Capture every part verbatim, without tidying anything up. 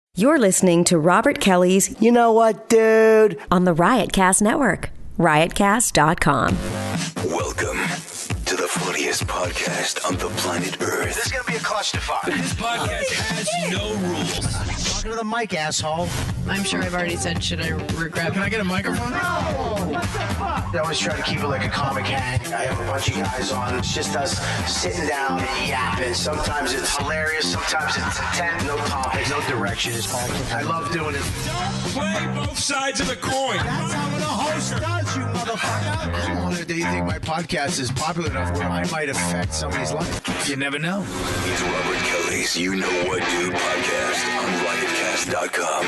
You're listening to Robert Kelly's You Know What, Dude? on the Riotcast Network, riot cast dot com. Welcome to the funniest podcast on the planet Earth. This is going to be a clusterfuck. This podcast has no rules. Talking to the mic, asshole. I'm sure I've already said, should I regret? Can I get a microphone? No! What the fuck? I always try to keep it like a comic hang. I have a bunch of guys on. It's just us sitting down and yapping. Sometimes it's hilarious. Sometimes it's intent. No topic, no direction. It's all. I love doing it. Play both sides of the coin. That's how the host does, you motherfucker. I wonder, do you think my podcast is popular enough where I might affect somebody's life? You never know. It's Robert Kelly's You Know What, Dude podcast on riot cast dot com.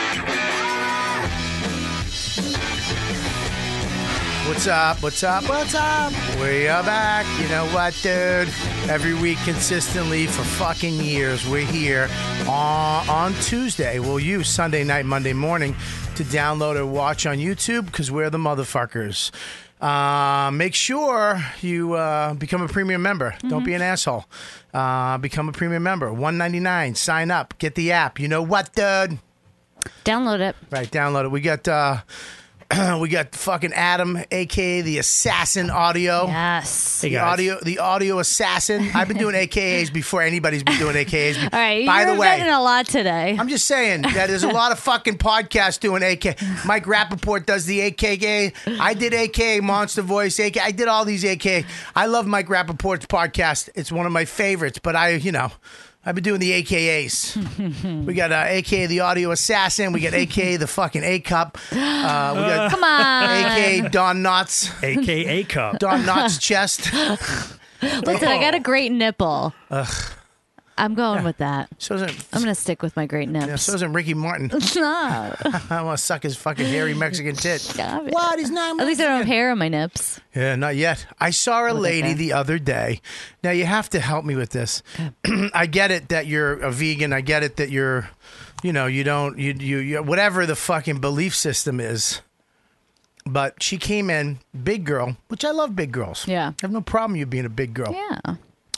What's up? What's up? What's up? We are back. You know what, dude? Every week, consistently for fucking years, we're here on, on Tuesday. We'll use Sunday night, Monday morning to download or watch on YouTube because we're the motherfuckers. Uh, make sure you uh, become a premium member. Mm-hmm. Don't be an asshole. Uh, become a premium member. one ninety-nine. Sign up. Get the app. You know what, dude? Download it. Right, download it. We got uh, we got fucking Adam, aka the Assassin Audio. Yes. The audio, the audio assassin. I've been doing A K As before anybody's been doing A K As. All right, By you're the way, inventing a lot today. I'm just saying that there's a lot of fucking podcasts doing A K. Mike Rappaport does the A K A. I did A K A, Monster Voice, A K A. I did all these A K A. I love Mike Rappaport's podcast. It's one of my favorites, but I, you know, I've been doing the A K As. We got uh, A K A the Audio Assassin. We got A K A the fucking A-Cup. Uh, we got Come on. A K A Don Knotts. A K A Cup. Don Knotts' chest. Listen, I got a great nipple. Ugh. I'm going with that. So isn't, I'm going to stick with my great nips. yeah, so isn't Ricky Martin. No. I want to suck his fucking hairy Mexican tit. Stop it. What? He's not At least I don't have Mexican. hair on my nips. Yeah, not yet. I saw a Look at lady that. the other day. Now, you have to help me with this. I get it that you're a vegan. I get it that you're, you know, you don't, you, you, you, whatever the fucking belief system is. But she came in, big girl, which I love big girls. Yeah. I have no problem you being a big girl. Yeah.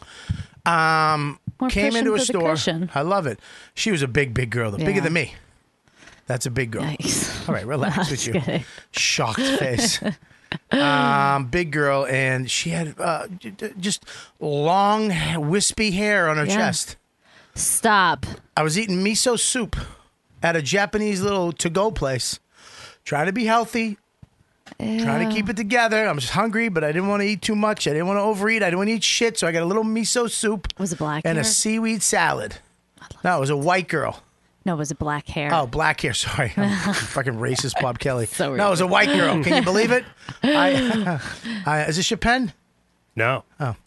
Um, More came cushion into a for the store. cushion. I love it. She was a big, big girl, though. Bigger Yeah. than me. That's a big girl. Nice. All right, relax with Just you. kidding. Shocked face. um, big girl, and she had uh, j- j- just long, wispy hair on her Yeah. chest. Stop. I was eating miso soup at a Japanese little to-go place, trying to be healthy, trying to keep it together. I'm just hungry, but I didn't want to eat too much. I didn't want to overeat. I didn't want to eat shit, so I got a little miso soup Was it black and hair? a seaweed salad. No, it was a white girl. No, was it black hair? Oh, black hair. Sorry. I'm fucking racist, Bob Kelly. So no, it was a white girl. Can you believe it? I, I, is this your pen? No.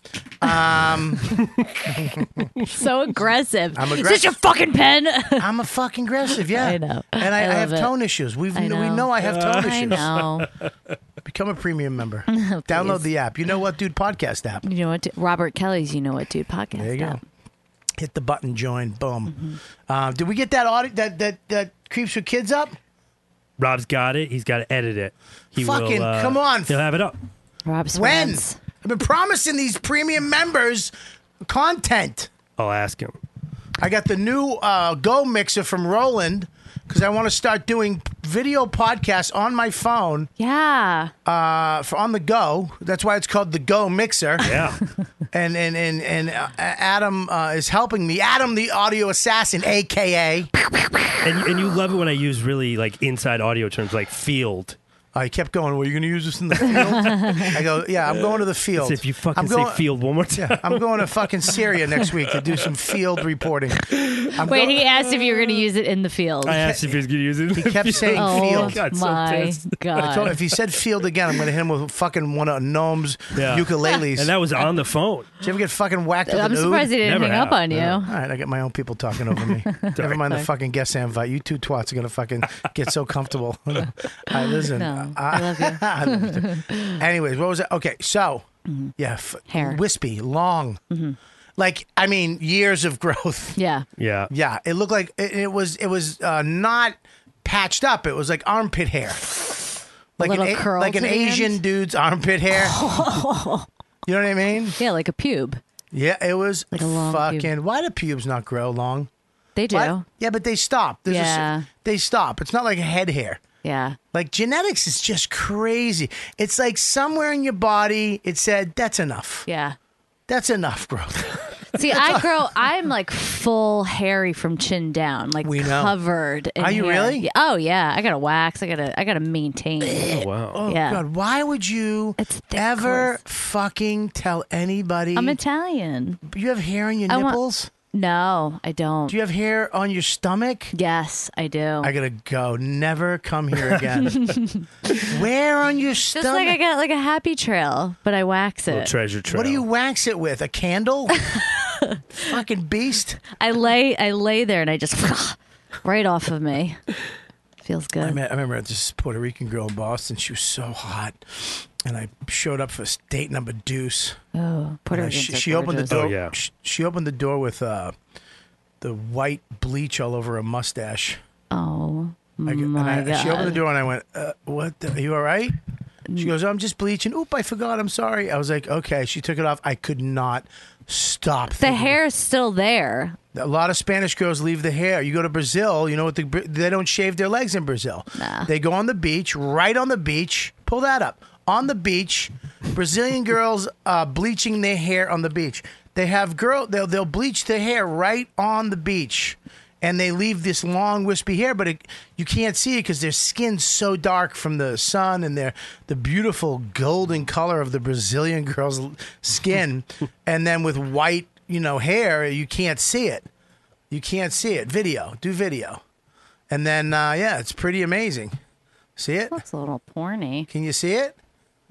So aggressive. I'm Is this aggressive. your fucking pen? I'm a fucking aggressive, yeah. I know. And I, I I have love it. tone issues. We've, I We know. know I have tone I issues. know. Become a premium member. Download the app. You know what, dude? Podcast app. You know what? dude- Robert Kelly's You Know What, Dude podcast. There you go. app. Hit the button, join, boom. Uh, did we get that audit that that that creeps with kids up? Rob's got it. He's got to edit it. He Fucking will, uh, come on. He'll have it up. Rob's When? friends. I've been promising these premium members content. I'll ask him. I got the new uh, Go mixer from Roland because I want to start doing video podcasts on my phone Yeah. uh, for on the go. That's why it's called the Go mixer. Yeah. And and and and uh, Adam uh, is helping me. Adam, the audio assassin, A K A. and, and you love it when I use really like inside audio terms like field. I kept going. Well, you going to use this in the field? I go, yeah. I'm going to the field. As if you fucking I'm say going, field one more time. Yeah, I'm going to fucking Syria next week to do some field reporting. I'm Wait, go- he asked if you were going to use it in the field. I asked if he was going to use it. He kept saying oh field. God, so my pissed. I told him God. if he said field again, I'm going to hit him with fucking one of Gnome's Yeah. ukuleles. And that was on the phone. Did you ever get fucking whacked with I'm an oud? surprised he didn't Never hang up have. on you. No. All right, I got my own people talking over me. Never mind the fucking guest I invite. You two twats are going to fucking get so comfortable. All right, listen. No, I, I love you. I love you too. Anyways, what was it? Okay, so, yeah. F- Hair. Wispy, long. Like, I mean, years of growth. Yeah. Yeah. Yeah, it looked like it, it was it was uh, not patched up. It was like armpit hair. Like little an, A- curl like to an the end? Asian dude's armpit hair. You know what I mean? Yeah, like a pube. Yeah, it was Like a long fucking. pube. Why do pubes not grow long? They do. What? Yeah, but they stop. There's a s- Yeah. they stop. It's not like head hair. Yeah. Like genetics is just crazy. It's like somewhere in your body it said that's enough. Yeah. That's enough growth. See, I grow. I'm like full hairy from chin down, like We know. covered. In Are you hair. really? Yeah. Oh yeah. I gotta wax. I gotta. I gotta maintain. Oh, wow. Oh Yeah. God, why would you It's thick ever growth. fucking tell anybody I'm Italian. you have hair on your I want- nipples? No, I don't. Do you have hair on your stomach? Yes, I do. I gotta go. Never come here again. Where on your Just stomach? like I got like a happy trail, but I wax Little it. treasure trail. What do you wax it with? A candle? Fucking beast. I lay. I lay there and I just right off of me. Feels good. I, met, I remember this Puerto Rican girl in Boston. She was so hot. And I showed up for date number deuce. oh, Puerto Uh, Ricans she, are she opened the gorgeous. door. Oh, yeah. she, she opened the door with uh, the white bleach all over her mustache. Oh I, and my I, god! She opened the door and I went, uh, "What? The, are you all right?" Mm. She goes, "I'm just bleaching." Oop! I forgot. I'm sorry. I was like, "Okay." She took it off. I could not stop. The thinking- hair's still there. A lot of Spanish girls leave the hair. You go to Brazil, you know what? The, they don't shave their legs in Brazil. Nah. They go on the beach, right on the beach. Pull that up. On the beach, Brazilian girls uh, bleaching their hair on the beach. They have girl. They'll they'll bleach their hair right on the beach, and they leave this long wispy hair, but it, you can't see it because their skin's so dark from the sun and their the beautiful golden color of the Brazilian girl's skin, and then with white, you know, hair, you can't see it. You can't see it. Video, do video, and then uh, yeah, it's pretty amazing. See it? Looks a little porny. Can you see it?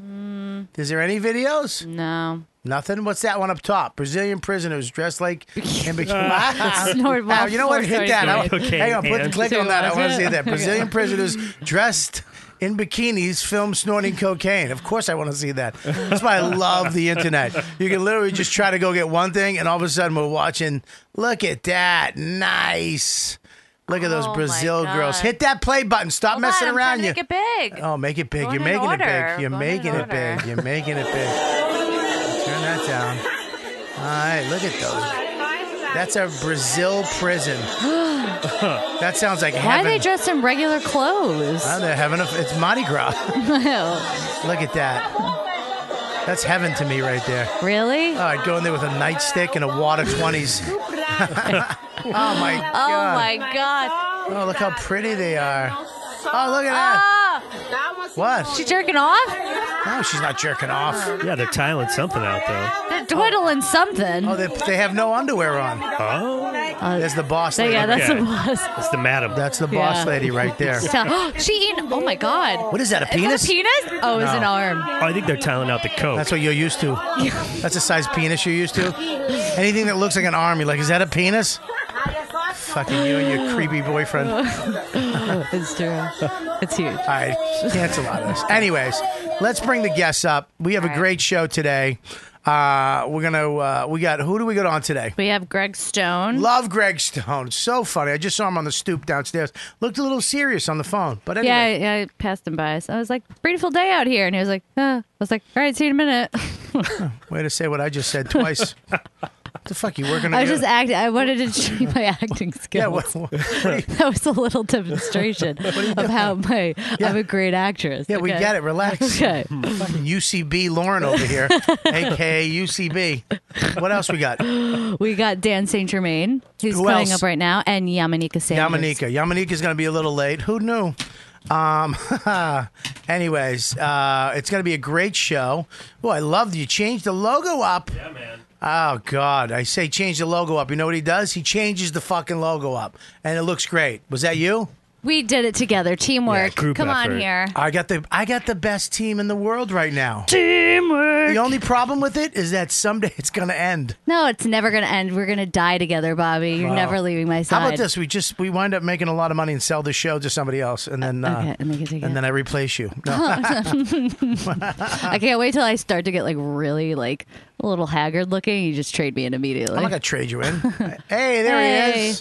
Is there any videos? No. Nothing. What's that one up top? Brazilian prisoners dressed like in bikini. Snort Wow, you know what? Hit that. I, Cocaine hang on, put and- click on that. I want to Okay. see that. Brazilian prisoners dressed in bikinis film snorting cocaine. Of course, I want to see that. That's why I love the internet. You can literally just try to go get one thing, and all of a sudden we're watching. Look at that. Nice. Look at those Oh, my Brazil God. girls. Hit that play button. Stop Hold messing on, I'm around. trying to You. make it big. Oh, make it big. Going You're in making order. it big. You're Going making in it order. big. You're making it big. Turn that down. All right, look at those. That's a Brazil prison. That sounds like Why heaven. are they dressed in regular clothes? Oh, they're having a, it's Mardi Gras. Look at that. That's heaven to me right there. Really? Oh, I'd go in there with a nightstick and a wad of twenties. Oh, my Oh God. my god. Oh, look how pretty they are. Oh, look at that. Ah, What? she jerking off? No, she's not jerking off. Yeah, they're tiling something out, though. They're twiddling something. Oh, they, they have no underwear on. Oh. There's the boss So, lady. yeah, that's Okay. the boss. It's the madam. That's the boss Yeah. lady right there. So- she eating. Oh my god. What is that, a Is penis? that a penis? Oh, it's No. an arm. Oh, I think they're tiling out the coke. That's what you're used to. That's the size penis you're used to. Anything that looks like an arm, you're like, is that a penis? Fucking you and your creepy boyfriend. All It's true. It's huge. right, cancel on us. Anyways, let's bring the guests up. We have a All right. great show today. Uh, we're gonna. Uh, we got who do we got on today? We have Greg Stone. Love Greg Stone. So funny. I just saw him on the stoop downstairs. Looked a little serious on the phone, but Yeah, anyway. I, I passed him by. So I was like, beautiful day out here. And he was like, huh. I was like, all right, see you in a minute. Way to say what I just said twice. What the fuck? You working? I was on just acting. I wanted to show you my acting skills. Yeah. What, what, what are you- That was a little demonstration of how my I'm a great actress. yeah, we okay? get it. Relax. Okay. Fucking U C B Lauren over here, aka U C B. What else we got? We got Dan Saint Germain, who's Who coming else? up right now, and Yamanika Sanders. Yamanika. Yamanika's going to be a little late. Who knew? Um, anyways, uh, it's going to be a great show. Oh, I love you changed the logo up. Yeah, man. Oh, God. I say change the logo up. You know what he does? He changes the fucking logo up, and it looks great. Was that you? We did it together. Teamwork. Yeah, group Come on effort. here. I got the I got the best team in the world right now. Teamwork. The only problem with it is that someday it's going to end. No, it's never going to end. We're going to die together, Bobby. You're never leaving my side. How about this? We just we wind up making a lot of money and sell the show to somebody else, and then uh, Okay, and they can take and it. then I replace you. No. I can't wait till I start to get like really like a little haggard looking. You just trade me in immediately. I'm not gonna trade you in. Hey, there Hey. he is.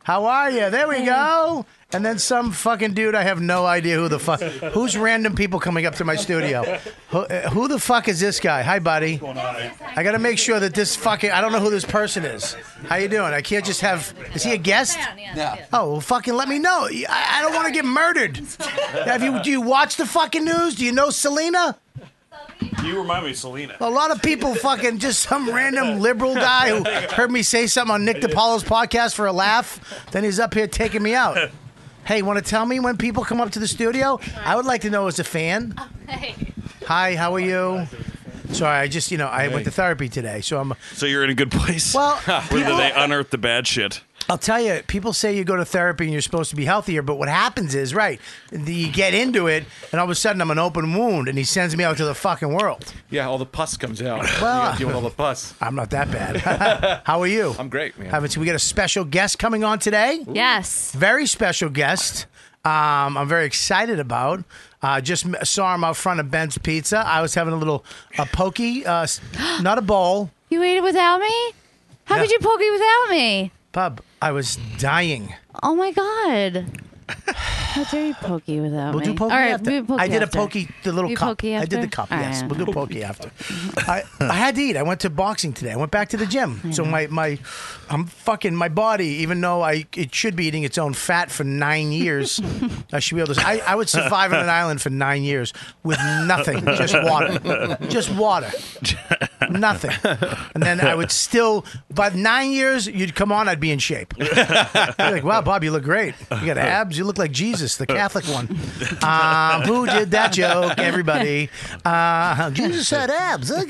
How are you? There we go. And then some fucking dude, I have no idea who the fuck. Who's random people coming up to my studio? Who, uh, who the fuck is this guy? Hi, buddy. I got to make sure that this fucking. I don't know who this person is. How you doing? I can't just have. Is he a guest? Yeah. Oh, well, fucking let me know. I, I don't want to get murdered. Have you? Do you watch the fucking news? Do you know Selena? You remind me of Selena. A lot of people fucking just some random liberal guy who heard me say something on Nick DiPaolo's podcast for a laugh. Then he's up here taking me out. Hey, want to tell me when people come up to the studio? I would like to know as a fan. Hi, how are you? Sorry, I just, you know, I went to therapy today, so I'm... So you're in a good place? Well, Where people- they unearth the bad shit. I'll tell you, people say you go to therapy and you're supposed to be healthier, but what happens is, right, you get into it, and all of a sudden I'm an open wound, and he sends me out to the fucking world. Yeah, all the pus comes out. Well, you gotta deal with all the pus. I'm not that bad. How are you? I'm great, man. Haven't we got a special guest coming on today? Yes. Very special guest. Um, I'm very excited about. Uh, just m- saw him out front of Ben's Pizza. I was having a little a pokey, uh, s- not a bowl. You ate it without me? How Yeah. could you poke it without me? Bub, I was dying. Oh my god. How dare you pokey without We'll me? do pokey All right, after. we'll do pokey I did after. a pokey, the little You cup. pokey I did the after? cup, All yes. right. We'll do pokey after. I, I had to eat. I went to boxing today. I went back to the gym. So my, my, I'm fucking, my body, even though I it should be eating its own fat for nine years, I should be able to, I, I would survive on an island for nine years with nothing, just water. Just water. Nothing. And then I would still, by nine years, you'd come on, I'd be in shape. You're like, wow, Bob, you look great. You got abs. You look like Jesus, the Catholic one. Um, who did that joke? Everybody. Uh, Jesus had abs. um,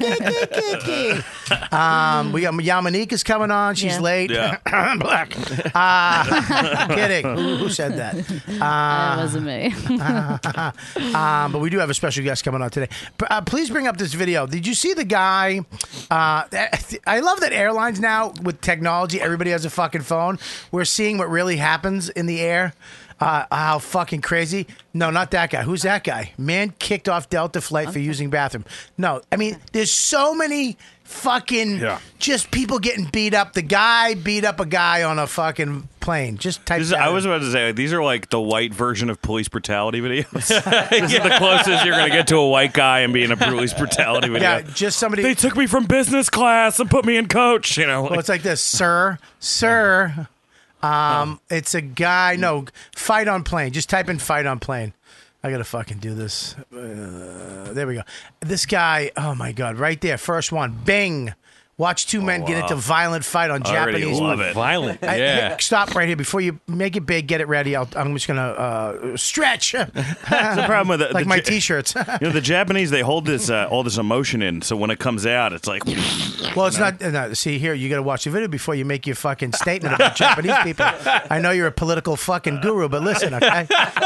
we got Yamanika is coming on. She's Yeah. late. Yeah. Black. Uh, kidding. Who, who said that? That wasn't me. Um, but we do have a special guest coming on today. P- Uh, please bring up this video. Did you see the guy? Uh, I love that airlines now, with technology, everybody has a fucking phone. We're seeing what really happens in the air. Uh, how fucking crazy. No, not that guy. Who's that guy? Man kicked off Delta flight for using bathroom. No, I mean, there's so many fucking Yeah. just people getting beat up. The guy beat up a guy on a fucking plane. Just type This is, that I in. was about to say, like, these are like the white version of police brutality videos. This is the closest you're going to get to a white guy and be in a police brutality video. Yeah, just somebody. They took me from business class and put me in coach, you know. Well, it's like this, sir, sir. Um, it's a guy. No, fight on plane. Just type in fight on plane. I gotta fucking do this. Uh, there we go. This guy. Oh my god! Right there, first one. Bing. Watch two men get into violent fight on I already Japanese. love it. Violent. I- Yeah. stop right here before you make it big. Get it ready. I'll, I'm just gonna uh, stretch. That's the problem with the, like the my Ja- T-shirts. You know, the Japanese, they hold this uh, all this emotion in, so when it comes out, it's like, Well, it's not. No, see here, you got to watch the video before you make your fucking statement about Japanese people. I know you're a political fucking guru, but listen, okay?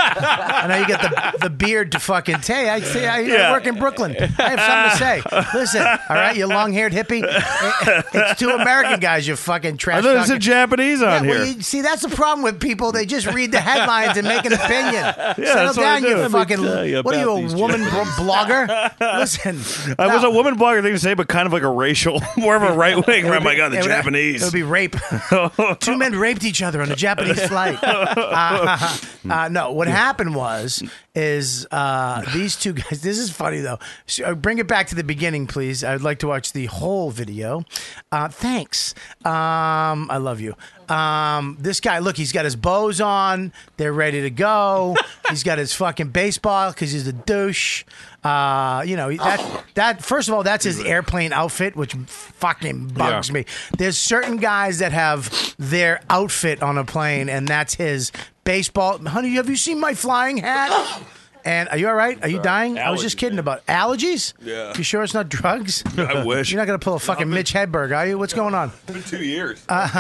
I know you got the the beard to fucking say. I say I, I Yeah. work in Brooklyn. I have something to say. Listen, all right, you long-haired hippie. It- it's two American guys. You fucking trash. I thought there's talking. some Japanese Yeah, on well, here. you, see, that's the problem with people. They just read the headlines and make an opinion. Settle that's what I down, do. you Let me fucking. tell you What are you, about a these woman bro- blogger? Listen, I was no. a woman blogger thing to say, but kind of like a racial, more of a right wing. It would Oh my be- god, the it would- Japanese. It would be rape. Two men raped each other on a Japanese flight. Uh, uh, no, what happened was is uh, these two guys. This is funny though. So, uh, bring it back to the beginning, please. I'd like to watch the whole video. Uh, thanks. Um, I love you. Um, this guy, look, he's got his bows on. They're ready to go. He's got his fucking baseball because he's a douche. Uh, you know that that first of all, that's his airplane outfit, which fucking bugs Yeah. me. There's certain guys that have their outfit on a plane, and that's his baseball. Honey, have you seen my flying hat? And are you all right? Are you dying? I was just Allergies, kidding man. about allergies. Yeah. You sure it's not drugs? I wish. You're not gonna pull a fucking Mitch Hedberg, are you? What's going on? been two years.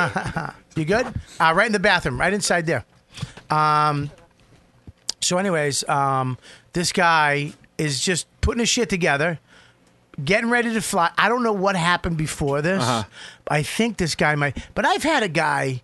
You good? Uh, right in the bathroom, right inside there. Um, so, anyways, um, this guy is just putting his shit together, getting ready to fly. I don't know what happened before this. Uh-huh. I think this guy might, but I've had a guy.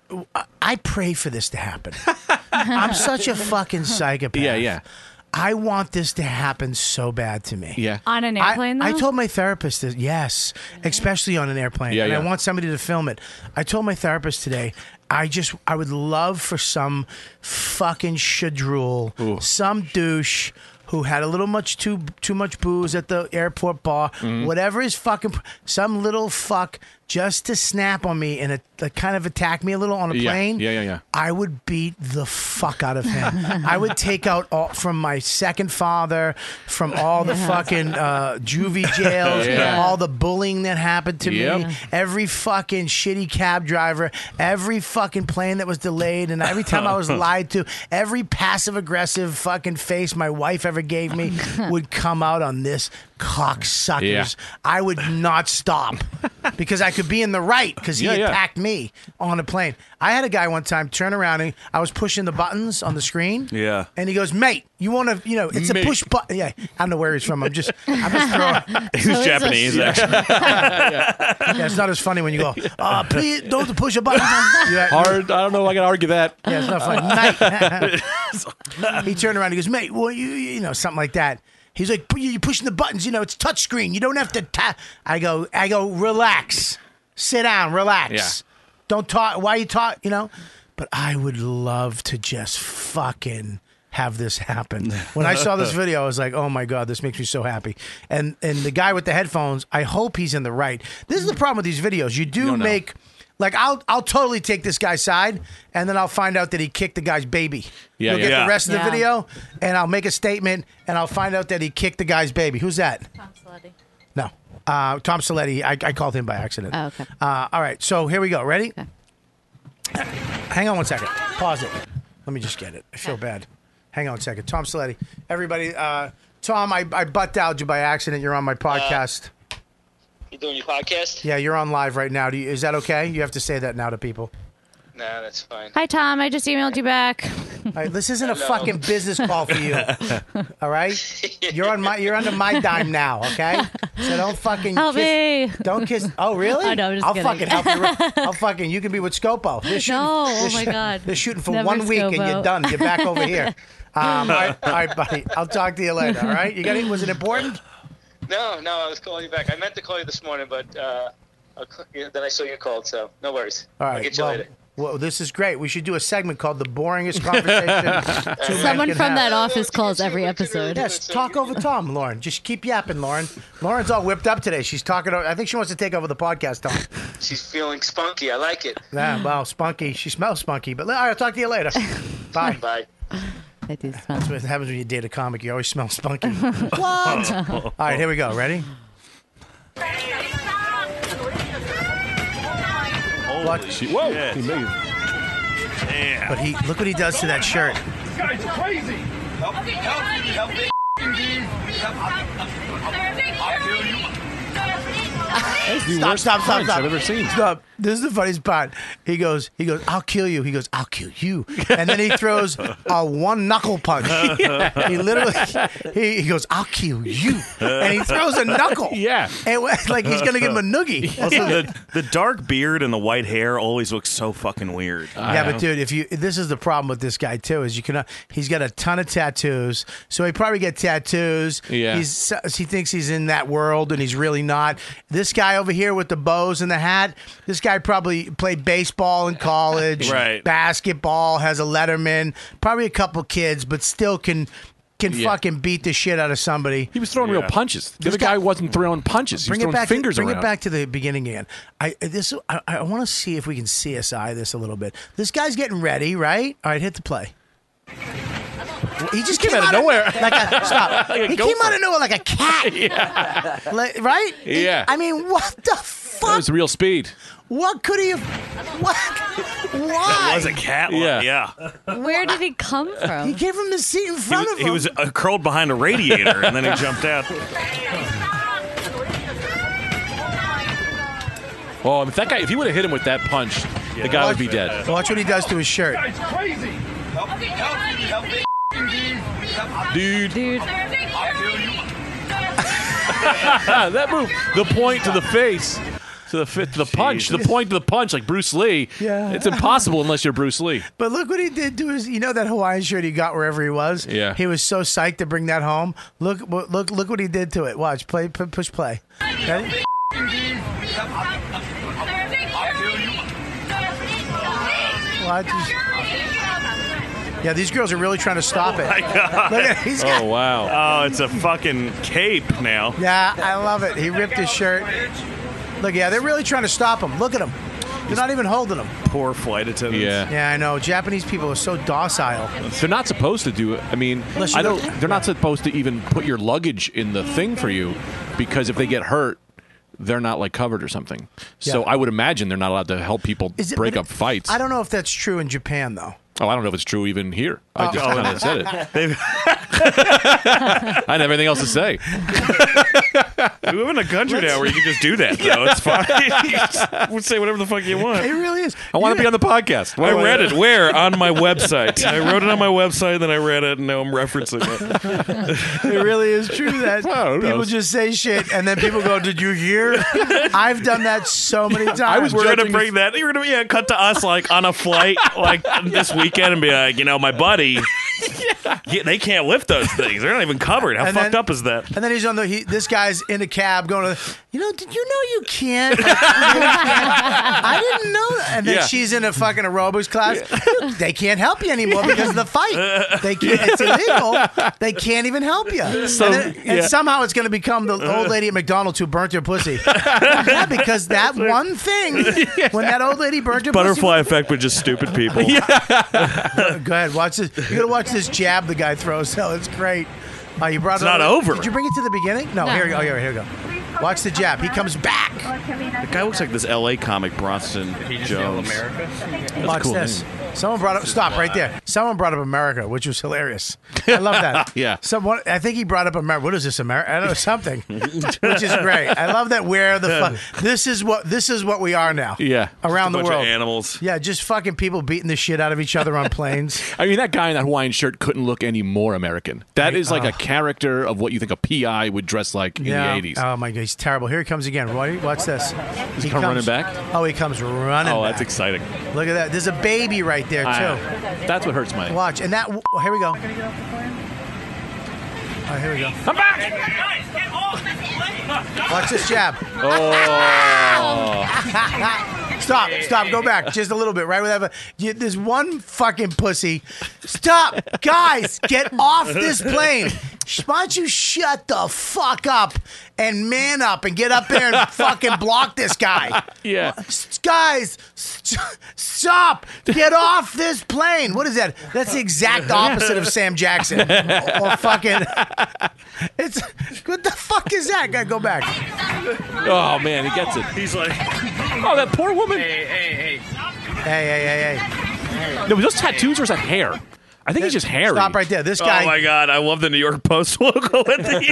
I pray for this to happen. I'm such a fucking psychopath. Yeah, yeah. I want this to happen so bad to me. Yeah. On an I- airplane, I, though? told my therapist that, yes, especially on an airplane. Yeah, and I yeah. want somebody to film it. I told my therapist today, I just, I would love for some fucking shadrool, some douche who had a little much too too much booze at the airport bar, Mm-hmm. whatever his fucking, some little fuck just to snap on me and a, a kind of attack me a little on a Yeah, plane. yeah, yeah, yeah. I would beat the fuck out of him. I would take out all from my second father, from all the fucking uh, juvie jails, Yeah. all the bullying that happened to Yep. me, every fucking shitty cab driver, every fucking plane that was delayed, and every time I was lied to, every passive aggressive fucking face my wife ever gave me would come out on this cocksuckers. Yeah. I would not stop because I could be in the right because he Yeah, yeah. attacked me on a plane. I had a guy one time turn around and I was pushing the buttons on the screen. Yeah. And he goes, mate, you want to, you know, it's Mate. a push button. Yeah. I don't know where he's from. I'm just, I'm just throwing. He was Japanese, actually. Yeah, it's not as funny when you go, oh, please don't push a button. Yeah, Hard. I don't know if I can argue that. Yeah, it's not funny. Mate. He turned around and he goes, mate, well, you, you know, something like that. He's like, you're pushing the buttons. You know, it's touchscreen. You don't have to tap. I go, I go, relax. Sit down, relax. Yeah. Don't talk. Why you talk? You know? But I would love to just fucking have this happen. When I saw this video, I was like, oh my God, this makes me so happy. And and the guy with the headphones, I hope he's in the right. This is the problem with these videos. You do don't know. make, like, I'll I'll totally take this guy's side, and then I'll find out that he kicked the guy's baby. Yeah, You'll yeah. get Yeah. the rest of the Yeah. video, and I'll make a statement, and I'll find out that he kicked the guy's baby. Who's that? Tom Sleddy. No. Uh, Tom Saletti. I, I called him by accident. Oh, okay. Uh, all right. So here we go. Ready? Okay. Hang on one second. Pause it. Let me just get it. I feel bad. Hang on a second. Tom Saletti. Everybody. Uh, Tom, I, I butt dialed you by accident. You're on my podcast. You doing your podcast? Yeah, you're on live right now. Do you, is that okay? You have to say that now to people. Nah, that's fine. Hi, Tom. I just emailed you back. All right, this isn't a Hello. fucking business call for you. All right, you're on my you're under my dime now. Okay, so don't fucking Help kiss, me. Don't kiss. Oh really? I know, I'm just I'll kidding. fucking help you. I'll fucking. You can be with Scopo. They're shooting, No, oh they're my sh- God. They're shooting for Never one week and you're Scopo. done. You're back over here. Um, all, right, all right, buddy. I'll talk to you later. All right. You got it? Was it important? No, no, I was calling you back. I meant to call you this morning, but uh, I'll call you- then I saw you called, so no worries. All right. I'll get you well, later. well, this is great. We should do a segment called "The Boringest Conversation." Two men Someone can from have. that office calls every episode. Yes, talk over Tom, Lauren. Just keep yapping, Lauren. Lauren's all whipped up today. She's talking. I think she wants to take over the podcast, Tom. She's feeling spunky. I like it. Yeah, well, spunky. She smells spunky. But all right, I'll talk to you later. Bye. Bye. I do smell. That's what happens when you date a comic. You always smell spunky. What? All right, here we go. Ready? What? Holy Whoa. shit. He made it. Damn. But he look what he does to that shirt. Guy's crazy. Help, help, help me. I'll kill you. The Stop, worst stop, stop, punch stop. I've ever seen. Stop. This is the funniest part. He goes, he goes, I'll kill you. He goes, I'll kill you. And then he throws a one knuckle punch. He literally, he, he goes, I'll kill you. And he throws a knuckle. Yeah. And it- like he's going to give him a noogie. Also, the, the dark beard and the white hair always look so fucking weird. Yeah, but dude, if you this is the problem with this guy too is you cannot. He's got a ton of tattoos, so he probably get tattoos. Yeah. he's he thinks he's in that world and he's really not. This guy over here with the bows and the hat, this guy probably played baseball in college, Right. basketball, has a Letterman, probably a couple kids, but still can can Yeah. fucking beat the shit out of somebody. He was throwing real punches. The This other guy, guy- wasn't throwing punches. He was Bring it throwing back. fingers to, bring around. it back to the beginning again. I this I, I want to see if we can C S I this a little bit. This guy's getting ready, right? All right, hit the play. He just came, out of nowhere. like a stop. Like a he came gopher. out of nowhere like a cat. Yeah. Like, right? Yeah. I mean, what the That fuck? was real speed. What could he have? What? Why? That was a cat. Yeah. Yeah. Where did he come He from? gave him the seat in He front was, of him. he was uh, curled behind a radiator, and then he jumped out. Oh, if that guy, if he would have hit him with that punch, the guy would be dead. Watch what he does to his shirt. Guy's crazy. Help, help, help me. Dude, Dude, I'll kill you. that move, the point to the face, to the fit, to the punch, the point to the punch, like Bruce Lee. Yeah. It's impossible unless you're Bruce Lee. But look what he did to his. You know that Hawaiian shirt he got wherever he was. Yeah. He was so psyched to bring that home. Look, look, look what he did to it. Watch, play, pu- push play. Ready? I'll kill you. Watch. Yeah, these girls are really trying to stop it. Oh my God. Look at he's got. Oh, wow. Oh, it's a fucking cape now. Yeah, I love it. He ripped his shirt. Look, yeah, they're really trying to stop him. Look at him. They're not even holding him. Poor flight attendants. Yeah. Yeah, I know. Japanese people are so docile. They're not supposed to do it. I mean, Unless I you don't. go- They're not supposed to even put your luggage in the thing for you, because if they get hurt, they're not like covered or something. So Yeah. I would imagine they're not allowed to help people Is it- break but up it- fights. I don't know if that's true in Japan, though. Oh, I don't know if it's true even here. I Oh. just kind of said it. They've- I have anything else to say. We live in a country now where you can just do that, though. It's fine. You just say whatever the fuck you want. It really is. I want to be on the podcast. I read it. Where? On my website. I wrote it on my website, then I read it, and now I'm referencing it. It really is true that Well, who people knows? just say shit, and then people go, "Did you hear?" I've done that so many times. I was We're gonna judging- bring that. You're gonna yeah, cut to us like on a flight like this weekend and be like, you know, my buddy. Yeah, they can't lift those things. They're not even covered. How And fucked then- up is that? And then he's on the. He, this guy's in a cab going to. You know? Did you know you can't? I didn't know. That. And then Yeah. she's in a fucking aerobics class. They can't help you anymore because of the fight. They can't. It's illegal. They can't even help you. So, and, then, and yeah. somehow it's going to become the old lady at McDonald's who burnt her pussy. Yeah, because that one thing when that old lady burnt her Butterfly effect with just stupid people. pussy. Go ahead, watch this. You got to watch this jab the guy throws. Oh, it's great. Oh, you brought It's it not over. Did you bring it to the beginning? No. No. Here we go. Here, here we go. Watch the jab. He comes back. The guy looks like this L A comic, Bronson Jones. Watch cool this. Someone brought up. Stop right there. Someone brought up America, which was hilarious. I love that. Yeah. Someone. I think he brought up America. What is this, America? I don't know something, which is great. I love that. We're the. Fu- this is what. This is what we are now. Yeah. Around A the bunch world. of animals. Yeah, just fucking people beating the shit out of each other on planes. I mean, that guy in that Hawaiian shirt couldn't look any more American. That is like oh. a character of what you think a P I would dress like in Yeah. the eighties. Oh my god, he's terrible. Here he comes again. Roy, watch this. Is he come running back? Oh, he comes running. Oh, back. that's exciting. Look at that. There's a baby right there too. Ah, that's what hurts my. Watch, and that. Oh, here we go. Oh, here we go. I'm back. Watch this jab. Oh. Stop, stop, go back just a little bit, right? Whatever. You, there's one fucking pussy. Stop, guys, get off this plane. Why don't you shut the fuck up and man up and get up there and fucking block this guy? Yeah. S- Guys, st- stop! Get off this plane. What is that? That's the exact opposite of Sam Jackson. Or fucking. It's what the fuck is that? Gotta go back. Oh man, he gets it. He's like, oh, that poor woman. hey, hey, hey. Hey, hey, hey, hey. No, was those tattoos or is that hair? I think it's just hairy. Stop right there. This guy. Oh my God! I love the New York Post logo at the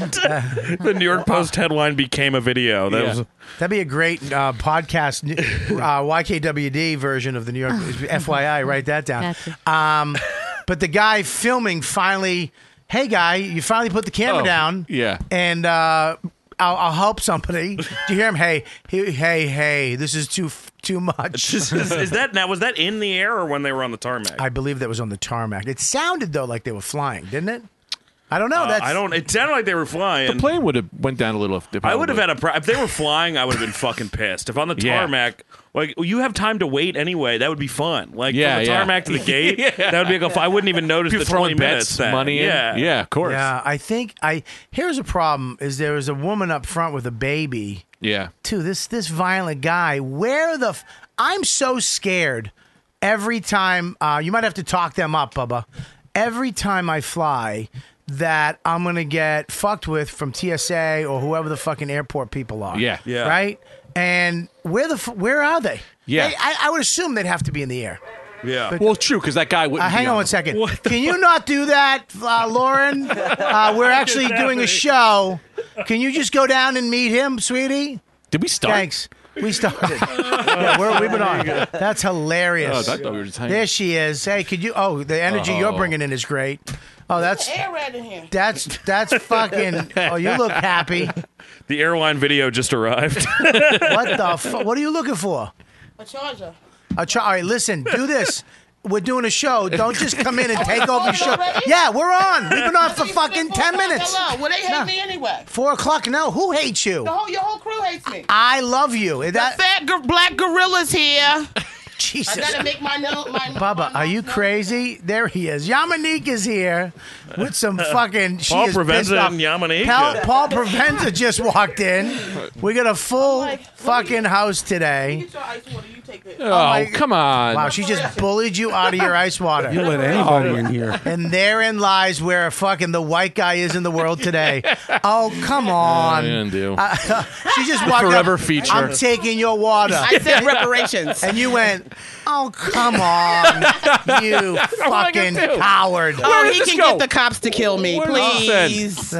end. The New York Post headline became a video. That Yeah. was That'd be a great uh, podcast, uh, Y K W D version of the New York. F Y I, write that down. Um, but the guy filming finally, hey guy, you finally put the camera Oh, down. yeah. And uh, I'll, I'll help somebody. Do you hear him? Hey, hey, hey, hey, this is too too much. is, is that now? Was that in the air or when they were on the tarmac? I believe that was on the tarmac. It sounded though like they were flying, didn't it? I don't know. Uh, That's I don't. It sounded like they were flying. The plane would have went down a little. If I would have had a. Pro- if they were flying, I would have been fucking pissed. If on the Yeah. tarmac, like you have time to wait anyway, that would be fun. Like Yeah, from the yeah. tarmac to the gate, Yeah. that would be like a, I wouldn't even notice People the twenty throwing minutes. bets, That. money in. Yeah, Yeah, of course. Yeah, I think I. Here's a problem: is there was a woman up front with a baby. Yeah. Too this this violent guy. Where the? F- I'm so scared every time. Uh, you might have to talk them up, Bubba. Every time I fly, that I'm gonna get fucked with from T S A or whoever the fucking airport people are. Yeah. Yeah. Right. And where the f- where are they? Yeah. They, I, I would assume they'd have to be in the air. yeah. Well, true, because that guy wouldn't. Uh, hang be on on one the- second. Can you not do that, uh, Lauren? Uh, we're actually doing a show. Can you just go down and meet him, sweetie? Did we start? Thanks. We started. Yeah, we're, we've been on. That's hilarious. Oh, I thought we were just hanging. There she is. Hey, could you? Oh, the energy you're Oh. bringing in is great. Oh, that's Air right in here. that's that's fucking. Oh, you look happy. The airline video just arrived. What the? Fu- what are you looking for? A charger. A char- All right, listen. Do this. We're doing a show. Don't just come in and take over the show. already? Yeah, we're on. We've been on for fucking ten minutes. Hello. Well, they hate No. me anyway. Four o'clock. No, who hates you? The whole, your whole crew hates me. I love you. The That fat gor- black gorilla's here. Jesus. I gotta make my note. My Bubba, are you crazy? There he is. Yamanika's here with some fucking. She Paul is pissed Provenza off. and Yamanika. Paul, Paul Provenza just walked in. We got a full fucking house today. Oh, my- come on. Wow, she just bullied you out of your ice water. You let anybody in here. And therein lies where fucking the white guy is in the world today. Oh, come on. Yeah, do. Uh, she just walked Forever up. feature. I'm taking your water. I said reparations. And you went, oh, come on, you fucking coward. Oh, did he this can go? get the cops to kill me, Where did please.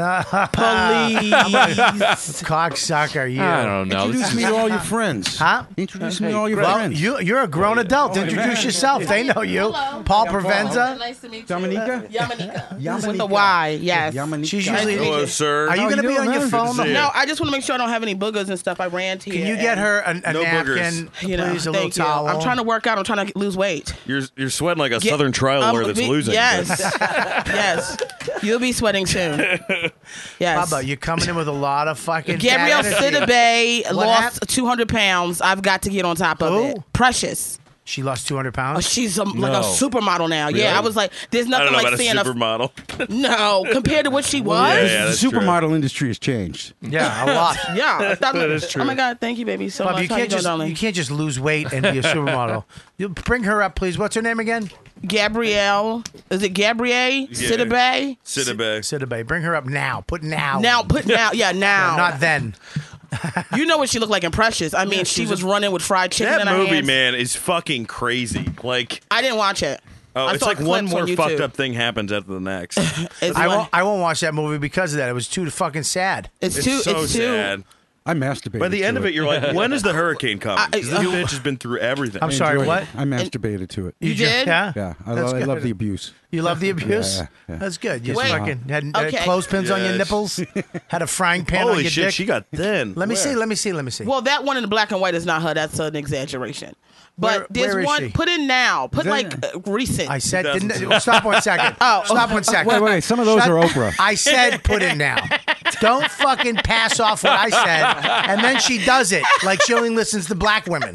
Please. Cocksucker, you. I don't know. Introduce me to all your friends. Huh? Introduce me to all your Well, friends. you, you're a grown adult. Introduce yourself. They know you. Paul Provenza. Nice to meet you. Dominica? Yamanika. Yamanika. With a Y, yes. Yamanika. She's usually. Hello, sir. Are you How going to you be on doing, your man? phone? Good to the see you. No, I just want to make sure I don't have any boogers and stuff. I ran to Can you get her a, a No napkin, You know, please, a thank little you. towel? I'm trying to work out. I'm trying to lose weight. You're you're sweating like a Yeah, Southern trialer um, that's be- losing. Yes, yes. You'll be sweating soon. Yes. Bubba, you're coming in with a lot of fucking. Gabrielle bad energy. Sidibe What lost hap- two hundred pounds. I've got to get on top of Who? it. Precious. She lost two hundred Oh, pounds. she's a, like No. a supermodel now. Yeah, I was like, there's I nothing don't know like about a seeing supermodel. No, compared to what she was. yeah, Yeah, that's the true. supermodel industry has changed. Yeah, a lot. I thought- That is true. Oh my God, thank you, baby, so Bubba, much. you How can't doing, just darling? you can't just lose weight and be a supermodel. You bring her up, please. What's her name again? Gabrielle. Is it Gabrielle Sidibe? Sidibe. Sidibe. Bring her up now. Put now. Now, put now. Yeah, now. Not then. You know what she looked like in Precious. I mean, she was running with fried chicken That in her movie, hands. man, is fucking crazy. Like, I didn't watch it. oh, I it's saw like one clips more on YouTube. fucked up thing happens after the next. It's, I one- won't. I won't watch that movie because of that. It was too fucking sad. it's, It's too. so it's too. sad. I masturbated. By the end to of it, you're like, when is the hurricane coming? I- 'Cause this bitch has been through everything. I'm sorry. Enjoyed What? it. I masturbated to it. You ju- did? Yeah. Yeah, I, That's lo- I good. love the abuse. You love the abuse? Yeah, yeah, yeah. That's good. You Wait. fucking had, had Okay. clothespins on your Yes. nipples. Had a frying pan on Holy your shit, dick. she got thin. Let me Where? see. Let me see. Let me see. Well, that one in the black and white is not her. That's an exaggeration. But Where- there's where is one. she? Put in now. Put that- like uh, recent. I said. two thousand Didn't, stop one second. Oh. Stop one second. Wait, wait. Some of those Shut- are Oprah. I said put in now. Don't fucking pass off what I said, and then she does it like she only listens to black women.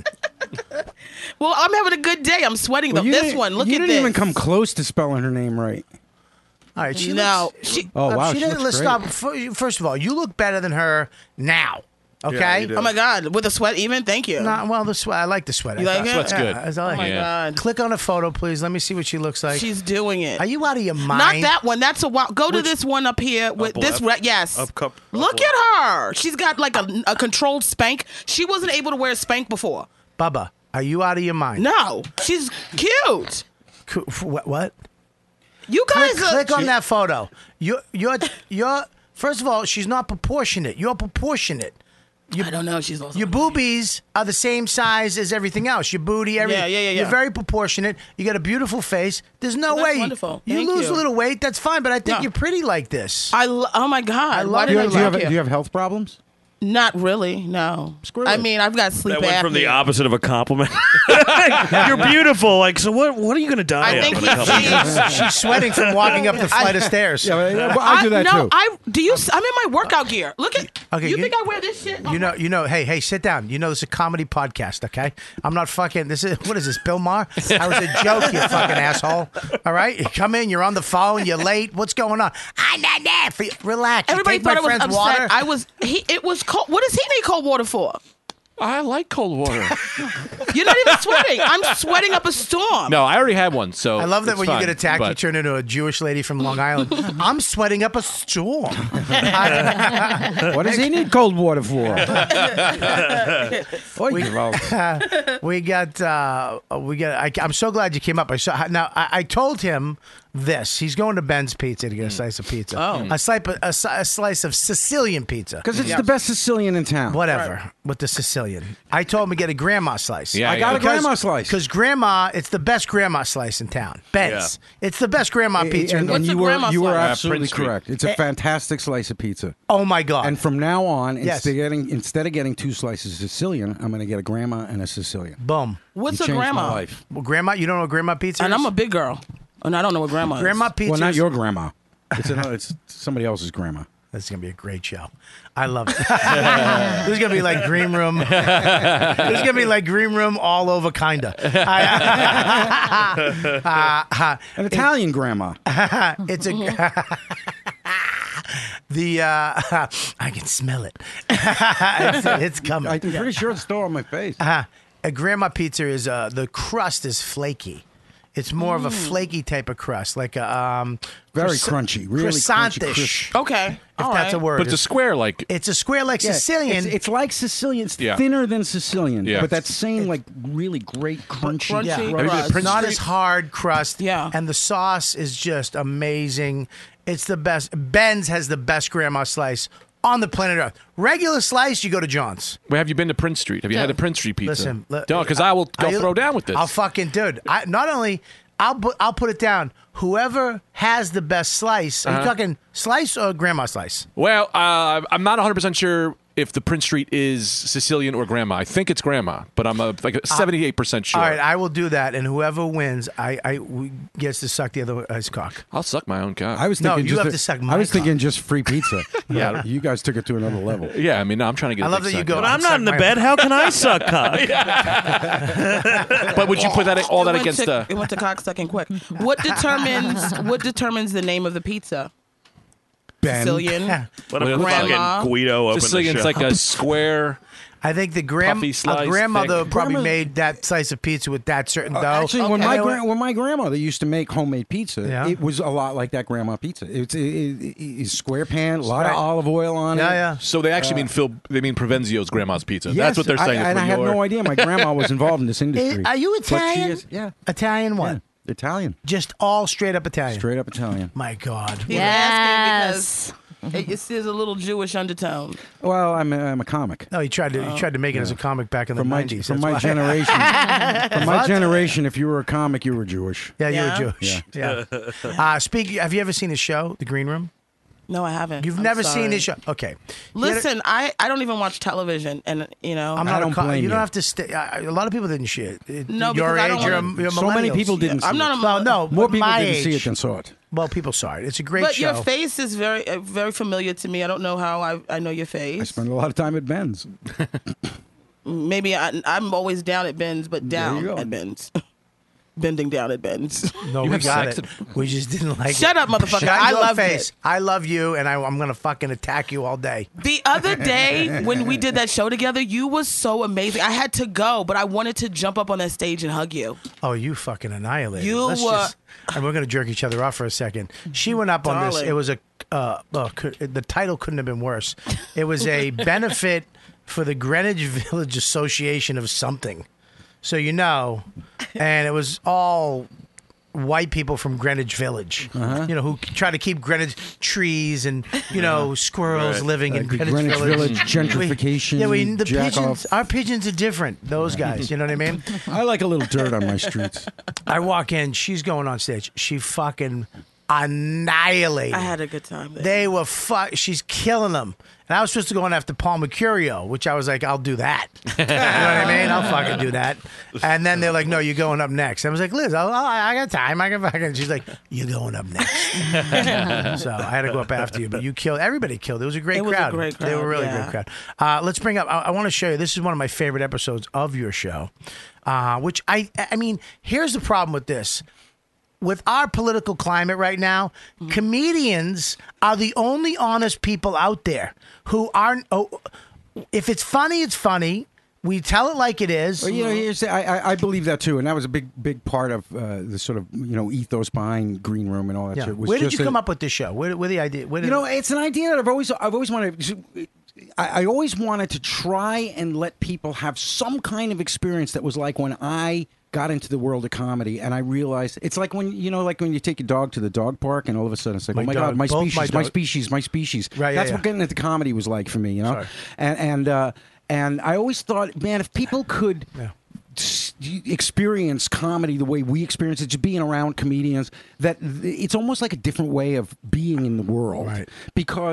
Well, I'm having a good day. I'm sweating Well, though. you This didn't- one. Look you at didn't this. even come close to spelling her name right. All right, she No, looks, she- Oh, wow, She she didn't. looks Let's great. stop. First of all, you look better than her now. Okay. you do. Oh my God, with a sweat even. Thank you. Nah, well, the sweat. I like the sweat. You I like thought- it? Sweat's good. Yeah, I like Oh my it. God. Click on a photo, please. Let me see what she looks like. She's doing it. Are you out of your mind? Not that one. That's a wild. Go to Which- this one up here with Up this. left? Re- yes. Up cup- up Look left. at her. She's got like a, a controlled spank. She wasn't able to wear a spank before. Bubba, are you out of your mind? No, she's cute. Co- f- What? what? You guys Click, are. click on that photo. You're, you're, you're. First of all, she's not proportionate. You're proportionate. I don't know. She's also. Your boobies are the same size as everything else. Your booty, everything. Yeah, yeah, yeah, yeah. You're very proportionate. You got a beautiful face. There's no That's way wonderful. you Thank lose you. a little weight. That's fine, but I think Yeah. you're pretty like this. I lo- oh my God. I love Why it. did Do I you, do, you like have, you? do you have health problems? Not really. No. Screw I it. mean, I've got sleep That went from the apnea. opposite of a compliment. You're beautiful. Like, so what? What are you gonna die I of think in a couple he- years? She's sweating from walking up the flight of stairs. Yeah, but I, I do that no, too. I do you. I'm in my workout gear. Look at. Okay, you, you- think I wear this shit? You know, you know. Hey, hey, sit down. You know, this is a comedy podcast. Okay, I'm not fucking. This is what is this, Bill Maher? That was a joke, you fucking asshole. All right, you come in, you're on the phone, you're late. What's going on? I nah, nah, for- Relax. You Everybody take my thought I was friend's upset. water. I was. He. It was cold. What does he need cold water for? I like cold water. You're not even sweating. I'm sweating up a storm. No, I already had one. So I love that it's when fine, you get attacked, you but- turn into a Jewish lady from Long Island. I'm sweating up a storm. What does he need cold water for? Oy, We- Gerald. we got, uh, we got. I, I'm so glad you came up. I saw. Now I, I told him this. He's going to Ben's Pizza to get a slice of pizza. Oh. a slice, a, a, a slice of Sicilian pizza. Because it's the best Sicilian in town. Whatever with the Sicilian. I told him to get a grandma slice. Yeah, I got yeah. a grandma slice. Because grandma, it's the best grandma slice in town. Ben's. It's the best grandma pizza. in And, the- and What's you a were grandma you were slice? Uh, absolutely Prince Street. correct. It's a fantastic slice of pizza. oh my god! And from now on, Yes. instead of getting instead of getting two slices of Sicilian, I'm going to get a grandma and a Sicilian. boom. What's You a changed my grandma? life. Well, grandma, you don't know what grandma pizza And is? I'm a big girl, and I don't know what grandma is. grandma pizza. Well, not is- your grandma. It's another, it's somebody else's grandma. This is gonna be a great show. I love it. This is gonna be like Green Room. This is gonna be like Green Room all over, kinda. I- uh, uh, An Italian grandma. it's a the uh, I can smell it. it's, it's coming. I'm pretty sure it's still on my face. Uh, a grandma pizza is uh, the crust is flaky. It's more of a flaky type of crust, like a um, Very croiss- crunchy, really crunchy, croissantish. crisp. Okay, if all that's a right. word. But it's a square like. It's a square like Yeah, Sicilian. It's, it's like Sicilian. It's Yeah. thinner than Sicilian. Yeah. But that same, like, really great crunchy. crunchy yeah, crust. Have you been to it's Prince not Street? as hard crust. Yeah. and the sauce is just amazing. It's the best. Ben's has the best grandma slice on the planet Earth. Regular slice, you go to John's. Where have you been to Prince Street? Have you had a Prince Street pizza? Listen, li- no, because I will go I- throw down with this. I'll fucking dude. I not only I'll put I'll put it down. Whoever has the best slice. Are you Uh-huh. talking slice or grandma slice? Well, uh, I'm not one hundred percent sure if the Prince Street is Sicilian or grandma. I think it's grandma, but I'm uh, like seventy-eight percent sure. All right, I will do that, and whoever wins, I I we- gets to suck the other guy's cock. I'll suck my own cock. I was No, thinking you just have a- to suck my I was cock. thinking just free pizza. Yeah. You guys took it to another level. Yeah, I mean, no, I'm trying to get. I a love big that you suck go. out. But I'm not in the bed. How can I suck cock? But would you put that all It that went against to, the? It went to cock sucking quick. What determines what determines the name of the pizza? Ben. Sicilian. What if Grandma. fucking Guido opened the Sicilian's show? like a square. I think the grand Puffy slice, a grandmother thick. probably Grandma- made that slice of pizza with that certain Uh, dough. Actually, when And my they gra- went- when my grandmother used to make homemade pizza, Yeah. it was a lot like that grandma pizza. It's it, it, it's square pan, a lot of Square- olive oil on yeah, it. yeah. So they actually mean Phil. They mean Provenzio's grandma's pizza. Yes, That's what they're saying. I, is and what I had your- no idea my grandma was involved in this industry. Are you But she Italian? is- yeah, Italian what? yeah, Italian, Just all straight up Italian. straight up Italian. My God. He was Yes. asking because it, it there's a little Jewish undertone. Well, I'm a, I'm a comic. No, he tried to he tried to make it as a comic back in the From my nineties. from that's my why. generation, from my What? generation, if you were a comic, you were Jewish. Yeah, Yeah? you were Jewish. Yeah. uh, speak. Have you ever seen his show, The Green Room? No, I haven't. You've I'm never sorry. seen his show. Okay. Listen, I, I don't even watch television, and you know I'm I not don't a co- blame you. don't you. have to stay. Uh, a lot of people didn't shit. It- No, your because I age, don't you're, wanna- you're So many millennials. people didn't see I'm not it. a Well, no, More but people my didn't age, see it than saw it. Well, people saw it. It's a great But show. your face is very uh, very familiar to me. I don't know how I I know your face. I spend a lot of time at Ben's. Maybe I, I'm always down at Ben's, but There you down go. at Ben's. Bending down at Ben's. No, You we have got sex it. We just didn't like it. Shut up, motherfucker. Shut I your loved face. it. I love you, and I, I'm going to fucking attack you all day. The other day when we did that show together, you was so amazing. I had to go, but I wanted to jump up on that stage and hug you. Oh, you fucking annihilated. You Let's were- just, and we're going to jerk each other off for a second. She went up on this. Darling. It was a, uh, oh, could, the title couldn't have been worse. It was a benefit for the Greenwich Village Association of something. So you know, and it was all white people from Greenwich Village, Uh-huh. you know, who try to keep Greenwich trees and, you know, squirrels Right. living in Like the Greenwich, Greenwich Village. Village gentrification, We, yeah, we, the jack pigeons, off. our pigeons are different. Those guys, you know what I mean? I like a little dirt on my streets. I walk in, she's going on stage. She fucking annihilated. I had a good time there. They were fuck. She's killing them. And I was supposed to go on after Paul Mercurio, which I was like, I'll do that. You know what I mean? I'll fucking do that. And then they're like, no, you're going up next. I was like, Liz, I'll, I'll, I got time. I can fucking. She's like, you're going up next. So I had to go up after you, but you killed. Everybody killed. It was a great It was a crowd. great They were crowd, really yeah. great crowd. Uh, let's bring up. I, I want to show you. This is one of my favorite episodes of your show. Uh, which I, I mean, here's the problem with this. With our political climate right now, comedians are the only honest people out there who aren't. Oh, if it's funny, it's funny. We tell it like it is. Well, you know, here's the, I, I I believe that too, and that was a big big part of uh, the sort of you know ethos behind Green Room and all that Yeah. shit. Was Where did just you a- come up with this show? Where, where the idea? Where did You know, it's an idea that I've always I've always wanted. I, I always wanted to try and let people have some kind of experience that was like when I got into the world of comedy, and I realized it's like when you know, like when you take your dog to the dog park, and all of a sudden it's like, My oh my dog- god, my both species, my my, dog- species, my species. Right, yeah, That's yeah. what getting into comedy was like for me, you know. Sorry. And and uh, and I always thought, man, if people could. Yeah. s- experience comedy the way we experience it, just being around comedians, that th- it's almost like a different way of being in the world. Right. Because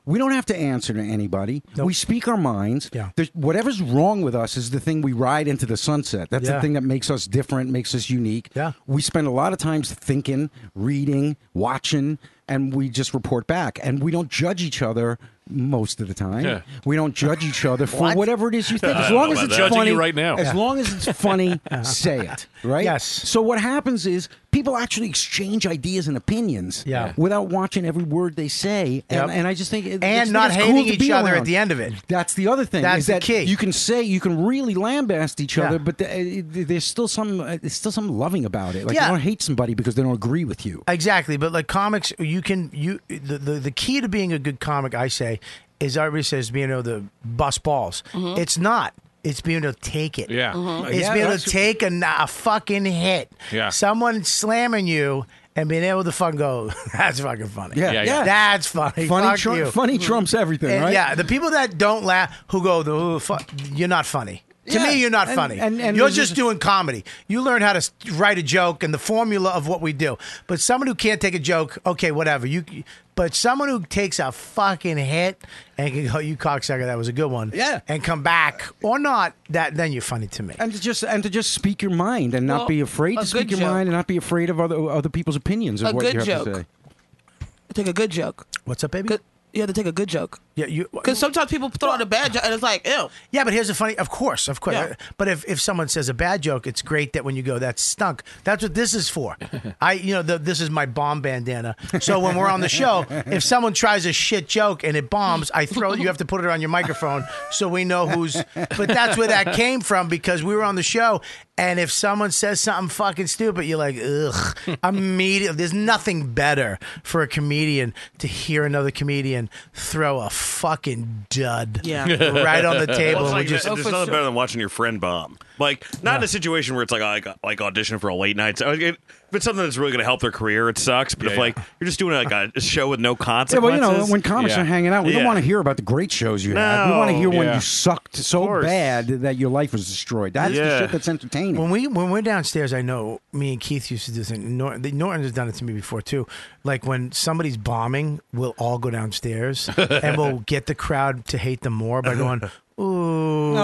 We don't have to answer to anybody. We speak our minds. Yeah. There's, whatever's wrong with us is the thing we ride into the sunset. That's Yeah. the thing that makes us different, makes us unique. Yeah. We spend a lot of times thinking, reading, watching, and we just report back. And we don't judge each other most of the time. Yeah. We don't judge each other for What? whatever it is you think. I As don't long know as about it's that. Judging funny, you right now. as Yeah. long as it's funny, say it. Right? Yes. So what happens is people actually exchange ideas and opinions Yeah. without watching every word they say. And, Yep. and I just think it, And it's- not it's hating cool to each be other around. at the end of it. That's the other thing. That's is the that key. You can say you can really lambast each Yeah. other, but the, uh, there's still some uh, there's still some loving about it. Like Yeah. you don't hate somebody because they don't agree with you. Exactly, but like comics, you can you the the, the key to being a good comic, I say, is everybody says being able to bust balls. It's not. It's being able to take it. Yeah. It's Yeah, being able that's- to take a, a fucking hit. Yeah. Someone slamming you and being able to fucking go, that's fucking funny. Yeah, Yeah, yeah. yeah. That's funny. Funny, Fuck tru- you. funny trumps everything, And right? yeah, the people that don't laugh, who go, "Oh, fu- you're not funny. To Yeah, me, you're not and- funny. and- and you're there's just just- doing comedy. You learn how to s- write a joke and the formula of what we do. But someone who can't take a joke, okay, whatever. You, but someone who takes a fucking hit and can go, "You cocksucker, that was a good one," Yeah. and come back or not, that then you're funny to me. And to just and to just speak your mind and not Well, be afraid a to speak good your joke. mind and not be afraid of other other people's opinions of A what good you have to joke. say. Take a good joke. What's up, baby? Good. You have to take a good joke. Yeah, you. Because sometimes people throw out a bad joke and it's like, ew. Yeah, but here's the funny. Of course, of course. Yeah. But if, if someone says a bad joke, it's great that when you go, that stunk. That's what this is for. I, you know, the, this is my bomb bandana. So when we're on the show, if someone tries a shit joke and it bombs, I throw. You have to put it on your microphone so we know who's. But that's where that came from because we were on the show. And if someone says something fucking stupid, you're like, ugh. Immediately, there's nothing better for a comedian to hear another comedian throw a fucking dud Yeah. right on the table. Well, it's and we like, just, there's Oh, for nothing sure. better than watching your friend bomb. Like, not in a situation where it's like, like, like audition for a late night. So, it- If it's something that's really going to help their career, it sucks. But Yeah, if yeah. like you're just doing like a, a show with no Yeah, consequences, well, you know, when comics Yeah. are hanging out, we don't Yeah. want to hear about the great shows you had. We want to No. hear when Yeah. you sucked so course. bad that your life was destroyed. That's the Yeah. shit that's entertaining. when we when we're downstairs, I know me and Keith used to do this thing. Norton, Norton has done it to me before too. Like when somebody's bombing, we'll all go downstairs and we'll get the crowd to hate them more by going, "Ooh."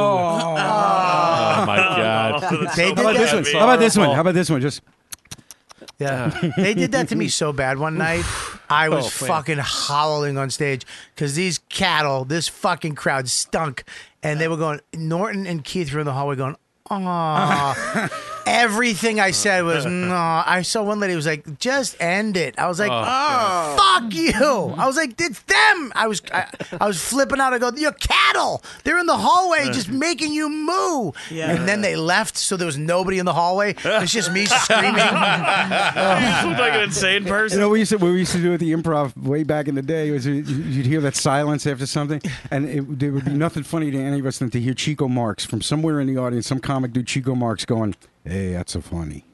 Oh my god. They did How about this that- one? How about this one? How about this one? Just Yeah, they did that to me so bad one night. I was Oh, man. fucking howling on stage because these cattle, this fucking crowd stunk, and they were going. Norton and Keith were in the hallway going, "Aw." Everything I said was no. I saw one lady was like, "Just end it." I was like, Oh. "Fuck you!" I was like, "It's them." I was, I, I was flipping out. I go, "You're cattle. They're in the hallway, just making you moo." Yeah. And then they left, so there was nobody in the hallway. It's just me screaming. you look like an insane person. You know, we used to what we used to do at the improv way back in the day was you- you'd hear that silence after something, and it, there would be nothing funny to any of us than to hear Chico Marx from somewhere in the audience, some comic dude, Chico Marx, going, "Hey, that's so funny.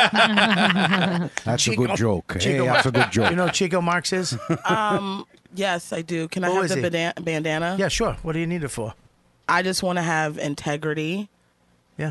That's Chico- a good joke. Hey, Chico that's a good joke." You know what Chico Marx is? Um, yes, I do. Can I Who have is the he? banda- bandana? Yeah, sure. What do you need it for? I just want to have integrity. Yeah.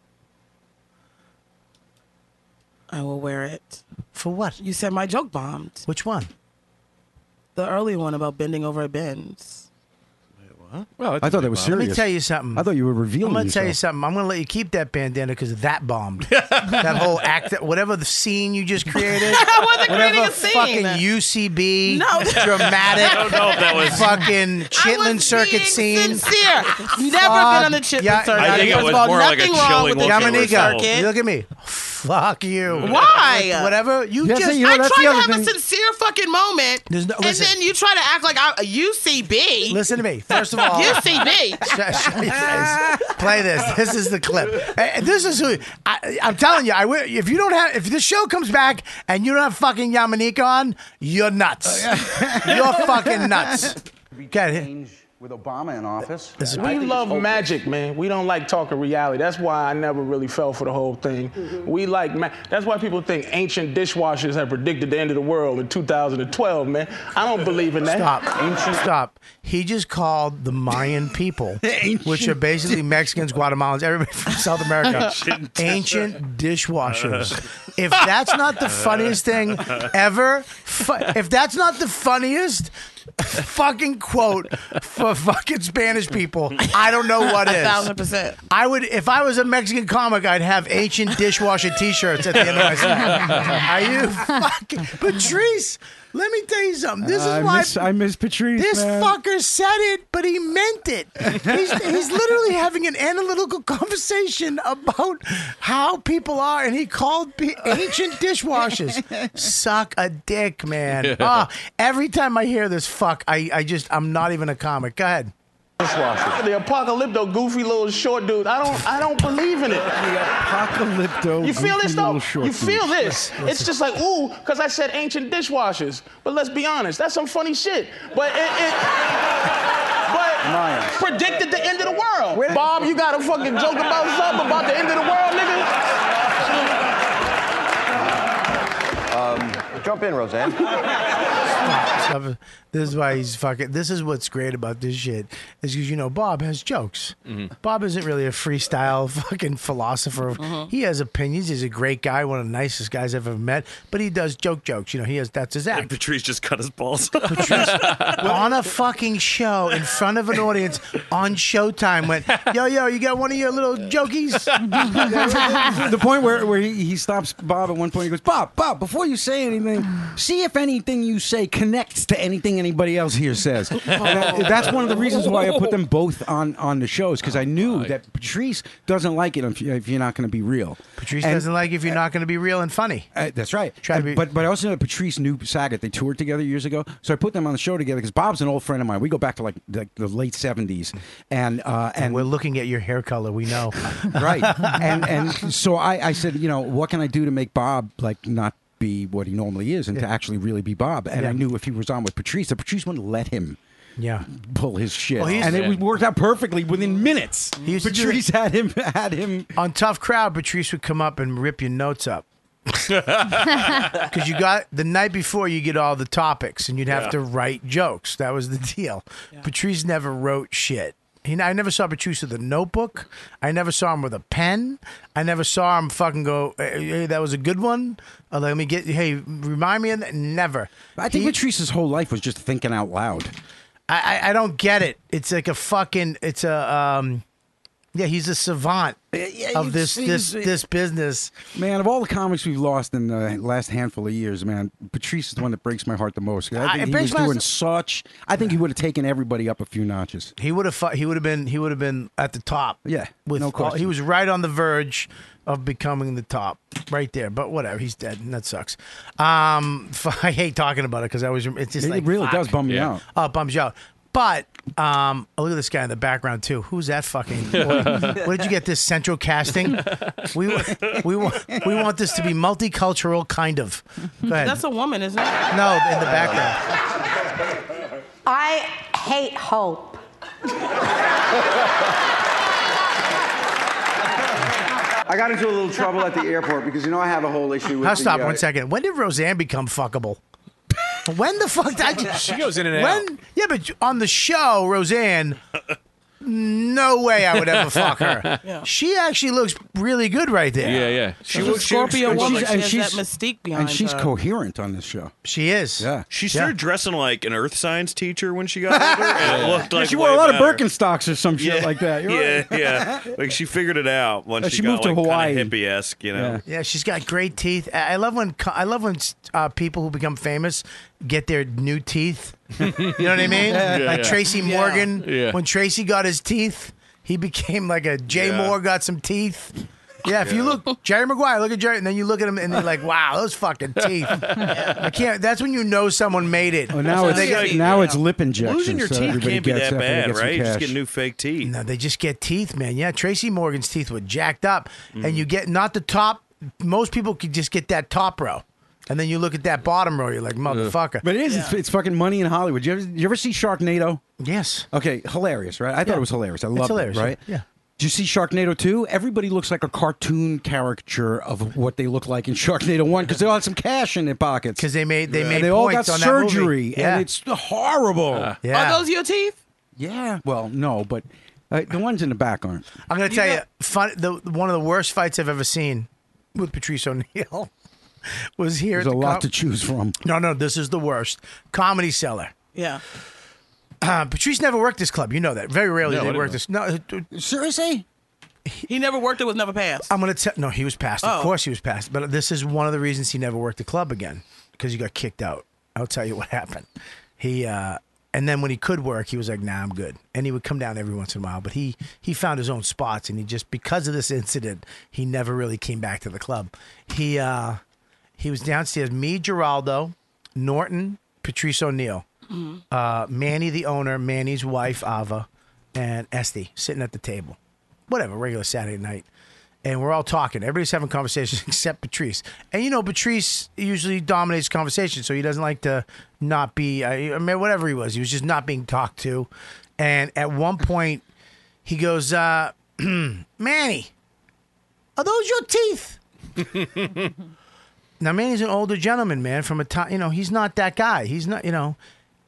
I will wear it. For what? You said my joke bombed. Which one? The early one about bending over a Benz. Well, I thought that was Let serious. me tell you something. I thought you were revealing I'm going to yourself. tell you something. I'm going to let you keep that bandana because that bombed. That whole act, whatever the scene you just created. I wasn't whatever creating a scene. fucking U C B, No. dramatic, I don't know if that was. fucking I Chitlin was Circuit being scene. Sincere. Never been on the Chitlin Yeah, Circuit. I think it First was of all, more like a nothing wrong chilling with the look at Chitlin yourself. Yamanika, Circuit. look at me. Fuck you. Why? Whatever. You Yeah, just. see, you know, I that's tried the to other have a thing. sincere fucking moment, There's no- and listen. then you try to act like I'm a U C B. Listen to me. First of all. U C B. Shut- shut your face. Play this. This is the clip. Uh, This is who I, I'm telling you. I will, if you don't have, if this show comes back and you don't have fucking Yamanika on, you're nuts. You're fucking nuts. Get it. With Obama in office. This is- We love magic, man. We don't like talking reality. That's why I never really fell for the whole thing. We like ma- That's why people think ancient dishwashers have predicted the end of the world in two thousand twelve, man. I don't believe in that. Stop. Ancient. Stop. He just called the Mayan people, which are basically Mexicans, Guatemalans, everybody from South America, ancient dishwashers. If that's not the funniest thing ever, fu- if that's not the funniest, fucking quote for fucking Spanish people, I don't know what is. A thousand percent. I would, if I was a Mexican comic, I'd have ancient dishwasher T-shirts at the end of my set. Are you fucking Patrice? Let me tell you something. This is I why miss, I miss Patrice. this man. fucker said it, but he meant it. He's, he's literally having an analytical conversation about how people are, and he called pe- ancient dishwashers. Suck a dick, man. Ah, every time I hear this fuck, I, I just, I'm not even a comic. Go ahead. Dishwasher. The Apocalypto, goofy little short dude. I don't, I don't believe in it. The Apocalypto. You feel this though? short You feel dude. this? It's just like ooh, because I said ancient dishwashers. But let's be honest, that's some funny shit. But it, it but predicted the end of the world. Bob, you got a fucking joke about something about the end of the world, nigga? Um, jump in, Roseanne. Stop. This is why he's fucking. This is what's great about this shit is because you know Bob has jokes. Mm-hmm. Bob isn't really a freestyle fucking philosopher. Mm-hmm. He has opinions. He's a great guy, one of the nicest guys I've ever met. But he does joke jokes. You know, he has that's his act. And Patrice just cut his balls. Patrice on a fucking show in front of an audience on Showtime went, yo yo, you got one of your little jokies. The point where, where he, he stops Bob at one point. He goes, Bob, Bob, before you say anything, see if anything you say connects to anything anybody else here says. And that- that's one of the reasons why I put them both on, on the shows, because I knew that Patrice doesn't like it if, you, if you're not going to be real. Patrice And- doesn't like if you're not going to be real and funny. Uh, that's right. Try to And- be- but but I also know Patrice knew Saget. They toured together years ago, so I put them on the show together because Bob's an old friend of mine. We go back to like the, the late seventies, and uh, and we're looking at your hair color. We know, right? And and so I, I said, you know, what can I do to make Bob like not be what he normally is, and to actually really be Bob? And Yeah. I knew if he was on with Patrice, that Patrice wouldn't let him. Yeah, pull his shit, Well, he's- and Yeah. it worked out perfectly within minutes. He used to do- Patrice had him had him on Tough Crowd. Patrice would come up and rip your notes up. Because you got the night before, you get all the topics, and you'd have Yeah. to write jokes. That was the deal. Patrice never wrote shit. He, I never saw Patrice with a notebook. I never saw him with a pen. I never saw him fucking go, hey, hey, that was a good one. Uh, let me get, hey, remind me of that. Never. I think Patrice's whole life was just thinking out loud. I, I, I don't get it. It's like a fucking, it's a, um, yeah, he's a savant of this this this business. Man, of all the comics we've lost in the last handful of years, man, Patrice is the one that breaks my heart the most. I I- think it he breaks was my- doing such. I think he would have taken everybody up a few notches. He would have fu- he would have been he would have been at the top. Yeah, with no all- question. he was right on the verge of becoming the top, right there. But whatever, he's dead, and that sucks. Um, I hate talking about it because I was. It's just It like really fuck. does bum me Yeah. out. Oh, it bums you out. But um, oh, look at this guy in the background too. Who's that fucking? Where did you get this central casting? We we want we want this to be multicultural, kind of. Go ahead. That's a woman, isn't it? No, in the background. I hate hope. I got into a little trouble at the airport because, you know, I have a whole issue with Now the, stop uh, one second. When did Roseanne become fuckable? When the fuck did I just, She goes in and when, Yeah, but on the show, Roseanne, no way I would ever fuck her. Yeah. She actually looks really good right there. Yeah, yeah. She She's a was- she- Scorpio And woman. she's- She and has that she's- mystique behind and she's her. coherent on this show. She is. Yeah. She started dressing like an earth science teacher when she got older. And it looked Yeah, like she wore a way lot better. of Birkenstocks or some shit Yeah. like that. You're yeah, right. yeah. Like she figured it out once Uh, she, she got moved to like Hawaii. kind of hippie-esque, you know. Yeah, she's got great teeth. I I love when co- I love when uh, people who become famous get their new teeth. You know what I mean? Yeah, like yeah. Tracy Yeah. Morgan. Yeah. When Tracy got his teeth, he became like a Jay Yeah. Moore got some teeth. Yeah, if you Yeah. look Jerry Maguire, look at Jerry, and then you look at him and you're like, wow, those fucking teeth. I can't. That's when you know someone made it. Oh, now So it's they get- now it's lip injections. Losing your so teeth everybody can't be gets- that everybody bad, gets some right? You just cash. get new fake teeth. No, they just get teeth, man. Yeah, Tracy Morgan's teeth were jacked up, Mm. and you get not the top. Most people could just get that top row, and then you look at that bottom row. You're like, motherfucker. But it is. It's, it's fucking money in Hollywood. You ever, you ever see Sharknado? Yes. Okay, hilarious, right? I thought Yeah. it was hilarious. I It's love hilarious, it, right? yeah. Did you see Sharknado two? Everybody looks like a cartoon caricature of what they look like in Sharknado one because they all had some cash in their pockets. Because they made they And made they all got points on that movie. surgery, Yeah. and it's horrible. Yeah. Are those your teeth? Yeah. Well, no, but uh, the ones in the back aren't. I'm going to tell you, fun, the one of the worst fights I've ever seen with Patrice O'Neill was here. There's at a the lot com- to choose from. No, no, this is the worst. Comedy Cellar. Yeah. Uh, Patrice never worked this club. You know that. Very rarely No, I they didn't work know. this. No, uh, seriously. He never worked it, was never passed. I'm gonna tell. No, he was passed. Of Oh. course, he was passed. But this is one of the reasons he never worked the club again because he got kicked out. I'll tell you what happened. He uh, and then when he could work, he was like, "Nah, I'm good." And he would come down every once in a while. But he he found his own spots, and he just because of this incident, he never really came back to the club. He uh, he was downstairs. Me, Geraldo, Norton, Patrice O'Neill, Mhm. uh, Manny, the owner, Manny's wife, Ava, and Esty sitting at the table. Whatever, regular Saturday night. And we're all talking. Everybody's having conversations except Patrice. And you know, Patrice usually dominates conversation, so he doesn't like to not be, I I mean, whatever he was, he was just not being talked to. And at one point, he goes, uh, Manny, are those your teeth? Now, Manny's an older gentleman, man, from a time, you know, he's not that guy. He's not, you know,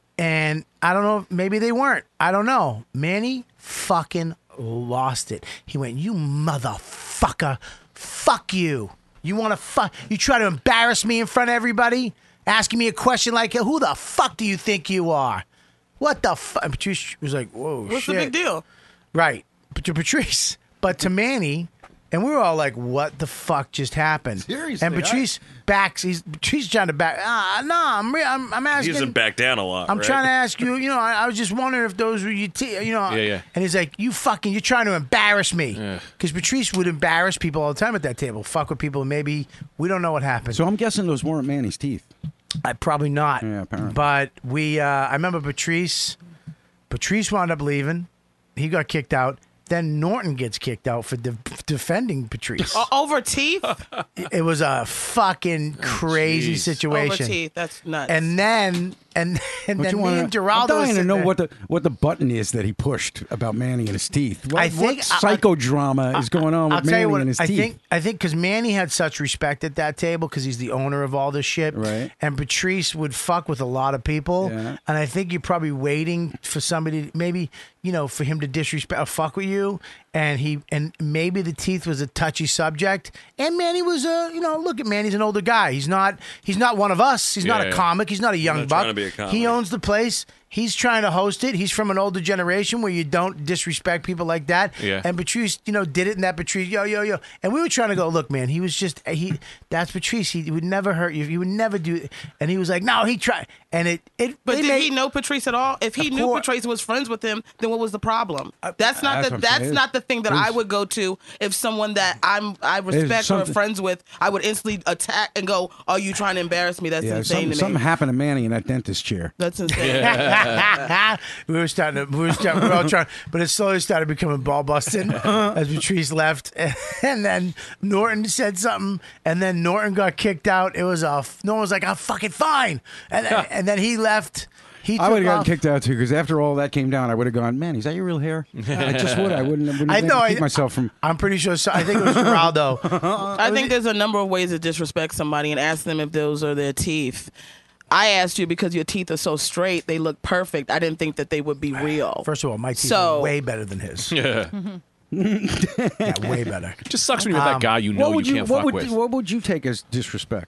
and I don't know, maybe they weren't. I don't know. Manny fucking lost it. He went, you motherfucker, fuck you. You want to fuck, you try to embarrass me in front of everybody? Asking me a question like, who the fuck do you think you are? What the fuck? Patrice was like, whoa, What's shit. the big deal? Right. But to Patrice, but to Manny, and we were all like, what the fuck just happened? Seriously, And Patrice backs, he's Patrice trying to back, ah, no, I'm, re- I'm, I'm He asking. doesn't back down a lot. I'm right? trying to ask you, you know, I, I was just wondering if those were your teeth, you know. Yeah, yeah. And he's like, you fucking, you're trying to embarrass me. Because Patrice would embarrass people all the time at that table, fuck with people, maybe, we don't know what happened. So I'm guessing those weren't Manny's teeth. I probably not. Yeah, apparently. But we, uh, I remember Patrice, Patrice wound up leaving. He got kicked out. Then Norton gets kicked out for de- defending Patrice. O- over teeth? It was a fucking crazy Over situation. teeth. That's nuts. And then, and, and Don't then you me wanna- and Geraldo I'm dying was to sitting know there. what the what the button is that he pushed about Manny and his teeth. What, I think what psychodrama is going on I'll with tell you Manny what, and his I teeth? think I think because Manny had such respect at that table because he's the owner of all this shit, right? And Patrice would fuck with a lot of people, Yeah. and I think you're probably waiting for somebody, maybe you know, for him to disrespect or fuck with you, and he and maybe the teeth was a touchy subject, and Manny was a you know, look at Manny's an older guy. He's not he's not one of us. He's not Yeah, a yeah. comic. He's not a young not buck. trying to be a comic. He owns the place. He's trying to host it. He's from an older generation where you don't disrespect people like that. Yeah. And Patrice, you know, did it in that Patrice, yo, yo, yo. And we were trying to go, look, man, he was just, he, that's Patrice. He would never hurt you. He would never do, and he was like, no, he tried. And it, it, But they did made- he know Patrice at all? If he Of knew course. Patrice was friends with him, then what was the problem? That's not that's the what I'm that's saying. not the thing that There's- I would go to if someone that I'm I respect or something- friends with, I would instantly attack and go, "Are you trying to embarrass me?" That's yeah, insane something, to me. something happened to Manny in that dentist chair. That's insane. we were starting to, we were, starting, we were all trying, but it slowly started becoming ball busting as Patrice left. And then Norton said something, and then Norton got kicked out. It was a, Norton was like, I'm fucking fine. And, then- and then he left. He I would have took gotten off. kicked out too because after all that came down, I would have gone, man, is that your real hair? I just would. I wouldn't. I wouldn't I have know, keep I- myself from. I'm pretty sure. So, I think it was Geraldo. I think there's a number of ways to disrespect somebody and ask them if those are their teeth. I asked you because your teeth are so straight, they look perfect. I didn't think that they would be real. First of all, my teeth So- are way better than his. Yeah. Yeah, way better. Just sucks when you're with that Um, guy you know what you would you, can't what fuck would, with. What would you take as disrespect?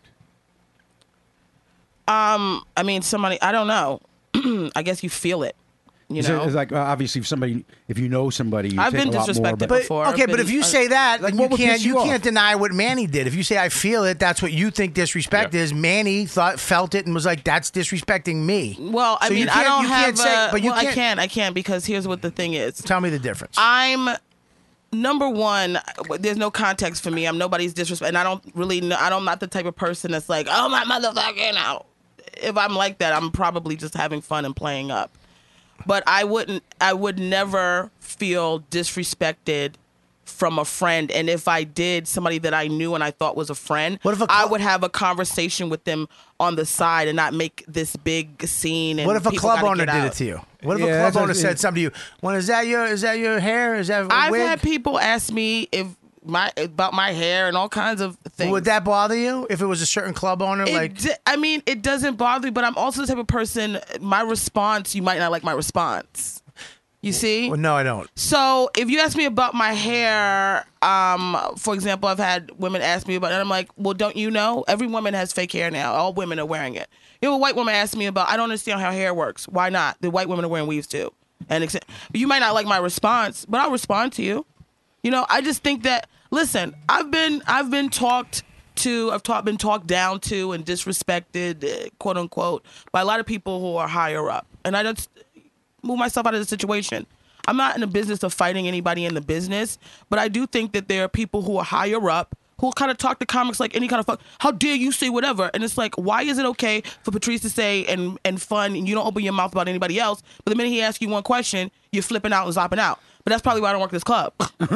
Um, I mean, somebody I don't know. I guess you feel it. You Is know, it, it's like uh, obviously if somebody, if you know somebody, you I've take been a lot more, disrespected but- But, before. okay, but Been- if you say that, Like, then what you would can't piss you you can't off? deny what Manny did. If you say I feel it, that's what you think disrespect Yeah. is. Manny thought felt it and was like, that's disrespecting me. well, I So you mean, I can't- don't you have. can't say- uh, but you well, I can't- can't. I can't because here's what the thing is. Tell me the difference. I'm number one. There's no context for me. I'm nobody's disrespect, and I don't really. Know, I don't. I'm not the type of person that's like, oh my motherfucking out. If I'm like that, I'm probably just having fun and playing up. But I wouldn't. I would never feel disrespected from a friend, and if I did, somebody that I knew and I thought was a friend, What if a I cl- would have a conversation with them on the side and not make this big scene. And What if a people club gotta owner get did out. it to you? What if Yeah, a club that's- owner said it- something to you? When is that your is that your hair? Is that a I've wig? had people ask me if my about my hair and all kinds of things. Would that bother you if it was a certain club owner? It like, d- I mean, it doesn't bother me, but I'm also the type of person. My response, you might not like my response. You see? Well, no, I don't. So if you ask me about my hair, um, for example, I've had women ask me about it, and I'm like, well, don't you know? Every woman has fake hair now. All women are wearing it. You know, a white woman asked me about, I don't understand how hair works. Why not? The white women are wearing weaves too. And ex- you might not like my response, but I'll respond to you. You know, I just think that, listen, I've been I've been talked to, I've talk, been talked down to and disrespected, uh, quote unquote, by a lot of people who are higher up. And I just move myself out of the situation. I'm not in the business of fighting anybody in the business, but I do think that there are people who are higher up who kind of talk to comics like any kind of fuck. How dare you say whatever? And it's like, why is it okay for Patrice to say and and fun and you don't open your mouth about anybody else, but the minute he asks you one question, you're flipping out and zopping out? But that's probably why I don't work this club.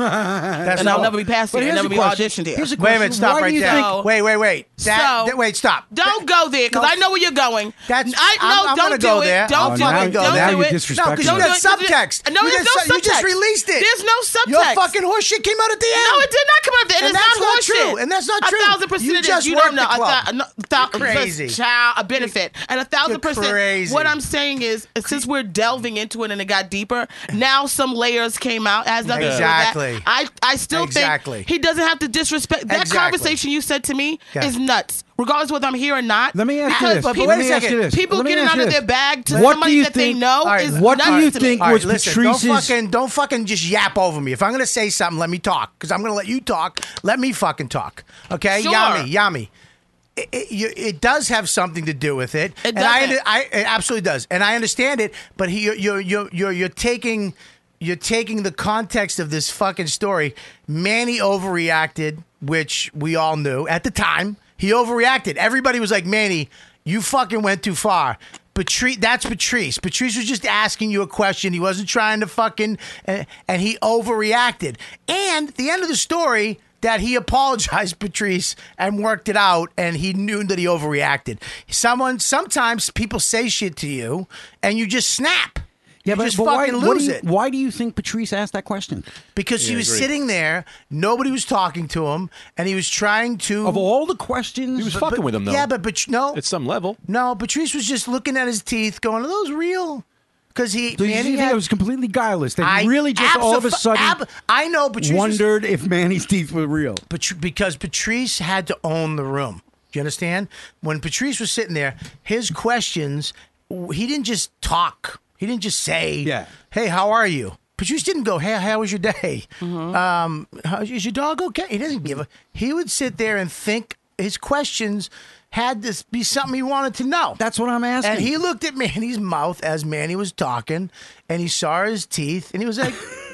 That's and not- I'll never be passed But here. here's I'll never a be question. auditioned here. Here's a Wait a minute, stop Why do right you there. think- Wait, wait, wait. That- So- that- wait, stop. Don't go there because I know where you're going. That's, I I'm, no, I'm don't gonna do go it. there. Don't I'm do gonna it. go Don't there. do it. No, because you Don't got do it. subtext. No, you there's just, no You just subtext. released it. There's no subtext. Your fucking horseshit came out at the end. No, it did not come out at the end. And It's that's not not horseshit. true. And that's not true. A thousand percent You it is. just You worked don't know. the A club. thou- no, thou- You're crazy. Child, a benefit. And a thousand You're percent. crazy. What I'm saying is, since we're delving into it and it got deeper, now some layers came out. It has nothing Exactly. to do with that. I, I still Exactly. think he doesn't have to disrespect. That Exactly. conversation you said to me Yeah. is nuts. Regardless of whether I'm here or not. Let me ask you Because this. But people- wait a Let me ask second. you this. People Let me getting ask out you of this. their bag to What do somebody you that they think- know All right, is what do nuts you to me. think All right, was listen, Patrice's? Don't fucking, don't fucking just yap over me. If I'm gonna say something, let me talk. Because I'm gonna let you talk. Let me fucking talk. Okay, Sure. Yami, Yami. It, it, you, it does have something to do with it, It and I, doesn't. I, it absolutely does, and I understand it. But he, you're, you're, you're, you're, you're taking, you're taking the context of this fucking story. Manny overreacted, which we all knew at the time. He overreacted. Everybody was like, Manny, you fucking went too far. Patrice, that's Patrice. Patrice was just asking you a question. He wasn't trying to fucking, and, and he overreacted. And at the end of the story, that he apologized, Patrice, and worked it out, and he knew that he overreacted. Someone, sometimes people say shit to you, and you just snap. Yeah, you but, just but why, fucking what lose do you, it. why do you think Patrice asked that question? Because he Yeah, I was agree. sitting there, nobody was talking to him, and he was trying to. Of all the questions, He was But- fucking but- with him, though. Yeah, but, but no. At some level. No, Patrice was just looking at his teeth, going, "Are those real?" Because he, So you Manny think had- it was completely guileless? That I he really just all of a absol- sudden ab- I know Patrice was- wondered if Manny's teeth were real. Pat- because Patrice had to own the room. Do you understand? When Patrice was sitting there, his questions, w- he didn't just talk. He didn't just say, Yeah. "Hey, how are you?" Patrice didn't go, "Hey, how was your day? Mm-hmm. Um, how, is your dog okay?" He doesn't give a. He would sit there and think. His questions had to be something he wanted to know. That's what I'm asking. And he looked at Manny's mouth as Manny was talking, and he saw his teeth, and he was like,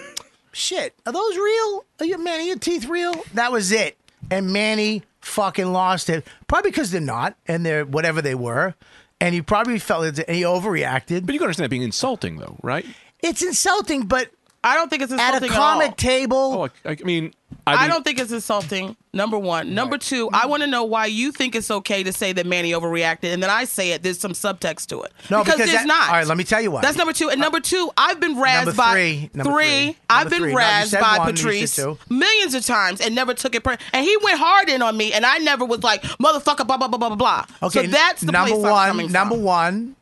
"Shit, are those real? Are you, Manny, your teeth real?" That was it. And Manny fucking lost it, probably because they're not, and they're whatever they were, and he probably felt it, and he overreacted. But you can understand that being insulting, though, right? It's insulting, but I don't think it's at insulting a at all. comic table. Oh, I, I mean, I, I, mean, don't think it's insulting. Number one. Number two, I want to know why you think it's okay to say that Manny overreacted, and then I say it. There's some subtext to it. No, because there's that- not. all right, let me tell you why. That's number two. And number two, I've been razzed Number by three. Number three. three. I've Number been three. No, you razzed said by one, you said Patrice two. millions of times and never took it. Per- and he went hard in on me, and I never was like motherfucker, blah blah blah blah blah blah. Okay, so that's the number place one. I'm coming number from. one.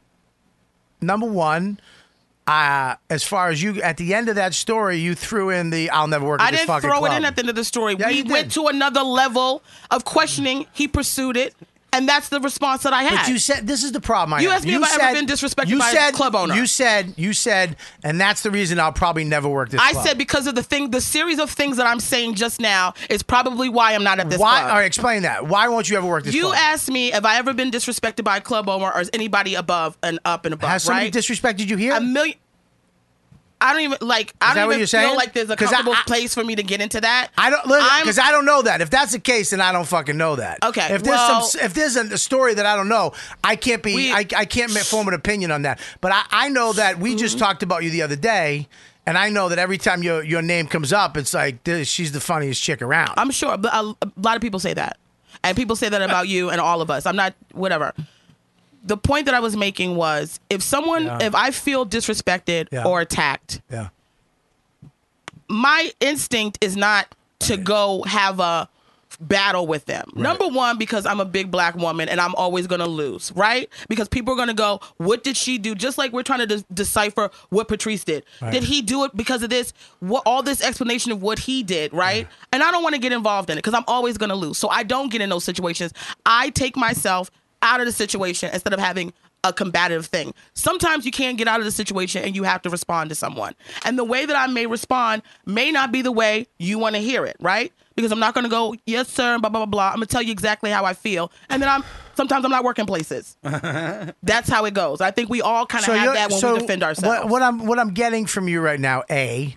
Number one. Uh, as far as you, at the end of that story, you threw in the "I'll never work at I this didn't fucking throw club." it in at the end of the story. Yeah, we you went did. to another level of questioning. He pursued it, and that's the response that I had. But you said this is the problem. I You have. asked me if I ever been disrespected you by a said, club owner. You said, you said, and that's the reason I'll probably never work this. I club. said because of the thing, the series of things that I'm saying just now is probably why I'm not at this why? club. All right, explain that. Why won't you ever work this You club? asked me if I ever been disrespected by a club owner or is anybody above and up and above. Has somebody right? disrespected you here? A million. I don't even like. I that don't what even you're feel saying? like there's a 'Cause I- comfortable I- place for me to get into that. I don't I'm- because I don't know that. If that's the case, then I don't fucking know that. Okay, If there's well- some, if there's a, a story that I don't know, I can't be. We- I, I can't ma- form an opinion on that. But I, I know that we Mm-hmm. just talked about you the other day, and I know that every time your your name comes up, it's like this, she's the funniest chick around. I'm sure, but a, a lot of people say that, and people say that about you and all of us. I'm not whatever. The point that I was making was if someone, Yeah. if I feel disrespected Yeah. or attacked, yeah. my instinct is not to go have a battle with them. Right. Number one, because I'm a big black woman and I'm always going to lose, right? Because people are going to go, what did she do? Just like we're trying to de- decipher what Patrice did. Right. Did he do it because of this? What, all this explanation of what he did, right? Yeah. And I don't want to get involved in it because I'm always going to lose. So I don't get in those situations. I take myself out of the situation instead of having a combative thing. Sometimes you can't get out of the situation and you have to respond to someone. And the way that I may respond may not be the way you want to hear it, right? Because I'm not going to go, yes, sir, blah, blah, blah, blah. I'm going to tell you exactly how I feel. And then I'm sometimes I'm not working places. That's how it goes. I think we all kind of So have you're- that when so we defend ourselves. What, what I'm what I'm getting from you right now, A,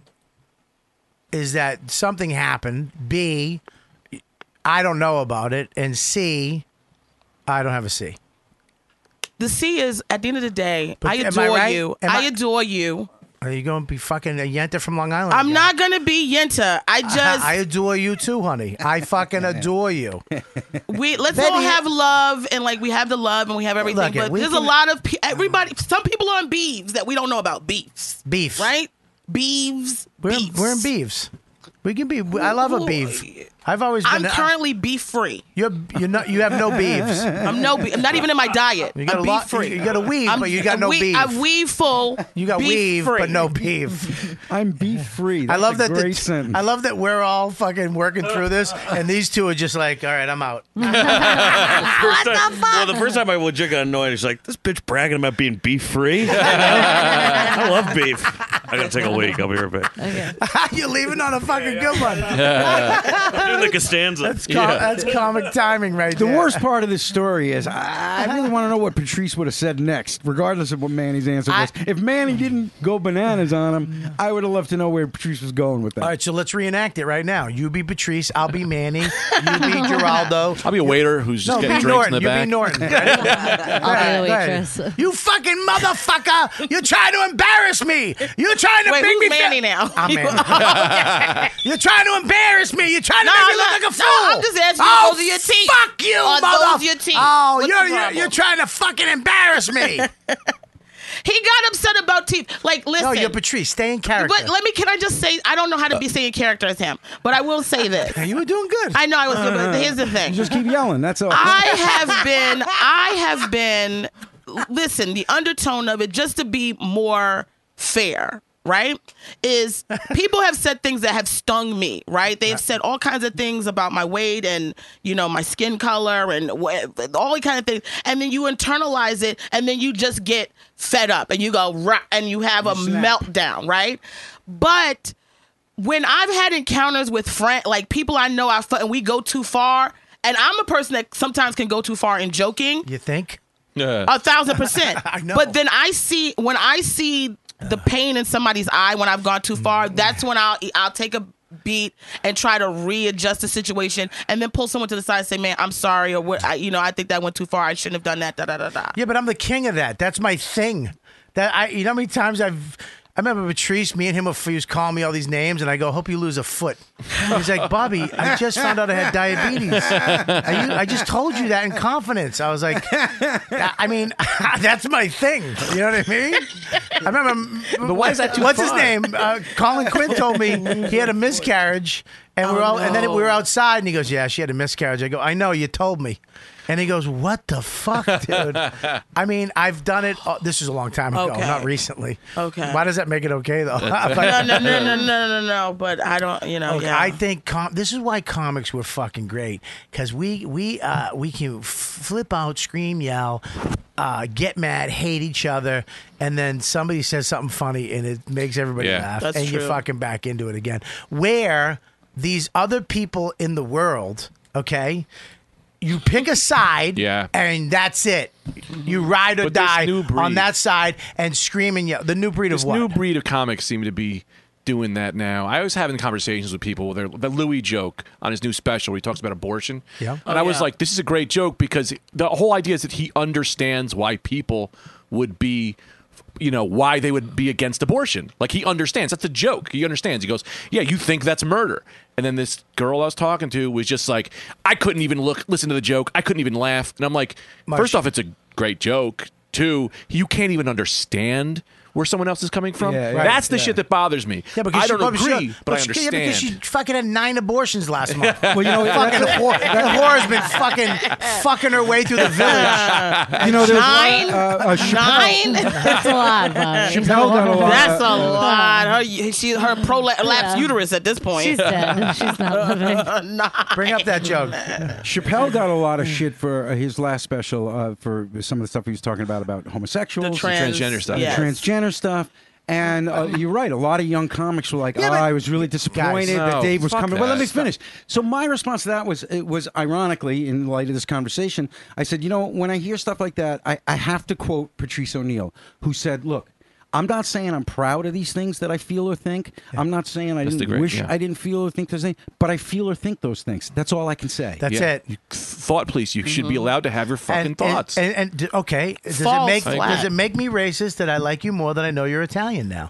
is that something happened. B, I don't know about it. And C, I don't have a C. The C is, at the end of the day, But I am I adore right? you. Am I, I- adore you. Are you going to be fucking a Yenta from Long Island? I'm again? not going to be Yenta. I just... I adore you too, honey. I fucking adore you. We let's Baby, all have love and like we have the love and we have everything. Look it, but we there's can- a lot of pe- everybody. Some people are on beeves that we don't know about. Beefs, Beef, right? Beeves. We're in, we're in beefs. We can be. I love a beef. I've always been. I'm currently beef free. You're you're not. You have no beeves. I'm no. Be- I'm not even in my diet. You got I'm a beef lot. free. You got a weave, I'm, but you got no we- beef. I weave full. You got beef weave, free. but no beef. I'm beef free. I That's love a that. Great The, sentence. I love that we're all fucking working through this, and these two are just like, all right, I'm out. First time- Well, the first time I legit got annoyed, he's like, this bitch bragging about being beef free. I love beef. I gotta take a week. I'll be right back. You're leaving on a fucking good one. Doing the Costanza. That's, com- that's comic timing right The there. worst part of this story is I, I really want to know what Patrice would have said next, regardless of what Manny's answer was. if Manny didn't go bananas on him, I would have loved to know where Patrice was going with that. All right, so let's reenact it right now. You be Patrice, I'll be Manny, you be Geraldo. I'll be a waiter who's just No, getting be drinks Norton. in the You back. be Norton. I'll be the Go ahead. waitress. You fucking motherfucker! You're trying to embarrass me. You're trying to Wait, make who's me. Manny fe- now? I'm Manny. You're trying to embarrass me. You're trying to No, make me no, look like a no, fool. I'm just asking you, Oh, those are your teeth. fuck you, Are mother. those your teeth? Oh, What's you're, the you're problem? you're trying to fucking embarrass me. He got upset about teeth. Like, listen. No, you're Patrice. Stay in character. But let me, can I just say, I don't know how to be saying character as him, but I will say this. You were doing good. I know I was good, but here's the thing. Just keep yelling. That's all. I have been, I have been, listen, the undertone of it, just to be more fair, right, is people have said things that have stung me, right? They've said all kinds of things about my weight and, you know, my skin color and wh- all kind of things. And then you internalize it and then you just get fed up and you go, rah, and you have a meltdown, right? But when I've had encounters with friends, like people I know, I fu- and we go too far, and I'm a person that sometimes can go too far in joking. You think? Yeah. A thousand percent. I know. But then I see, when I see the pain in somebody's eye when I've gone too far, that's when I'll I'll take a beat and try to readjust the situation and then pull someone to the side and say, man, I'm sorry, or what, I, you know, I think that went too far. I shouldn't have done that, da da da da. Yeah, but I'm the king of that. That's my thing. That I, you know, how many times I've. I remember Patrice, me and him, he was calling me all these names, and I go, hope you lose a foot. He's like, Bobby, I just found out I had diabetes. I, I just told you that in confidence. I was like, I mean, that's my thing. You know what I mean? I remember, But why is that too what's far? his name? Uh, Colin Quinn told me he had a miscarriage, and we were all, and then we were outside, and he goes, yeah, she had a miscarriage. I go, I know, you told me. And he goes, what the fuck, dude? I mean, I've done it. Oh, this is a long time ago, Okay. not recently. Okay. Why does that make it okay, though? no, no, no, no, no, no, no. But I don't, you know, Okay, yeah. I think com- this is why comics were fucking great, because we we uh, we can f- flip out, scream, yell, uh, get mad, hate each other, and then somebody says something funny and it makes everybody Yeah. laugh, That's and you true. fucking back into it again. Where these other people in the world, okay, you pick a side, Yeah. and that's it. You ride or But this die new breed- on that side and scream and yell. The new breed This of what? new breed of comics seem to be doing that now. I was having conversations with people. They're, the Louis joke on his new special where he talks about abortion. Yeah. And Oh, I was yeah. like, this is a great joke because the whole idea is that he understands why people would be, you know, why they would be against abortion. Like, he understands. That's a joke. He understands. He goes, yeah, you think that's murder. And then this girl I was talking to was just like, I couldn't even look, listen to the joke. I couldn't even laugh. And I'm like, Much. first off, it's a great joke. Two, you can't even understand where someone else is coming from. Yeah, yeah, That's the yeah. shit that bothers me. Yeah, because I she don't probably agree, should- but I she- understand. Yeah, because she fucking had nine abortions last month. Well, you know, fucking that- whore, that whore has been fucking fucking her way through the village. You know, there's Nine? Uh, uh, Chappelle- Nine? That's a lot, Bobby. Chappelle got a lot. That's a uh, lot. Her, she, her prolapse Yeah. uterus at this point. She's dead. She's not living. Nah. Bring up that joke. Chappelle got a lot of shit for uh, his last special uh, for some of the stuff he was talking about about homosexuals, The trans- transgender stuff. the yes. transgender stuff. And uh, you're right. A lot of young comics were like, Yeah, "Oh, but- I was really disappointed Guys, that no, Dave was fuck coming." Well, let that. me finish. So my response to that was, it was ironically, in light of this conversation, I said, "You know, when I hear stuff like that, I, I have to quote Patrice O'Neill, who said, look." I'm not saying I'm proud of these things that I feel or think. I'm not saying I That's the didn't great- wish yeah. I didn't feel or think those things, but I feel or think those things. That's all I can say. That's Yeah. it. You- Thought police. You should be allowed to have your fucking And, thoughts. and, and, and d- okay, does it False make flag. does it make me racist that I like you more than I know you're Italian now?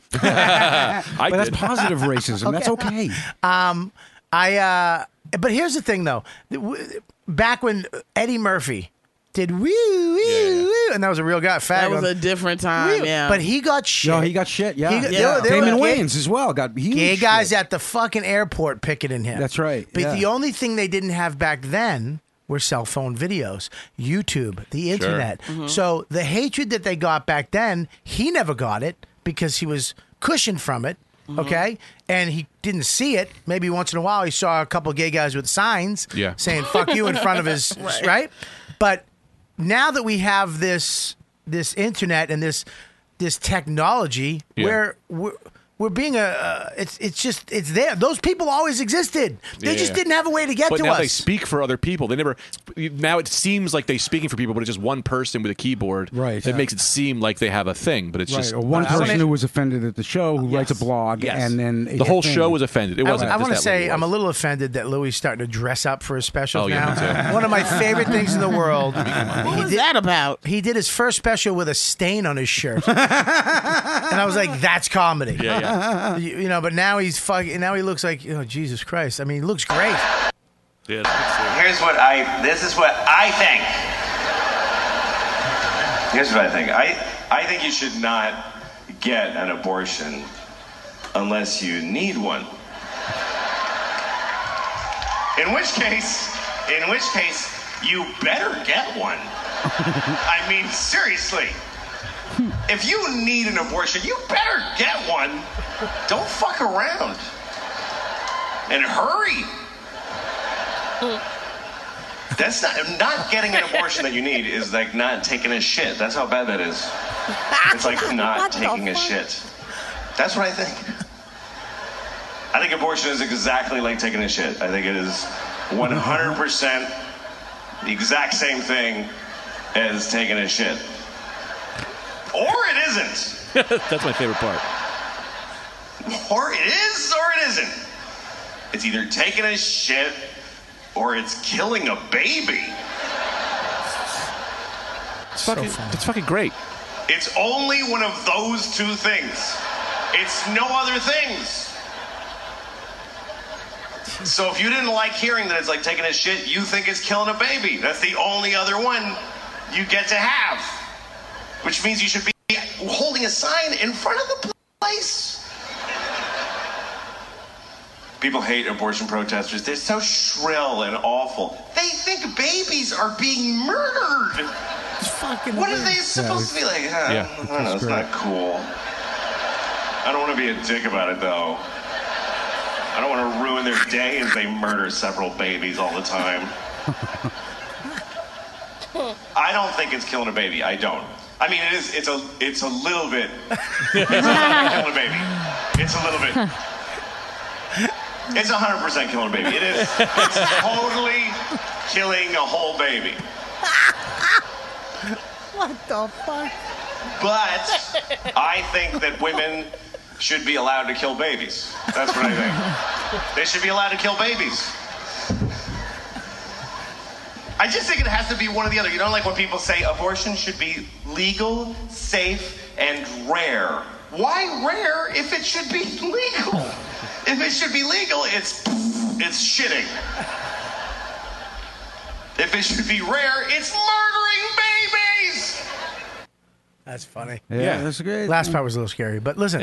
I But that's did. positive racism. That's okay. Um, I uh, but here's the thing though. The- w- Back when Eddie Murphy did woo woo yeah. woo, and that was a real guy. Fag That was on- a different time, Woo. yeah. But he got shit. No, he got shit. Yeah, He got- yeah. there were- there Damon were gay- Wayans as well got huge Gay guys shit. at the fucking airport picketing him. That's right, But yeah. the only thing they didn't have back then were cell phone videos, YouTube, the internet. Mm-hmm. So the hatred that they got back then, he never got it because he was cushioned from it. Mm-hmm. Okay, and he didn't see it. Maybe once in a while he saw a couple gay guys with signs Yeah. saying "fuck you" in front of his right. But now that we have this this internet and this this technology, Yeah. where we're we're being a uh, it's it's just it's there. Those people always existed. They Yeah, just yeah. didn't have a way to get But to now us. they speak for other people. They never. Now it seems like they're speaking for people, but it's just one person with a keyboard. Right. That makes it seem like they have a thing, but it's Right, just or one I wanna- person who was offended at the show who writes a blog, Yes. and then the whole show was offended. It I, wasn't. I just want to that say lady I'm a was. little offended that Louis starting to dress up for his specials Oh, yeah, now. me too. One of my favorite things in the world. What was that about? He did his first special with a stain on his shirt, and I was like, "That's comedy." Yeah, yeah. You, you know, but now he's fucking. Now he looks like, oh Jesus Christ! I mean, he looks great. Yeah, it's- Here's what I. This is what I think. Here's what I think. I I think you should not get an abortion unless you need one. In which case, in which case, you better get one. I mean, seriously. If you need an abortion, you better get one. Don't fuck around. And hurry. That's not not getting an abortion that you need is like not taking a shit. That's how bad that is. It's like not What the taking a fuck? shit. That's what I think. I think abortion is exactly like taking a shit. I think it is one hundred percent the exact same thing as taking a shit. Or it isn't. That's my favorite part. Or it is or it isn't. It's either taking a shit or it's killing a baby. It's fucking. It's fucking great. It's only one of those two things. It's no other things. So if you didn't like hearing that it's like taking a shit, you think it's killing a baby. That's the only other one you get to have. Which means you should be holding a sign in front of the place. People hate abortion protesters. They're so shrill and awful. They think babies are being murdered. What are they supposed to be like? Uh, Yeah, I don't know, it's not cool. I don't want to be a dick about it, though. I don't want to ruin their day as they murder several babies all the time. I don't think it's killing a baby. I don't. I mean, it is. It's a. It's a little bit. It's not killing a baby. It's a little bit. It's one hundred percent killing a baby. It is. It's totally killing a whole baby. What the fuck? But I think that women should be allowed to kill babies. That's what I think. They should be allowed to kill babies. I just think it has to be one or the other. You know, like when people say abortion should be legal, safe, and rare. Why rare if it should be legal? If it should be legal, it's it's shitting. If it should be rare, it's murdering babies. That's funny. Yeah, Yeah. that's great. Last part was a little scary, but listen,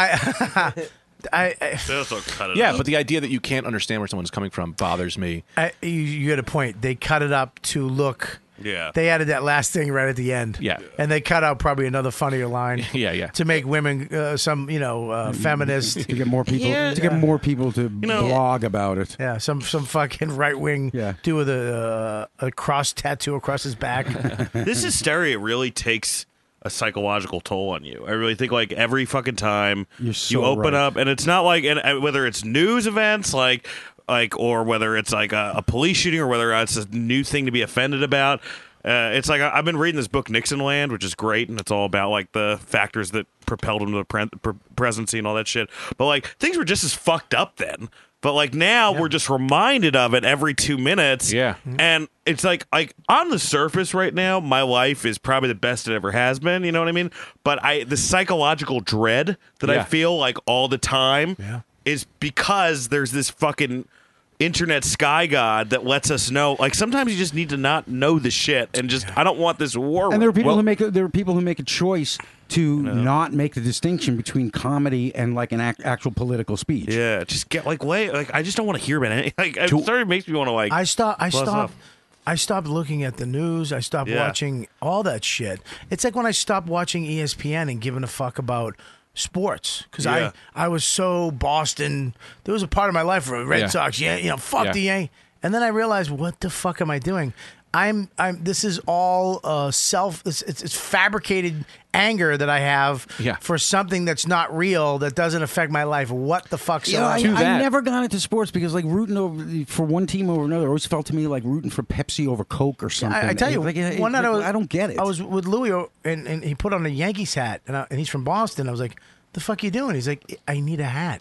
I, I, I They also cut it Yeah, out. but the idea that you can't understand where someone's coming from bothers me. I you, you had a point. They cut it up to look. Yeah. They added that last thing right at the end. Yeah. And they cut out probably another funnier line. Yeah, yeah. To make women uh, some, you know, uh, feminist. to get more people Here- to get Yeah. more people to know- blog about it. Yeah, some some fucking right wing Yeah. do with a uh, a cross tattoo across his back. This hysteria really takes a psychological toll on you. I really think like every fucking time You're so you open right. up, and it's not like, and uh, whether it's news events like like or whether it's like a, a police shooting or whether it's a new thing to be offended about. Uh, it's like I- I've been reading this book Nixon Land, which is great, and it's all about like the factors that propelled him to the pre- pre- presidency and all that shit. But like things were just as fucked up then. But like now we're just reminded of it every two minutes. Yeah. And it's like like on the surface right now, my life is probably the best it ever has been. You know what I mean? But I the psychological dread that I Yeah. feel like all the time is because there's this fucking internet sky god that lets us know. Like sometimes you just need to not know the shit and just I don't want this war. And there are people Well, who make a, there are people who make a choice to not make the distinction between comedy and like an ac- actual political speech. Yeah, just get like way like I just don't want to hear about anything. Like it sort of makes me want to like. I stopped. I buzz stopped. up. I stopped looking at the news. I stopped Yeah. watching all that shit. It's like when I stopped watching E S P N and giving a fuck about sports because Yeah. I I was so Boston. There was a part of my life where Red Yeah. Sox, yeah, you know, fuck Yeah. the Yankees. And then I realized, what the fuck am I doing? I'm I'm. This is all uh, self. It's, it's, it's fabricated anger that I have Yeah. for something that's not real that doesn't affect my life. What the fuck's You know, I, To I that. never got into sports because like rooting over for one team over another always felt to me like rooting for Pepsi over Coke or something. I, I tell you, Like, it- one it- night I was, I don't get it. I was with Louis, and, and he put on a Yankees hat, and, I, and he's from Boston. I was like, "The fuck you doing?" He's like, "I need a hat."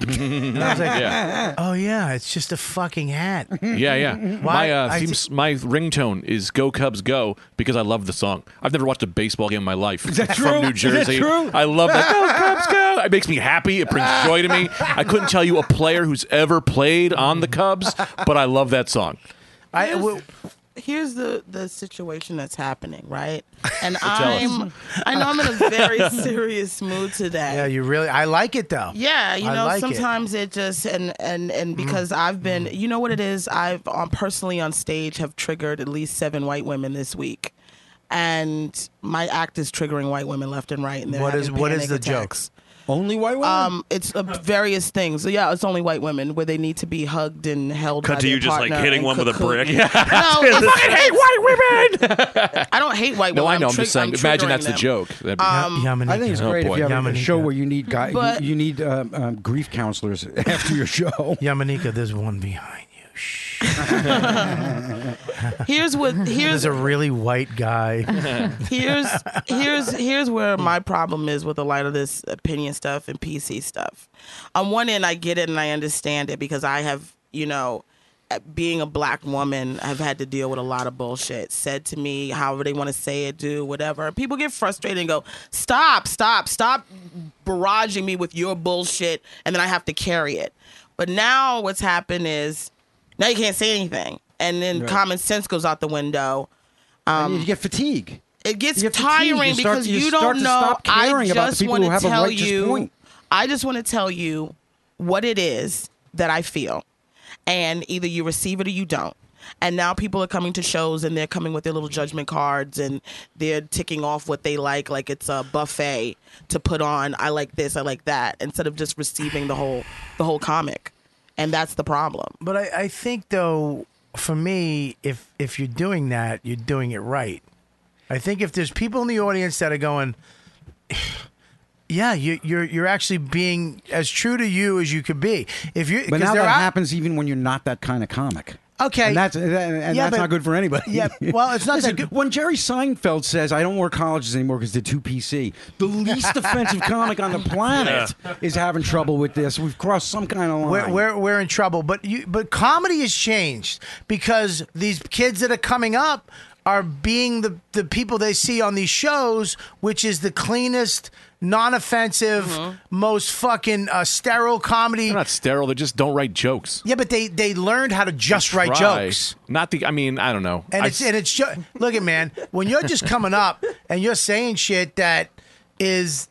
And I was like, Yeah. "Oh yeah, it's just a fucking hat." Yeah, yeah. Why- My uh, I theme, thi- my ringtone is "Go Cubs Go" because I love the song. I've never watched a baseball game in my life. Is that from true? New Is that Jersey. true? I love that. Go Cubs Go! It makes me happy. It brings joy to me. I couldn't tell you a player who's ever played on the Cubs, but I love that song. I, Here's, well, here's the the situation that's happening, right? And tell us. I'm I know I'm in a very serious mood today. yeah, you really. I like it though. Yeah, you I know, like it. sometimes it. just and and and because I've been, you know what it is, I've um, personally on stage have triggered at least seven white women this week, and my act is triggering white women left and right. And they're What is having what is panic the attacks. joke? Only white women. Um, it's uh, various things. So yeah, it's only white women where they need to be hugged and held. Cut by to their you just like partner hitting and one with a cocoon- brick. No, I hate white women. I don't hate white No, women. I know. I'm tri- just saying. I'm Imagine triggering that's the them. joke. That'd be- Um, Yamanika. I think it's Oh, great boy. if you have a Yamanika. show where you need guy, But- you, you need um, um, grief counselors after your show. Yamanika, there's one behind you. Shh. Here's what. There's Here's a really white guy. here's here's here's where my problem is with a lot of this opinion stuff and P C stuff. On one end, I get it and I understand it because I have, you know, being a black woman, I've had to deal with a lot of bullshit said to me, however they want to say it, do whatever. People get frustrated and go, "Stop, stop, stop barraging me with your bullshit," and then I have to carry it. But now what's happened is now you can't say anything, and then Right. common sense goes out the window. And you get fatigue. It gets You get fatigue. tiring You start- because you you, start don't to know. stop caring I about the just people want who to have a tell righteous you. point. I just want to tell you what it is that I feel, and either you receive it or you don't. And now people are coming to shows and they're coming with their little judgment cards and they're ticking off what they like, like it's a buffet to put on. I like this, I like that, instead of just receiving the whole the whole comic. And that's the problem. But I, I think though, for me, if if you're doing that, you're doing it right. I think if there's people in the audience that are going, yeah, you, you're you're actually being as true to you as you could be. If you, But 'cause now there that are- happens even when you're not that kind of comic. Okay. And that's and and Yeah, that's but- not good for anybody. Yeah, well, it's not Listen, that good. When Jerry Seinfeld says, "I don't wear colleges anymore because they're too P C," the least offensive comic on the planet is having trouble with this. We've crossed some kind of line. We're, we're we're in trouble, but you but comedy has changed because these kids that are coming up are being the the people they see on these shows, which is the cleanest, non-offensive, most fucking uh, sterile comedy. They're not sterile. They just don't write jokes. Yeah, but they they learned how to just write Try. jokes. Not the. I mean, I don't know. And I- it's and it's ju- look at man, when you're just coming up and you're saying shit that is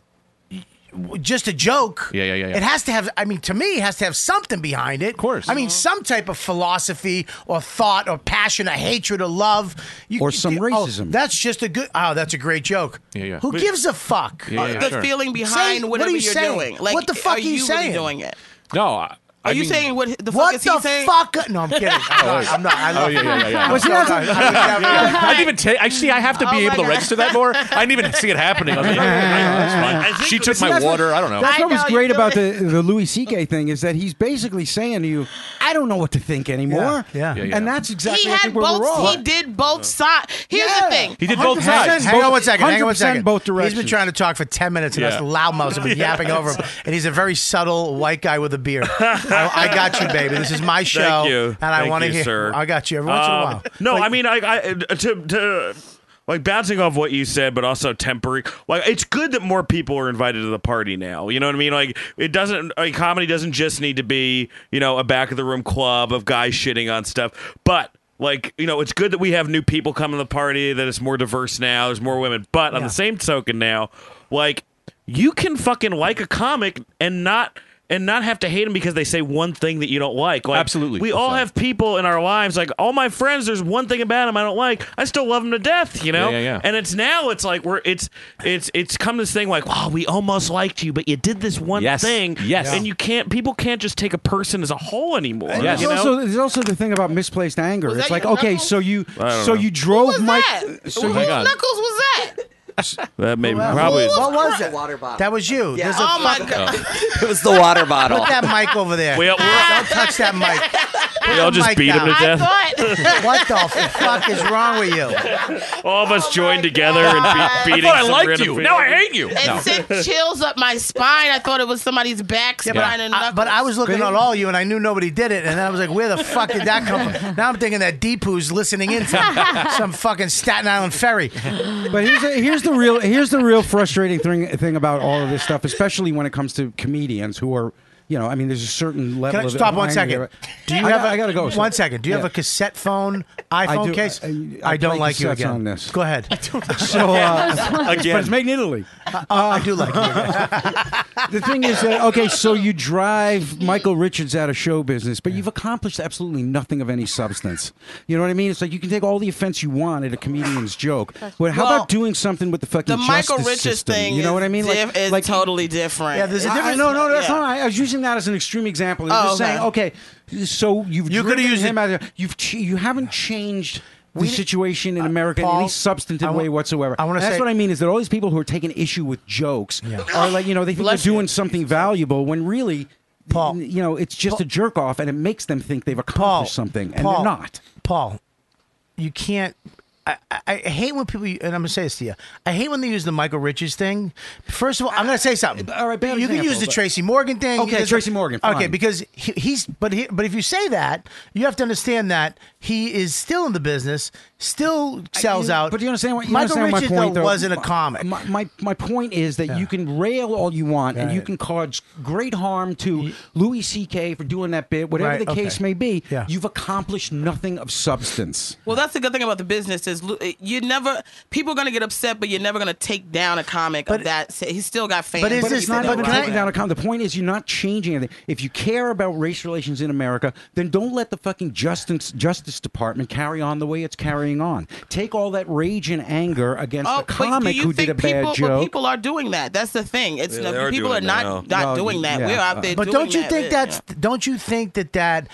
just a joke. Yeah, yeah, yeah, yeah. It has to have, I mean, to me, it has to have something behind it. Of course. I mean, some type of philosophy or thought or passion or hatred or love. You, Or some oh, racism. that's just a good, oh, that's a great joke. Yeah, yeah. Who But- gives a fuck? Yeah, yeah, the sure. feeling behind Say- what whatever are you you're saying? doing. Like, What the fuck are are you you saying? Really doing it? No, I, Are I you mean, saying what the fuck What is the he saying? fuck? No, I'm kidding. I'm not. I'm not. I love Oh, yeah, yeah, yeah, yeah. Well, see, that's- I would never- I didn't even take. I see. I have to be Oh able my to God. register that more. I didn't even see it happening. I was like, oh, that's fine. She took See, my that's water. What, I don't know. That's what I was know, great you about do the the Louis C K thing is that he's basically saying to you, "I don't know what to think anymore." Yeah, yeah, yeah. And that's exactly He I had think where we're both. all. He did both sides. Here's Yeah. the thing. He did both one hundred percent sides. Hang on one second. Hang on one one hundred percent second. both He's been directions. trying to talk for ten minutes, and Yeah. us loudmouths have been yapping over him. And he's a very subtle white guy with a beard. I, I got you, baby. This is my show, Thank you. and I Thank want to you, hear. sir. I got you every once in a Um, while. No, But- I mean, I, I to to like bouncing off what you said, but also tempering. Like, it's good that more people are invited to the party now. You know what I mean? Like, it doesn't. Like, comedy doesn't just need to be, you know, a back of the room club of guys shitting on stuff, but. Like, you know, it's good that we have new people coming to the party, that it's more diverse now, there's more women. But on Yeah. the same token now, like, you can fucking like a comic and not and not have to hate him because they say one thing that you don't like. Like, Absolutely. we all Sorry. have people in our lives, like all my friends, there's one thing about them I don't like. I still love them to death, you know? Yeah, yeah, yeah. And it's now it's like we're it's it's it's come this thing like, wow, we almost liked you, but you did this one Yes. thing. Yes. And you can't people can't just take a person as a whole anymore. And Yes. There's You know? also, there's also the thing about misplaced anger. Was It's that like, your okay, knuckles? so you I don't so know. you drove Who was Mike. that? So Whose Hang on. knuckles was that? that maybe What probably was- is- what was it? Water bottle. That was you. There's a Oh my fuck- god! It was the water bottle. Put that mic over there. We all- Don't touch that mic. we all just mic beat him to down. I death. thought. What the fuck is wrong with you? All of us joined together and be- I beating thought I some liked random you. people. Now I hate you. It No. sent chills up my spine. I thought it was somebody's back Yeah, spine but, and I, knuckles. but I was looking at all you, and I knew nobody did it, and then I was like, "Where the fuck did that come from?" Now I'm thinking that Deepu's listening in from some fucking Staten Island ferry. But here's the, here's the real here's the real frustrating thing thing about all of this stuff, especially when it comes to comedians who are, you know, I mean, there's a certain level. Can I of stop one anger second? there. Do you I, have? gotta- a, I gotta go. One second. Do you have Yeah. a cassette phone, iPhone do. case? I- I, I don't play like you cassettes again. on this. Go ahead. So, uh, but Again. it's made in Italy. Uh, I do like you. The thing is that okay, so you drive Michael Richards out of show business, but you've accomplished absolutely nothing of any substance. You know what I mean? It's like you can take all the offense you want at a comedian's joke, but how Well, about doing something with the fucking the Michael justice Richards system? thing You know what I mean? is, diff- is totally different. Yeah, there's a I- I- difference. no, no, that's Yeah. not. I was using that as an extreme example. I'm Oh, just okay. saying, okay, so you've You could've driven used him it- out of, you've ch- you haven't changed the We- situation in America in Paul, any substantive I wa- way whatsoever. I wanna And that's say- what I mean is that all these people who are taking issue with jokes are like, you know, they think Bless they're you. doing something valuable when really, Paul, you know, it's just Paul- a jerk off, and it makes them think they've Paul, accomplished something, and Paul, they're not. Paul, you can't. I, I, I hate when people, and I'm gonna say this to you. I hate when they use the Michael Richards thing. First of all, I'm gonna say something. All right, bad you can example, use the but- Tracy Morgan thing. Okay, There's- Tracy Morgan, Okay, fine. because he, he's but he, but if you say that, you have to understand that he is still in the business, still sells You- out. But do you understand what you Michael understand Richards my point, though, though? wasn't a My- comic. My, my, my point is that Yeah. you can rail all you want, and you Right. can cause great harm to Louis C K for doing that bit, whatever Right, the okay. case may be. Yeah. You've accomplished nothing of substance. Well, that's the good thing about the business is lu- you never people are gonna get upset, but you're never gonna take down a comic of that. He's still got fans. but is But this it's not but even can I- taking down account. The point is, you're not changing anything. If you care about race relations in America, then don't let the fucking Justice Justice Department carry on the way it's carrying on. Take all that rage and anger against Oh, a but do comic you who think did a people, bad But joke. people are doing that. That's the thing. It's Yeah, the, they are people doing are that not now. not No, doing that. yeah, We're out there. But doing don't you that. think Yeah. that's? Don't you think that that?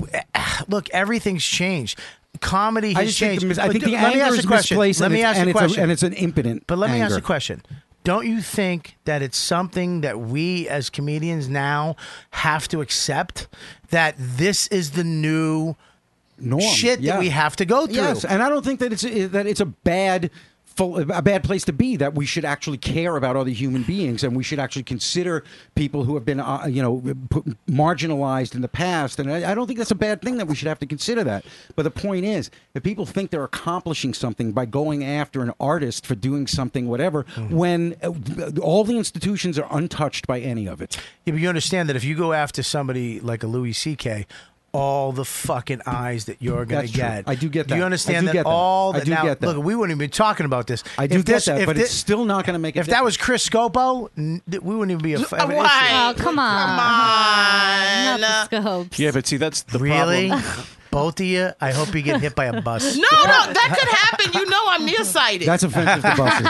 Look, everything's changed. Comedy I has just think changed. the mis- I But think do- the let me anger ask is a question. misplaced, Let and me it's- ask and a it's a- question. and it's an impotent But let me ask anger. a question. Don't you think that it's something that we as comedians now have to accept that this is the new Norm. shit Yeah. that we have to go through? Yes, and I don't think that it's that it's a bad full, a bad place to be. That we should actually care about other human beings, and we should actually consider people who have been, uh, you know, put, marginalized in the past. And I, I don't think that's a bad thing that we should have to consider that. But the point is, if people think they're accomplishing something by going after an artist for doing something, whatever, when uh, all the institutions are untouched by any of it. Yeah, but you understand that if you go after somebody like a Louis C K, all the fucking eyes that you're going That's to true. get. I do get Do you that. understand I do that get that. all I that do now, get that. Look, we wouldn't even be talking about this. I do If get this- that, if but thi- it's still not going to make a If that was Chris Scopo, n- we wouldn't even be a. f- have an Oh, issue. come on. on. Not the scopes. Yeah, but see, that's the Really? problem. Both of you? I hope you get hit by a bus. No, no, that could happen. You know I'm nearsighted. That's offensive to buses.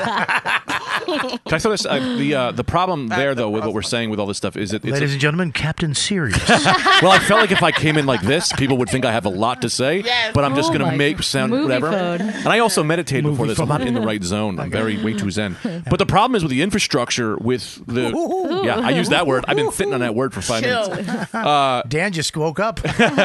Can I throw this? Uh, the uh, the problem there, though, with what we're saying with all this stuff is that it's Ladies a, and gentlemen, Captain Serious. well, I felt like if I came in like this, people would think I have a lot to say. Yes. But I'm just Oh going to my make sound movie whatever. phone. And I also meditated before this. I'm not in the right zone. I'm very way too zen. But the problem is with the infrastructure. With the yeah, I use that word. I've been sitting on that word for five Chill. minutes. Uh, Dan just woke up.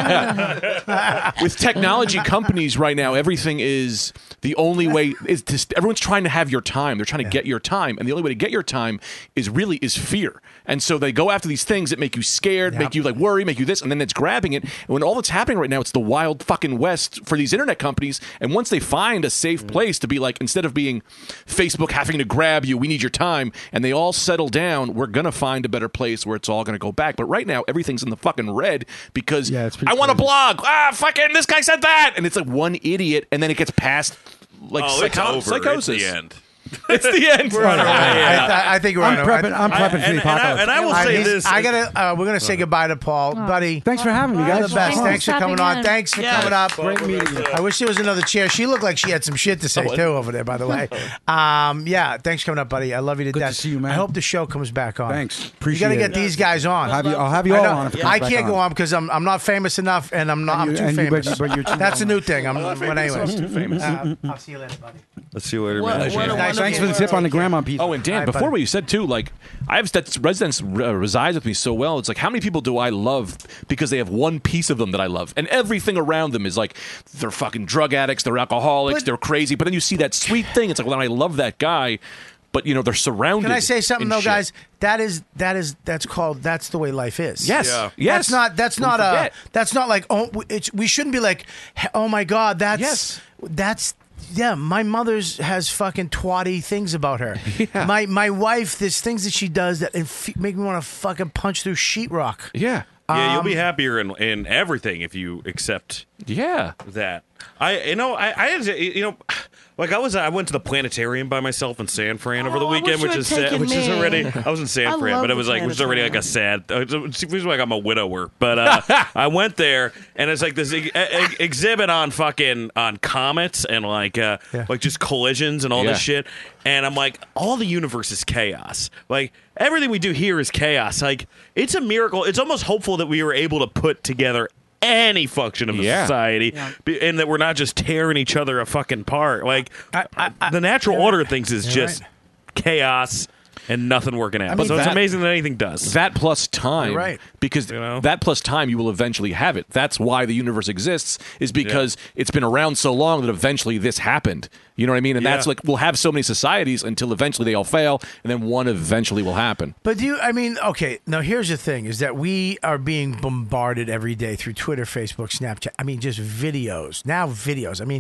with technology companies right now, everything is the only way is to, everyone's trying to have your time. They're trying to get your time, and the only way to get your time is really is fear. And so they go after these things that make you scared, Yep. make you like worry, make you this, and then it's grabbing it. And when all that's happening right now, it's the wild fucking west for these internet companies. And once they find a safe place to be like, instead of being Facebook having to grab you, we need your time, and they all settle down, we're gonna find a better place where it's all gonna go back. But right now, everything's in the fucking red because Yeah, it's pretty I want to crazy. blog. Ah, fucking this guy said that, and it's like one idiot, and then it gets past like oh, it's psycho- over. psychosis. It's the end. It's the end. We're on our way. I, I, I think we're I'm on our prepping. I'm I- prepping for and- the and I- apocalypse. and I will I, say he's- this. I gotta. Uh, we're gonna say goodbye to Paul, buddy. Thanks for having me, All guys. the best. Oh, Thanks for stopping coming on. in. Thanks for Yeah. coming up. Great meeting you. I wish there was another chair. She looked like she had some shit to say too over there. By the way, um, yeah. Thanks for coming up, buddy. I love you to Good to death. see you, man. I hope the show comes back on. Thanks. You Appreciate got to get it. these guys on. I'll have you, I'll have you I all know. on if it comes I back can't on. go on because I'm I'm not famous enough, and I'm not. And I'm you- too and you- but famous. you- but you're too That's a famous. new thing. I'm. But anyways, Too famous. Uh, I'll see you later, buddy. Let's see you later, What- man. what a Nice. Thanks for the tip on the grandma pizza. Oh, and Dan, Hi, before buddy. what you said too, like I have that residence uh, resides with me so well. It's like how many people do I love because they have one piece of them that I love, and everything around them is like they're fucking drug addicts, they're alcoholics, But- they're crazy. But then you see that sweet thing. It's like, well, I love that guy, but you know they're surrounded. Can I say something in though, shit. guys? That is that is that's called that's the way life is. Yes, Yeah. yes. That's not that's Don't not a forget. that's not like oh it's we shouldn't be like oh my god that's Yes. that's yeah my mother's has fucking twatty things about her. Yeah. My my wife there's things that she does that inf- make me want to fucking punch through sheetrock. Yeah, Yeah, you'll be Um, happier in, in everything if you accept yeah. that. I you know I I had to, you know like I was I went to the planetarium by myself in San Fran over the Oh, I weekend, wish which you is had sad, which is taken me. already I was in San I Fran, love but it the was like which is already like a sad. uh, It feels like I'm a widower, but uh, I went there and it's like this ex- ex- exhibit on fucking on comets and like uh, Yeah. like just collisions and all Yeah. this shit, and I'm like all the universe is chaos. Like everything we do here is chaos. Like it's a miracle. It's almost hopeful that we were able to put together any function of the Yeah. society, be- and that we're not just tearing each other a fucking part. Like I- I- I- the natural you're order right. of things is You're just right. chaos and nothing working out. I mean, so it's that- amazing that anything does. That plus time, You're right. Because You know? that plus time, you will eventually have it. That's why the universe exists, is because it's been around so long that eventually this happened. You know what I mean? And that's Yeah. like we'll have so many societies until eventually they all fail, and then one eventually will happen. But do you, I mean, okay, now here's the thing is that we are being bombarded every day through Twitter, Facebook, Snapchat. I mean, just videos. Now, videos. I mean,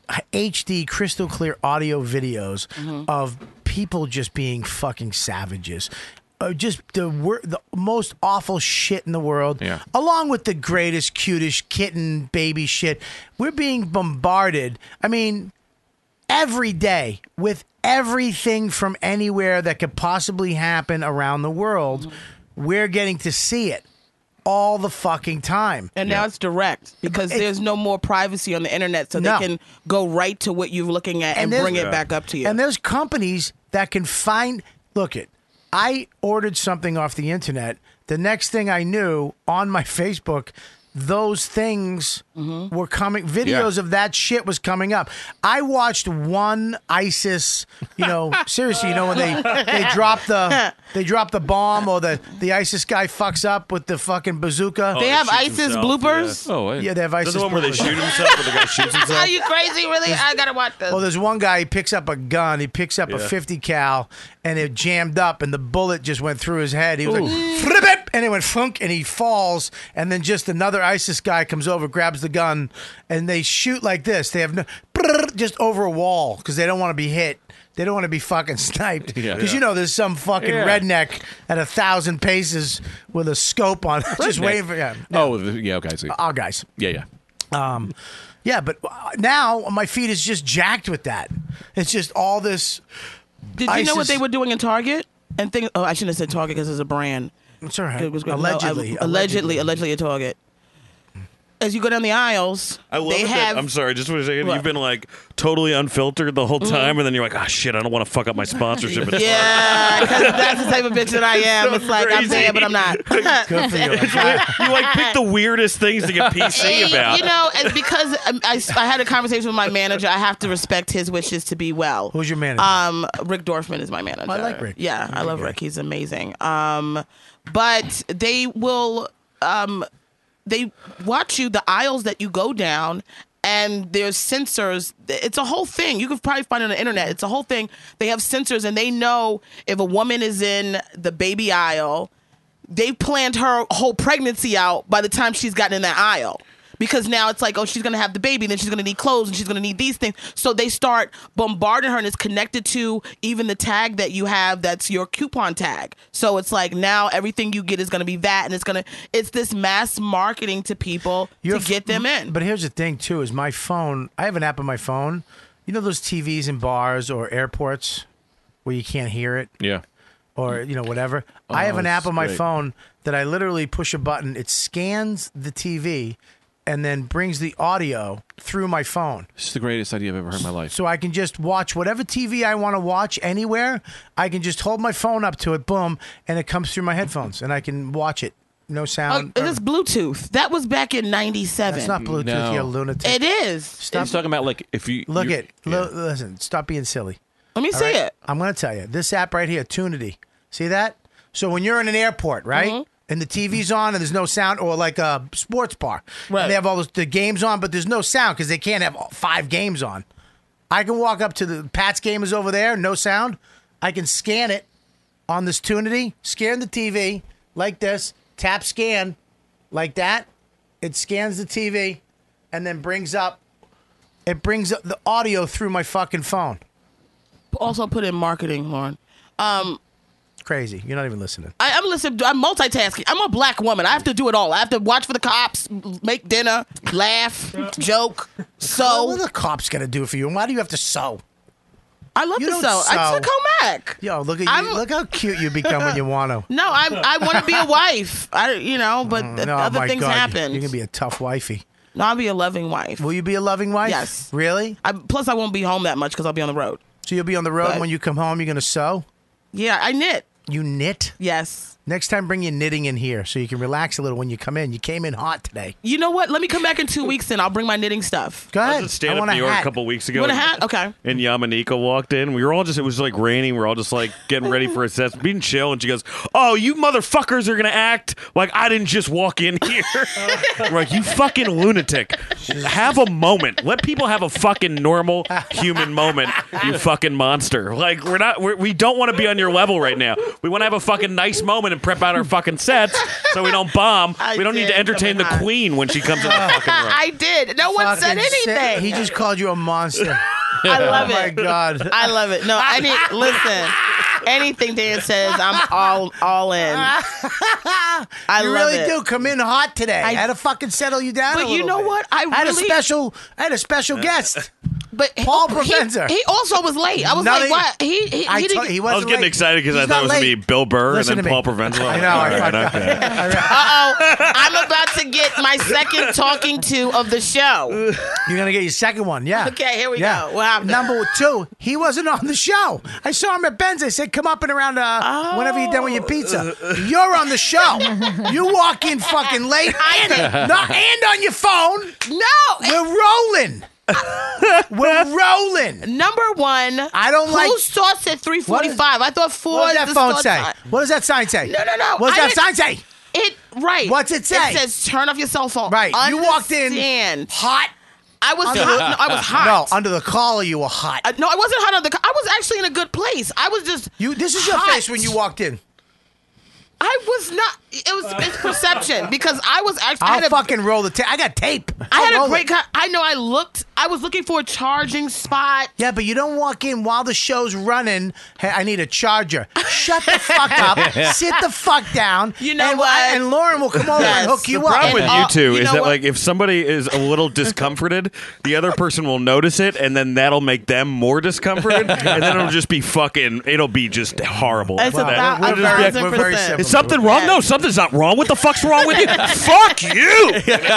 H D, crystal clear audio videos of people just being fucking savages. Uh, just the wor- the most awful shit in the world, Yeah. along with the greatest, cutest kitten baby shit. We're being bombarded. I mean, every day with everything from anywhere that could possibly happen around the world. We're getting to see it all the fucking time. And now it's direct because It- there's no more privacy on the internet, so No. they can go right to what you're looking at and, there's- bring it back up to you. And there's companies that can find. Look, it. I ordered something off the internet. The next thing I knew on my Facebook, those things were coming. Videos Yeah. of that shit was coming up. I watched one ISIS. You know, seriously, you know when they they drop the they drop the bomb or the the ISIS guy fucks up with the fucking bazooka. they Oh, have shoots ISIS himself, bloopers. Oh, wait. Yeah, they have Is ISIS. that the one where they bloopers. shoot himself, where the guy shoots himself? Are you crazy? Really? I gotta watch this. Well, there's one guy. He picks up a gun. He picks up a Yeah. fifty cal, and it jammed up, and the bullet just went through his head. He was like, "Flip it!" and it went funk, and he falls. And then just another ISIS guy comes over, grabs the gun, and they shoot like this. They have no just over a wall because they don't want to be hit. They don't want to be fucking sniped. Because Yeah. you know there's some fucking Yeah. redneck at a thousand paces with a scope on, just Redneck. waiting for yeah. Oh, the- yeah, okay, I see. Our guys. Yeah, yeah. Um, yeah, but uh, now my feed is just jacked with that. It's just all this. Did you know what ISIS they were doing in Target? And think, oh, I shouldn't have said Target because it's a brand. It's all right. It was- no, I- Allegedly, allegedly, allegedly a Target. As you go down the aisles, I love they it have. that, I'm sorry, just want to say, What? you've been like totally unfiltered the whole Mhm. time, and then you're like, oh shit, I don't want to fuck up my sponsorship. It's Yeah, because that's the type of bitch that I am. So it's like I'm crazy. there, but I'm not. Good for you. It's like, you like pick the weirdest things to get P C Hey, about. You know, and because um, I, I had a conversation with my manager, I have to respect his wishes to be well. Who's your manager? Um, Rick Dorfman is my manager. I like Rick. Yeah, He's I love great. Rick. He's amazing. Um, but they will um, they watch you the aisles that you go down. And there's sensors. It's a whole thing. You can probably find it on the internet. It's a whole thing. They have sensors, and they know if a woman is in the baby aisle, they've planned her whole pregnancy out by the time she's gotten in that aisle. Because now it's like, oh, she's going to have the baby, then she's going to need clothes, and she's going to need these things. So they start bombarding her, and it's connected to even the tag that you have that's your coupon tag. So it's like now everything you get is going to be that, and it's going to, it's this mass marketing to people You're to get them in. But here's the thing, too, is my phone, I have an app on my phone. You know those T Vs in bars or airports where you can't hear it? Yeah. Or, you know, whatever. Oh, I have an app that's on my great. phone that I literally push a button. It scans the T V and then brings the audio through my phone. This is the greatest idea I've ever heard in my life. So I can just watch whatever T V I want to watch anywhere. I can just hold my phone up to it, boom, and it comes through my headphones, and I can watch it. No Oh, sound. it is Bluetooth. That was back in ninety-seven. That's not Bluetooth, No. you lunatic. It is. Stop. He's talking about like if you Look you- it. Lo- listen, stop being silly. Let me All see right? it. I'm going to tell you. This app right here, Tunity. See that? So when you're in an airport, right? Mhm. And the T V's on and there's no sound, or like a sports bar. Right. And they have all those, the games on, but there's no sound because they can't have five games on. I can walk up to the Pat's game is over there, no sound. I can scan it on this Tunity, scan the T V like this, tap scan like that. It scans the T V and then brings up, it brings up the audio through my fucking phone. Also put in marketing, Lauren. Um, Crazy. You're not even listening. I, I'm listening. I'm multitasking. I'm a black woman. I have to do it all. I have to watch for the cops, make dinner, laugh, joke, sew. What are the cops gonna do for you? And why do you have to sew? I love You to don't sew. I sew. took home back. Yo, look at I'm- you. Look how cute you become when you want to. No, I'm. I want to be a wife. I, you know, but th- No, other my things God. happen. You're gonna be a tough wifey. No, I'll be a loving wife. Will you be a loving wife? Yes. Really? I, plus, I won't be home that much because I'll be on the road. So you'll be on the road, But- and when you come home, you're gonna sew. Yeah, I knit. You knit? Yes. Next time, bring your knitting in here so you can relax a little when you come in. You came in hot today. You know what? Let me come back in two weeks and I'll bring my knitting stuff. Go I ahead. was at stand I up want a New York hat. a couple weeks ago. You want a hat? Okay. And Yamanika walked in. We were all just, it was like raining. We were all just like getting ready for a set, being chill. And she goes, oh, you motherfuckers are going to act like I didn't just walk in here. We're like, you fucking lunatic. Have a moment. Let people have a fucking normal human moment, you fucking monster. Like, we're not, we're, we don't want to be on your level right now. We want to have a fucking nice moment and prep out our fucking sets so we don't bomb. I we don't need did to entertain the come in hot. queen when she comes in the fucking room. I did. No one said Fucking sick. anything. He just called you a monster. I love Oh it. my God. I love it. No, I need listen. Anything Dan says, I'm all all in. I you love really it. do come in hot today. I, I- had to fucking settle you down. But a you little know bit. what? I I had a really- special. I had a special guest. But Paul he, Provenza. He, he also was late. I was None like, of- what? He he, I he told- didn't. he I wasn't was getting late. excited because I He's thought not it was going to be late. Bill Burr Listen and to then me. Paul Provenza. I know, All I right, fucked up. okay. Uh oh, I'm about to get my second talking to of the show. You're gonna get your second one, yeah. Okay, here we yeah. go. What happened? Number two, he wasn't on the show. I saw him at Ben's. I said, "Come up and around uh, whenever you're done with your pizza." You're on the show. You walk in fucking late, and, not, and on your phone. No, We're rolling. We're rolling. number one. I don't who like. starts at three forty-five? I thought four. What does is that the phone start say? time. What does that sign say? No, no, no. What does I that didn't- sign say? It right. What's it say? It says turn off your cell phone. Right. You walked in Understand. hot. I was hot. No, I was hot. No, under the collar you were hot. Uh, no, I wasn't hot on the. I was actually in a good place. I was just. You. This is your hot. face when you walked in. I was not. it was it's perception because I was actually. I I'll had a, fucking roll the tape. I got tape. I I'll had roll a great. it. Co- I know. I looked. I was looking for a charging spot. Yeah, but you don't walk in while the show's running. Hey, I need a charger. Shut the fuck up. Sit the fuck down. You know and, what? And Lauren will come over Yes. and hook you The up. problem with And, you uh, two you is know that what? like if somebody is a little discomforted, the other person will notice it, and then that'll make them more discomforted, and then it'll just be fucking. It'll be just horrible. It's after that. about It'll a just be like, thousand we're very percent. simple. is something wrong? No, something's not wrong. What the fuck's wrong with you? Fuck you!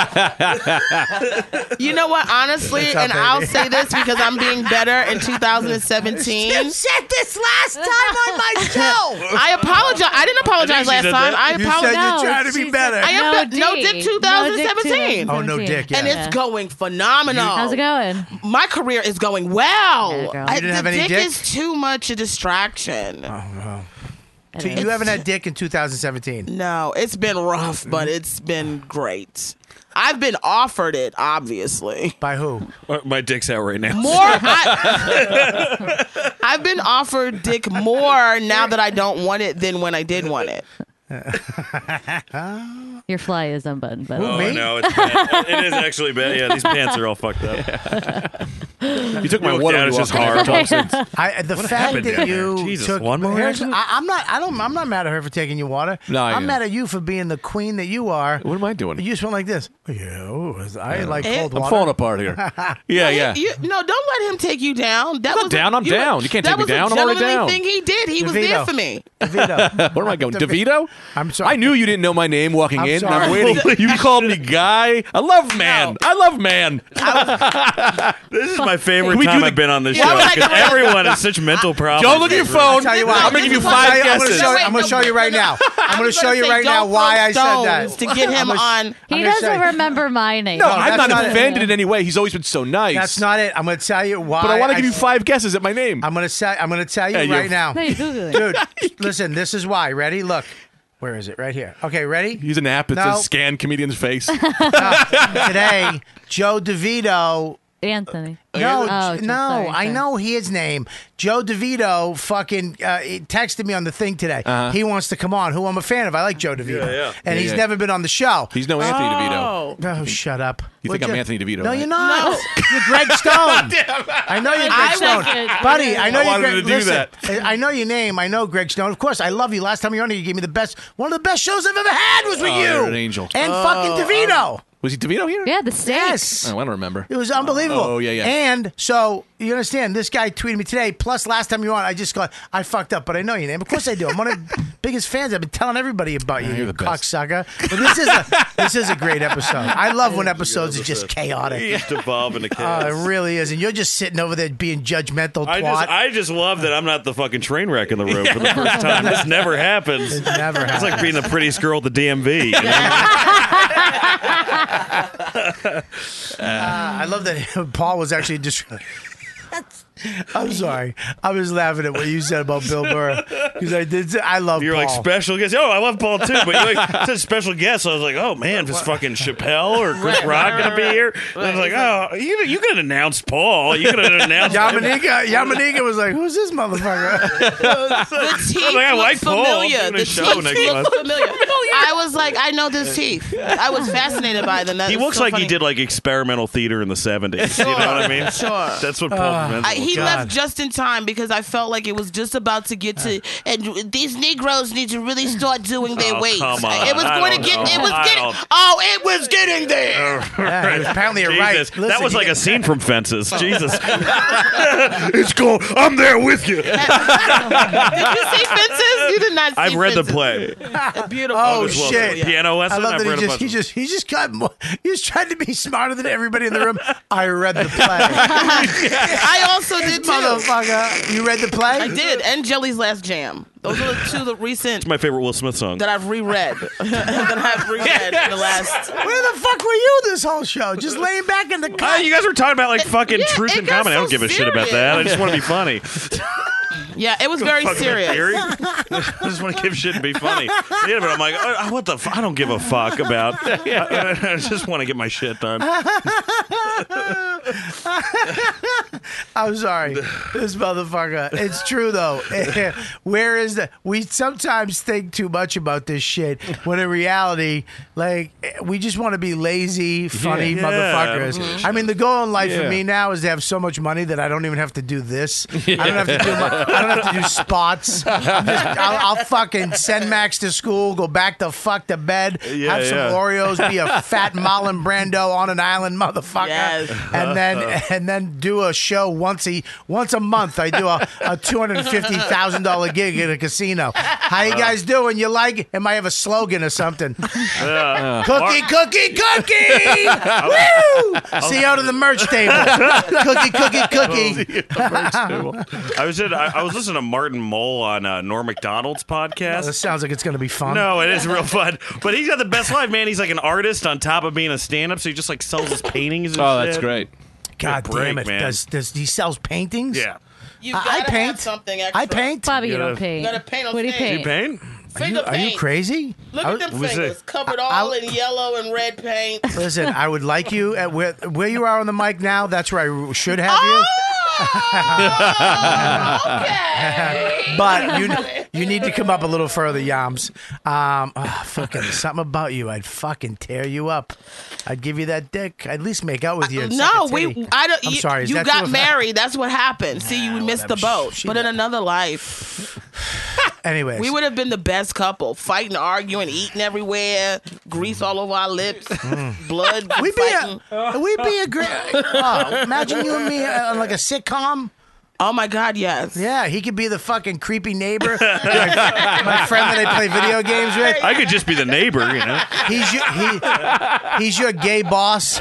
You know what? Honestly, What's up, and I'll baby? say this because I'm being better in two thousand seventeen. You said this last time on my show. I apologize. I didn't apologize I think she last said time. that. I You said apologize. you're trying to be she better. said- I am No be- no D. dick No twenty dick seventeen. Oh, no dick, yeah. And it's going phenomenal. How's it going? My career is going well. Yeah, girl. I- You didn't have the any dick, dick? is too much a distraction. So you haven't had dick in two thousand seventeen. No, it's been rough, but it's been great. I've been offered it, obviously. By who? My dick's out right now. More. I, I've been offered dick more now that I don't want it than when I did want it. Your fly is unbuttoned, but Oh no, it's bad. It is actually bad. Yeah, these pants are all fucked up. You took my look water. down, it's you just walked hard. since. I, the fact happened that down you there? Jesus, took one more here's- accident? I, I'm not. I don't. I'm not mad at her for taking your water. No, I I'm am. mad at you for being the queen that you are. What am I doing? You just went like this. Yeah, ooh, I like Eh? cold I'm water. falling apart here. Yeah, yeah. You, no, don't let him take you down. That I'm not was down, I'm you- down. You can't that take me was down, a I'm already gentlemanly down. thing he did. He was DeVito. there for me. DeVito. What am I going? DeVito? I'm sorry. I knew you didn't know my name walking I'm in. sorry. And I'm waiting. You called me guy. I love man. I love man. This is my favorite Can we do time the- I've been on this Yeah, show I'm like- because everyone has such mental problems. Don't look at your phone. I'll tell you what. I'm going to give you I'll five I'm gonna guesses. show, Wait, I'm gonna no, show you right no, now. I'm I gonna was show gonna you say, right now don't why throw I said that. stones to get him I'm gonna- on. I'm he gonna doesn't say- remember my name. No, No, I'm that's not not it. offended in any way. He's always been so nice. That's not it. I'm gonna tell you why. But I want to give you s- five guesses at my name. I'm gonna say. I'm gonna tell you Yeah, you- right now, No, you're Googling. dude. Listen, this is why. Ready? Look. Where is it? Right here. Okay, ready? Use an app that No. says scan comedian's face. No. Today, Joe DeVito. Anthony. No, Oh, J- no, sorry, I sorry. know his name. Joe DeVito fucking uh, he texted me on the thing today. Uh-huh. He wants to come on, who I'm a fan of. I like Joe DeVito. Yeah, yeah. And Yeah, he's yeah. never been on the show. He's no Anthony DeVito. Oh. Oh, shut up. You Would think I'm Anthony DeVito, No, right? you're not. No. You're Greg Stone. I know you're Greg I Stone. like it. Buddy, I know I you're wanted Greg. to do Listen, that. I know your name. I know Greg Stone. Of course, I love you. Last time you were on here, you gave me the best, one of the best shows I've ever had was with Oh, you. you're an angel. And fucking DeVito. Was he DeVito here? Yeah, the steak. Yes. Oh, I don't remember. It was unbelievable. Oh, yeah, yeah. And so you understand, this guy tweeted me today. Plus, last time you were on, I just got I fucked up, but I know your name. Of course, I do. I'm one of the biggest fans. I've been telling everybody about you, you're you the best. cocksucker. But this is a this is a great episode. I love when episodes are just chaotic. Just evolve into Oh, chaos. it really is, and you're just sitting over there being judgmental. I twat. just, I just love that I'm not the fucking train wreck in the room for the first time. This never happens. It never It's happens. like being the prettiest girl at the D M V. You know? Uh, I love that Paul was actually just. I'm sorry. I was laughing at what you said about Bill Burr because I did. Say, I love. You're Paul. like special guest. Oh, I love Paul too, but you like said special guest. So I was like, oh man, is fucking Chappelle or Chris Rock gonna be here? And I was like, oh, you you could have announced Paul. You could have announced. Yamanika. Yamanika was like, "Who's this motherfucker?" The teeth I'm like, I look like Paul. I'm familiar. doing a The show teeth next look month. familiar. I was like, I know this teeth. I was fascinated by them. That He is looks so like funny. he did like experimental theater in the seventies. You know what I mean? Sure. That's what Paul Uh, Pimentel I, he was. left just in time because I felt like it was just about to get to, and these Negroes need to really start doing their Oh, weights. come on. It was I going to don't get. know. It was I getting. don't- Oh, it was getting there. Yeah, he was apparently a right. Jesus. Listen, that was he- like a scene from Fences. Jesus. It's cool. I'm there with you. Did you see Fences? You did not see I've read the Fences. play. Beautiful. Oh August Wilson. shit! Piano lesson. I love I've that he read a just bunch he of just he just got more. He was trying to be smarter than everybody in the room. I read the play. I also did too. Motherfucker, you read the play? I did, and Jelly's Last Jam. Those are the two the recent It's my favorite Will Smith song. that I've reread. that I've reread in the last. Where the fuck were you this whole show? Just laying back in the Uh, car. you guys were talking about like fucking yeah, truth it and got comedy. I don't so give a shit about that. I just want to be funny. Yeah, it was very Fucking serious. theory. I just want to give shit and be funny. Yeah, but I'm like, oh, what the? F- I don't give a fuck about. I, I just want to get my shit done. I'm sorry, this motherfucker. It's true though. Where is the? We sometimes think too much about this shit when in reality, like we just want to be lazy, funny Yeah. motherfuckers. Mhm. I mean, the goal in life Yeah. for me now is to have so much money that I don't even have to do this. I don't have to do. My, I don't have to do spots. I'm just, I'll, I'll fucking send Max to school, go back the fuck to bed, Yeah, have some yeah. Oreos, be a fat Marlon Brando on an island motherfucker, Yes. and then and then do a show once a once a month. I do a, a two hundred and fifty thousand dollar gig at a casino. How you guys doing? You like it? It might have a slogan or something. Yeah. Cookie, cookie, cookie! Woo! See you out of the merch table. Cookie, cookie, cookie. I was in, I, I was listening to Martin Mull on uh, Norm Macdonald's podcast. This sounds like it's going to be fun. No, it is real fun. But he's got the best life, man. He's like an artist on top of being a stand-up, so he just like sells his paintings and Oh, shit. that's great. God Good break, damn it! man. Does does he sells paintings? Yeah. You I- I gotta paint. have something extra. I paint. Bobby, you You don't gotta- paint. You gotta paint on What do you stage. You paint? paint? Are you, Finger are you paint. crazy? Look I at would- them was fingers, it- covered I- all I- in yellow and red paint. Listen, I would like you at where where you are on the mic now. That's where I should have you. Okay. But you you need to come up a little further, Yams. Um, oh, fucking something about you. I'd fucking tear you up. I'd give you that dick. I'd at least make out with you. and suck No, a titty. we. I don't. I'm you, sorry. Is You that got too- married. That's what happened. See, you missed the whatever. boat. She- But in another life, Anyways, we would have been the best couple. Fighting, arguing, eating everywhere, grease all over our lips, blood. we be fighting. a we be a great. Oh, imagine you and me uh, on like a sitcom. Oh my God, yes. Yeah, he could be the fucking creepy neighbor, my, my friend that I play video games with. I could just be the neighbor, you know. He's your he, he's your gay boss.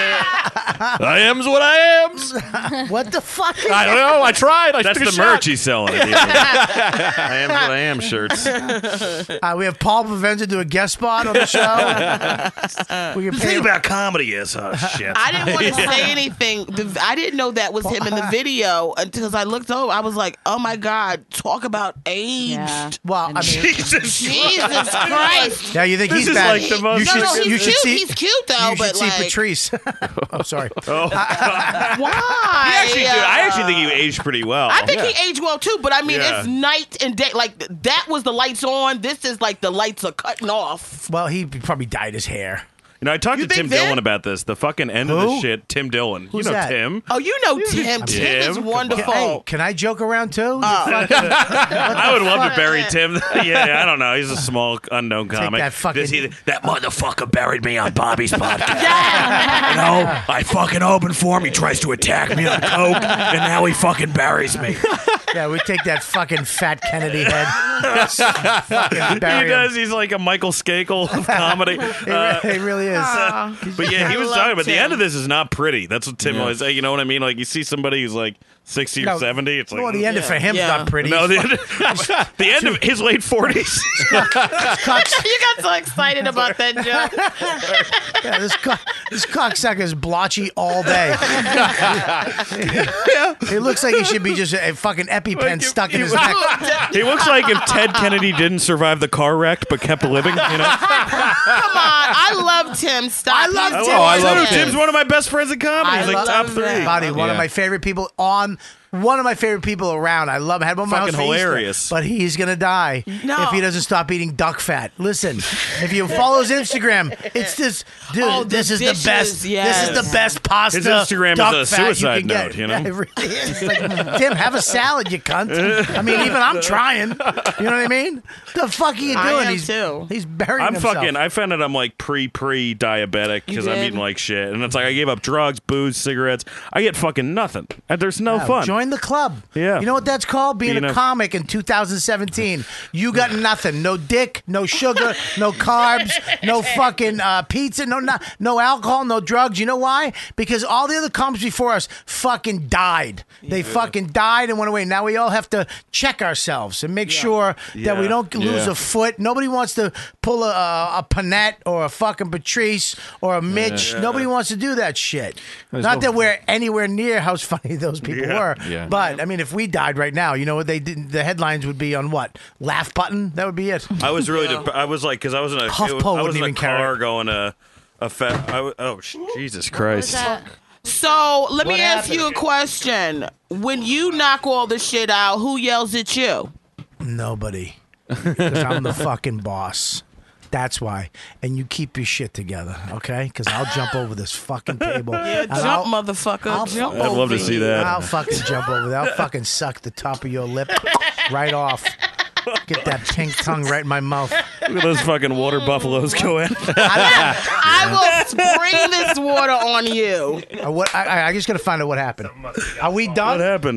I am's what I am's. What the fuck? Is I don't know. I tried. I That's took a the shot. merch he's selling. At the end. I am what I am shirts. Uh, we have Paul Provenza do a guest spot on the show. We The can thing pay about comedy is, oh shit. I didn't want to say anything. The- I didn't know that was him in the video until I looked over. I was like, "Oh my God, talk about age." Yeah. Well, I mean, Jesus. Jesus Christ. yeah, you think This he's is bad? like the most- you No, should, no, he's you should cute. see. He's cute though, you should but see like, Patrice. Oh, sorry. Oh. why? He actually, dude, I actually think you aged pretty well. I think he aged well too, but I mean, Yeah. it's night and day. Like that was the lights on. This is like the lights are cutting off. Well, he probably dyed his hair. You know, I talked You to Tim think that? Dillon about this. The fucking end of Who? this shit. Tim Dillon. Who's you know that? Tim. Oh, you know Tim. Tim, Tim. is Come on. wonderful. Hey, can I joke around too? You Uh, fucking- I would love to bury Tim. yeah, I don't know. He's a small unknown comic. that fucking- Does he- that motherfucker buried me on Bobby's podcast. You know, I fucking opened for him. He tries to attack me on coke, and now he fucking buries me. yeah, we take that fucking fat Kennedy head. fucking bury He him. does. He's like a Michael Skakel of comedy. He, Uh, re- he really is. But yeah, he I was love talking about the Tim. end of this is not pretty. That's what Tim Yeah. always say. You know what I mean? Like you see somebody who's like sixty No, or seventy. It's like well, the end Yeah. for him's Yeah. not pretty. no, the, the end of his late forties. you got so excited about that joke. Yeah, this cock, this cocksucker's blotchy all day. He looks like he should be just a fucking EpiPen stuck in his neck. He looks like if Ted Kennedy didn't survive the car wreck but kept living. You know, Come on, I love Tim. Stop. I love He's Tim. oh, I gorgeous. love Tim's one of my best friends in comedy. I He's like love top three. that. Buddy, one of Yeah. my favorite people on. One of my favorite people around. I love him. I had him on my Fucking house for Easter, hilarious. but he's gonna die No. if he doesn't stop eating duck fat. Listen, if you follow his Instagram, it's this dude. Oh, the this is dishes, the best. yes. This is the best pasta. His Instagram duck is a fat suicide you can note, get. you know? Yeah, it really is. Like, Tim, have a salad, you cunt. I mean, even I'm trying. You know what I mean? The fuck are you doing? I am he's too. he's burying I'm himself. fucking. I found out I'm like pre pre diabetic because I'm did? eating like shit, and it's like I gave up drugs, booze, cigarettes. I get fucking nothing. And there's no Yeah, fun. Join the club. Yeah. You know what that's called? Being, Being a, a- comic in two thousand seventeen. You got nothing. No dick, no sugar, no carbs, no fucking uh, pizza, no, no no alcohol, no drugs. You know why? Because all the other comics before us fucking died. They fucking died and went away. Now we all have to check ourselves and make sure that we Yeah. don't lose Yeah. a foot. Nobody wants to pull a, a, a Panette or a fucking Patrice or a Mitch. Yeah. Nobody wants to do that shit. There's Not no- that we're anywhere near how funny those people Yeah. were. Yeah. But I mean, if we died right now, you know what they did? The headlines would be on what? Laugh button. That would be it. I was really. Dep- I was like, because I was in a. HuffPo it was, I was wouldn't in a even carry car it. going to a. Fe- I w- oh sh- Jesus Christ! So let What me ask happened? you a question. When you knock all the shit out, who yells at you? Nobody. Because I'm the fucking boss. That's why. And you keep your shit together, okay? Because I'll jump over this fucking table. Yeah, and jump, I'll- motherfucker. I'll jump I'd love over to see you. that. I'll fucking jump over there. I'll fucking suck the top of your lip right off. Get that pink tongue right in my mouth. Look at those fucking water buffaloes go in. I will spray this water on you. Uh, what? I, I- I just got to find out what happened. Are we done? What happened?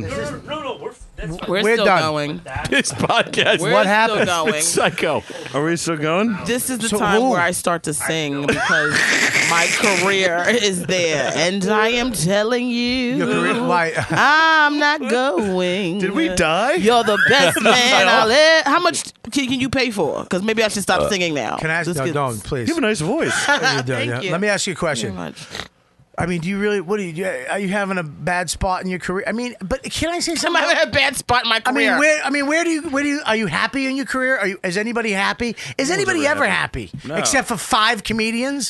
We're, We're still done. going. This podcast. We're What still happened? going. Psycho. Are we still going? This is the So time who? where I start to sing because my career is there, and I am telling you, Your career- why? I'm not going. Did we die? You're the best man I'll ever. How much can, can you pay for? Because maybe I should stop singing now. Can I ask? Let's No, get- don't, please. You have a nice voice. You do, Thank yeah. you. Let me ask you a question. Very much. I mean, do you really? What do you? Are you having a bad spot in your career? I mean, but can I say I'm something? having a bad spot in my I career. mean, where? I mean, where do you? Where do you? Are you happy in your career? Are you? Is anybody happy? Is anybody ever ever happy? No. Except for five comedians.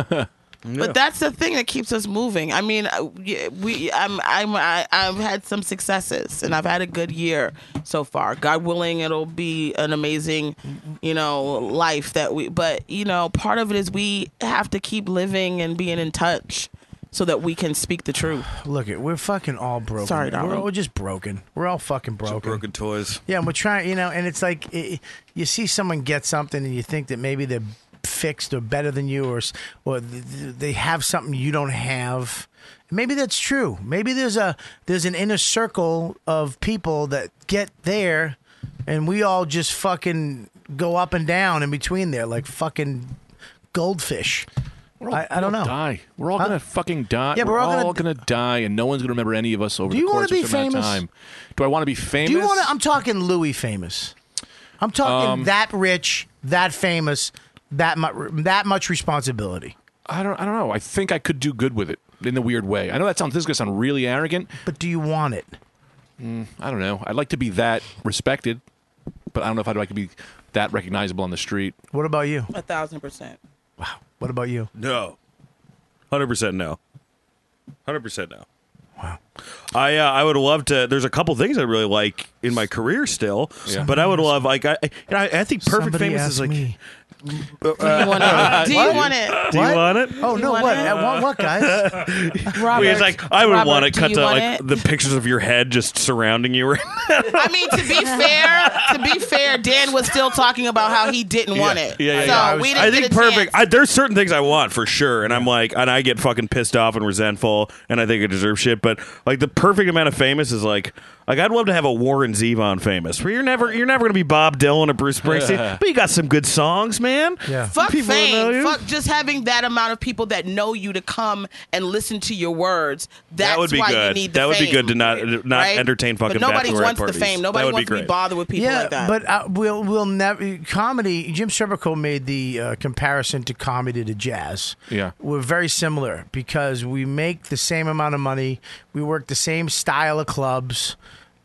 But that's the thing that keeps us moving. I mean, uh, yeah, we, I'm, I'm, I, I've had some successes, and I've had a good year so far. God willing, it'll be an amazing, you know, life that we. But you know, part of it is we have to keep living and being in touch, so that we can speak the truth. Look, it we're fucking all broken. Sorry, darling. we're all just broken. We're all fucking broken. Broken toys. Yeah, and we're trying. You know, and it's like it, you see someone get something, and you think that maybe they're fixed or better than you, or s- or th- th- they have something you don't have. Maybe that's true. Maybe there's a there's an inner circle of people that get there, and we all just fucking go up and down in between there like fucking goldfish. We're all, I, I don't we'll know. Die. We're all Huh? gonna fucking die. Yeah, but we're, we're all all gonna- gonna, die, and no one's gonna remember any of us over Do the you wanna course of be some amount of famous? time. Do I want to be famous? Do you want to? I'm talking Louis famous. I'm talking Um, that rich, that famous, that much, that much responsibility. I don't. I don't know. I think I could do good with it in a weird way. I know that sounds. This is gonna sound really arrogant. But do you want it? Mm, I don't know. I'd like to be that respected, but I don't know if I'd like to be that recognizable on the street. What about you? A thousand percent. What about you? No. Hundred percent no. Hundred percent no. Wow. I uh, I would love to. There's a couple things I really like in my career still, Yeah. but I would love like I I, I think perfect Somebody famous ask is like. me. Do you want it? Do you What? want it? Do you What? want it? Oh no! want What? it? Uh, what? What, guys? Robert, It's like I would Robert, want to do cut you to want like it? the pictures of your head just surrounding you. Right now. I mean, to be fair, to be fair, Dan was still talking about how he didn't want it. Yeah, yeah, so yeah. I, was- we didn't I get think a perfect. chance. I, there's certain things I want for sure, and I'm like, and I get fucking pissed off and resentful, and I think I deserve shit. But like the perfect amount of famous is like, like I'd love to have a Warren Zevon famous, where you're never, you're never gonna be Bob Dylan or Bruce Springsteen, but you got some good songs, man. Yeah. Fuck People know fame. you. Fuck just having that amount of people that know you to come and listen to your words. That's That would be why good. you need the That would be fame, good to not not right? entertain fucking But nobody bachelorette wants parties. the fame. Nobody that would wants be to be great. bothered with people yeah, like that. but uh, we'll we'll never comedy. Jim Serpico made the uh, comparison to comedy to jazz. Yeah. We're very similar because we make the same amount of money. We work the same style of clubs,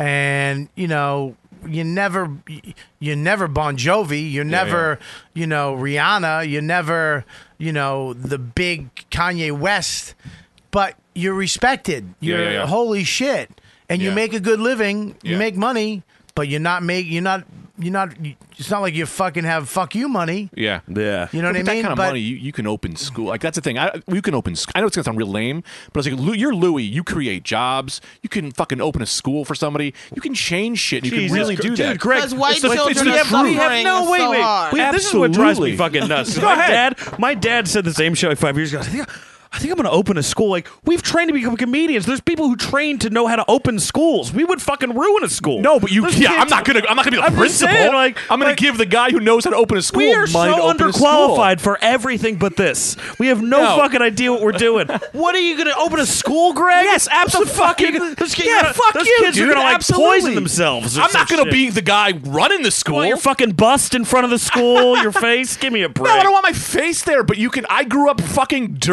and you know, you never, you never Bon Jovi. You're Yeah, never, you know, Rihanna. You're never, you know, the big Kanye West. But you're respected. Yeah, You're yeah, yeah. holy shit, and you Yeah. make a good living. You Yeah. make money, but you're not make. You're not. You're not. It's not like you fucking have fuck you money. Yeah, yeah. You know what I With mean? That kind of But- money, you, you can open school. Like that's the thing. I, you can open. sc- I know it's gonna sound real lame, but it's like Lou- you're Louis. You create jobs. You can fucking open a school for somebody. You can change shit. You Jesus can really Christ. do that. Dude, Greg, Because white it's the- it's children the are truth. We have suffering no wait, so wait. hard. wait this is what drives me Absolutely. fucking nuts. Go my ahead. dad, my dad said the same shit like five years ago. I think, I think I'm going to open a school. Like we've trained to become comedians. There's people who train to know how to open schools. We would fucking ruin a school. No, but you. Those Yeah, kids- I'm not gonna. I'm not gonna be the I'm just principal. saying, like, I'm gonna like- give the guy who knows how to open a school We are money so to open a school. underqualified for everything but this. We have no, No. fucking idea what we're doing. What are you going to open a school, Greg? Yes, What the fuck are you absolutely. gonna- those kids, Yeah, gonna- fuck those you, kids dude. are gonna like Absolutely. poison themselves. or I'm some not gonna shit. be the guy running the school. Well, your fucking bust in front of the school, your face. Give me a break. No, I don't want my face there. But you can. I grew up fucking dirt poor.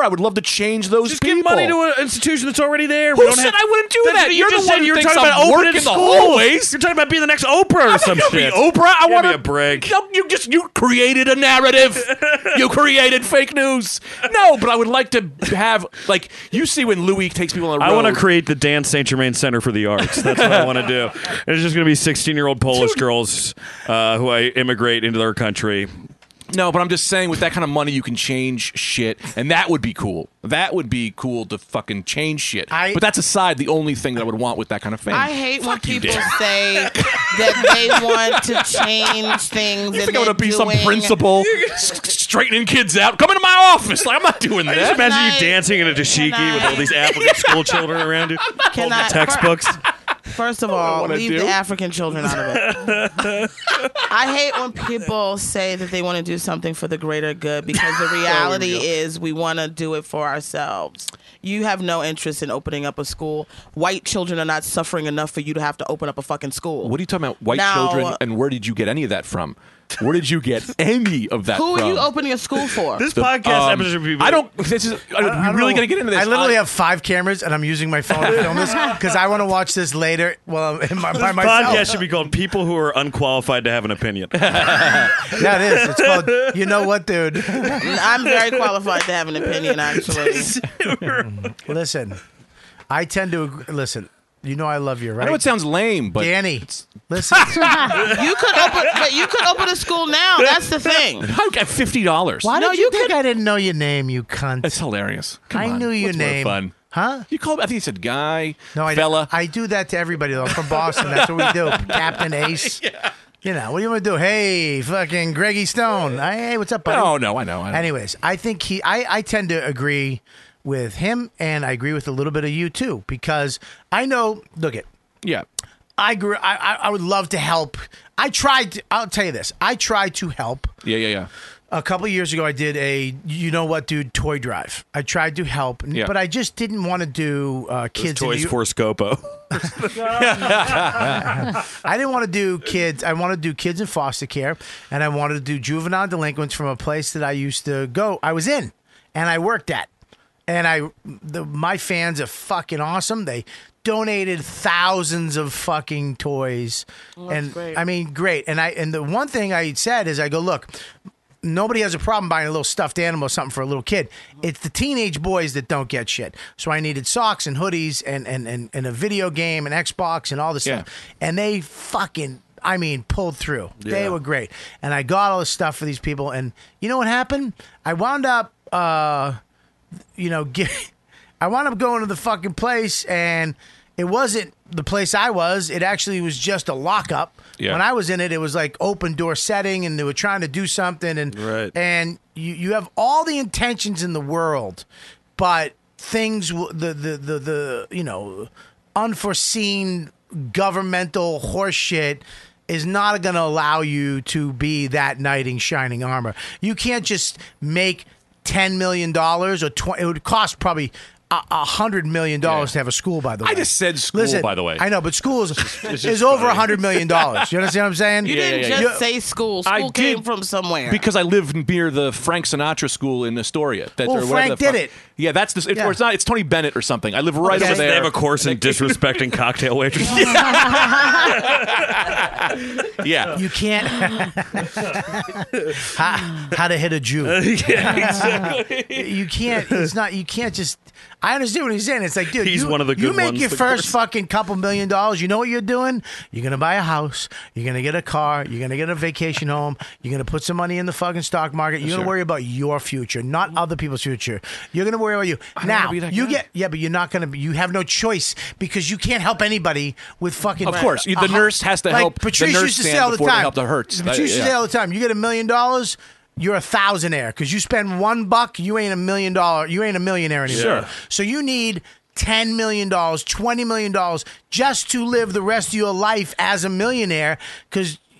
sure, I would love to change those Just people. give money to an institution that's already there. Who We don't said have- I wouldn't do That's- that? You You're just the said one you're who thinks talking about I'm opening working the schools. hallways. You're talking about being the next Oprah or I'm some not gonna shit. be Oprah. I Give want me a break. No, you just you created a narrative. You created fake news. No, but I would like to have like you see when Louis takes people on the road. I want to create the Dan Saint Germain Center for the Arts. That's what I want to do. It's just going to be sixteen-year-old Polish girls uh, who I immigrate into their country. No, but I'm just saying, with that kind of money, you can change shit, and that would be cool. That would be cool to fucking change shit. I- but that's aside. The only thing that I would want with that kind of fame. I hate when Fuck you, people Dan. say that they want to change things. You and think I'm gonna they're be some doing- principal s- straightening kids out? Come into my office. Like I'm not doing I that. just imagine I- you dancing in a dashiki with all these African school children around you, Can holding I- textbooks. First of what I all, wanna leave do. the African children out of it. I hate when people say that they want to do something for the greater good because the reality is we want to do it for ourselves. You have no interest in opening up a school. White children are not suffering enough for you to have to open up a fucking school. What are you talking about? White Now, children? And where did you get any of that from? Where did you get any of that Who from? are you opening a school for? This The- podcast um, episode people. I don't. This is. Are I we don't really know. going to get into this? I literally I- have five cameras, and I'm using my phone to film this because I want to watch this later. Well, I'm by This myself. podcast should be called "People Who Are Unqualified to Have an Opinion." Yeah, it is. It's called. You know what, dude? I'm very qualified to have an opinion, actually. Listen, I tend to agree. Listen. You know I love you, right? I know it sounds lame, but Danny, listen. You could open, but you could open a school now. That's the thing. I got fifty dollars. Why No, did you, you think I didn't know your name, you cunt? That's hilarious. Come I on. knew your What's more name. Fun. Huh? You called. I think you said guy. No, I fella. I do that to everybody though. I'm from Boston. That's what we do. Captain Ace. Yeah. You know, what do you want to do? Hey, fucking Greggy Stone. Hey, what's up, buddy? No, no, I know. I know. Anyways, I think he I, I tend to agree with him, and I agree with a little bit of you too, because I know look it. Yeah. I grew I, I I would love to help. I tried to, I'll tell you this. I tried to help. Yeah, yeah, yeah. A couple of years ago, I did a, you know what, dude, toy drive. I tried to help, Yeah. but I just didn't want to do uh, kids. in Toys the- for Scopo. I didn't want to do kids. I wanted to do kids in foster care, and I wanted to do juvenile delinquents from a place that I used to go. I was in, and I worked at, and I, the, my fans are fucking awesome. They donated thousands of fucking toys, and great. I mean, great. And I, and the one thing I said is, I go, look. Nobody has a problem buying a little stuffed animal or something for a little kid. It's the teenage boys that don't get shit. So I needed socks and hoodies and and, and, and a video game and Xbox and all this Yeah. stuff. And they fucking, I mean, pulled through. They Yeah. were great. And I got all this stuff for these people. And you know what happened? I wound up, uh, you know, get, I wound up going to the fucking place, and it wasn't the place I was. It actually was just a lockup. Yeah. When I was in it, it was like open door setting, and they were trying to do something, and Right. and you, you have all the intentions in the world, but things w- the the the, the you know unforeseen governmental horseshit is not going to allow you to be that knight in shining armor. You can't just make ten million dollars or twenty. It would cost probably a, a hundred million dollars to have a school. By the way, I just said school, Listen, by the way. I know, but school is, just is over a funny. hundred million dollars. You understand what I'm saying? You Yeah, didn't yeah, yeah. just say school. I School came did. from somewhere. Because I live near the Frank Sinatra School in Astoria. That, Well, or whatever Frank the fuck- did it. Yeah, that's the. It's, Yeah. Or it's not. It's Tony Bennett or something. I live right Okay. over They there. have a course in disrespecting cocktail waitresses. Yeah. You can't. how, how to hit a Jew? Yeah, exactly. You can't. It's not. You can't just. I understand what he's saying. It's like, dude, He's you, one of the you good make ones, your the first course. fucking couple million dollars. You know what you're doing? You're gonna buy a house. You're gonna get a car. You're gonna get a vacation home. You're gonna put some money in the fucking stock market. You're gonna Sure. worry about your future, not other people's future. You're gonna worry about you. don't Now wanna be that you guy. get yeah, but you're not gonna. Be, you have no choice because you can't help anybody with fucking. Of course, the a hu- nurse has to like help the Patrice nurse used to say stand all the before they time. help the hurts. Patrice That- used to yeah. say all the time. You get a million dollars. You're a thousandaire because you spend one buck, you ain't a million dollar, you ain't a millionaire anymore. Sure. So you need ten million dollars, twenty million dollars just to live the rest of your life as a millionaire because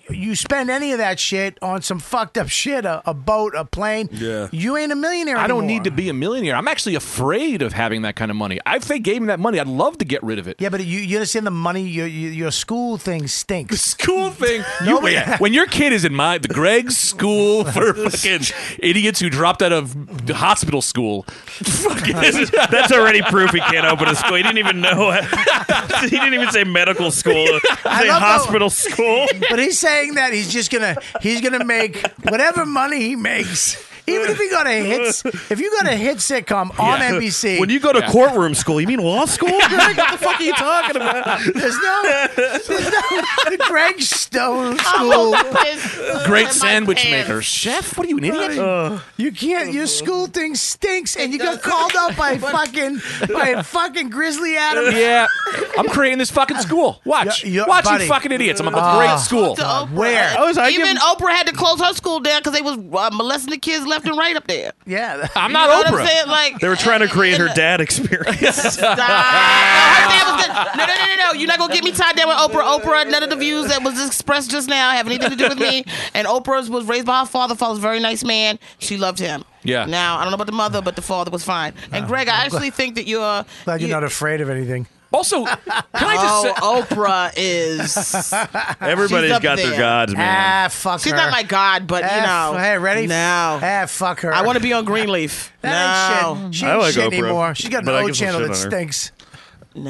you spend any of that shit on some fucked up shit, a, a boat, a plane. Yeah. You ain't a millionaire I don't anymore. need to be a millionaire. I'm actually afraid of having that kind of money. If they gave me that money, I'd love to get rid of it. Yeah, but you, you understand the money, your, your, your school thing stinks. School thing? You, Nobody- yeah, when your kid is in my the Greg's school for fucking idiots who dropped out of hospital school, fucking, That's already proof he can't open a school. He didn't even know. He didn't even say medical school. He I said love how- hospital school. But he's saying that he's just gonna he's gonna make whatever money he makes. Even if you go to hits, if you go to hit sitcom on Yeah. N B C, When you go to courtroom school, you mean law school? Greg, what the fuck are you talking about? There's no, there's no the Greg Stone School. great sandwich maker. Chef, what are you, an idiot? You can't. Your school thing stinks, and you got called up by fucking by fucking Grizzly Adams. Yeah, I'm creating this fucking school. Watch, Yeah, yeah, watch buddy. you fucking idiots. I'm a Ah. great school. To Oprah. Where? I was- I Even give- Oprah had to close her school down because they was uh, molesting the kids left and right up there. Yeah, I'm You not know what Oprah. I'm saying? Like They were trying to create her dad experience. Stop. No, her dad was good. No, no, no, no, no. You're not gonna get me tied down with Oprah. Oprah, none of the views that was expressed just now have anything to do with me. And Oprah was raised by her father. Father's a very nice man. She loved him. Yeah. Now I don't know about the mother, but the father was fine. And Greg, I actually think that you're. glad you're you- not afraid of anything. Also, can I just say, Oh, Oprah is. Everybody's She's up got their there. gods, man. Ah, fuck She's her. not my god, but you Ah, know. f- hey, ready? No. Ah, fuck her. I want to be on Greenleaf. That no. ain't shit. She I ain't like shit Oprah, anymore. She's got an but I O give some channel shit that on her. stinks. No.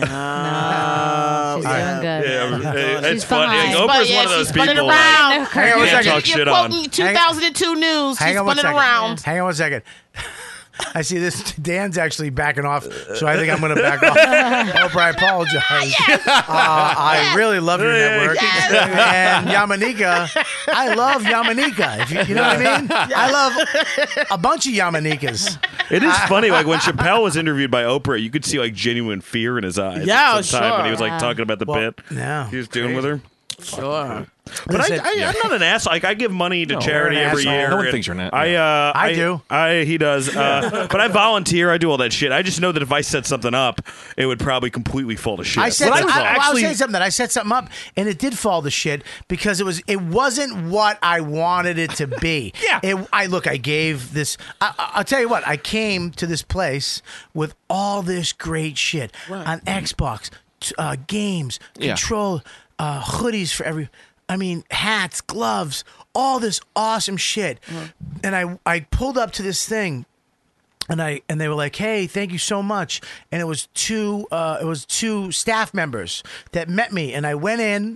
She's doing good. Yeah, hey, it's She's funny. fine. Like, But Oprah's yeah, one of those she's spinning people. around. Like, Hang on you one can't second. talk You're shit on. quoting two thousand two news. She's Hang on one spinning second. around. Hang on one second. I see this. Dan's actually backing off, so I think I'm going to back off. Oprah, I apologize. Uh, I really love your network. And Yamanika, I love Yamanika. If you, you know what I mean? I love a bunch of Yamanikas. It is funny, like when Chappelle was interviewed by Oprah, you could see like genuine fear in his eyes. Yeah, at some time sure. when he was like talking about the Well, bit no. he was doing with her. Sure. But I, Listen, I, I'm not an ass. Like I give money to No, charity you're an every asshole. year. No one and thinks you're an ass. I, uh, I do. I he does. Uh, but I volunteer. I do all that shit. I just know that if I set something up, it would probably completely fall to shit. I said, That's I, all. I, well, I was actually- saying something that I set something up, and it did fall to shit because it was it wasn't what I wanted it to be. Yeah. It, I look, I gave this. I, I- I'll tell you what. I came to this place with all this great shit on Xbox, t- uh, games, Yeah. control, uh, hoodies for every. I mean, hats, gloves, all this awesome shit. And I I pulled up to this thing. And I and they were like, "Hey, thank you so much." And it was two uh, it was two staff members that met me, and I went in,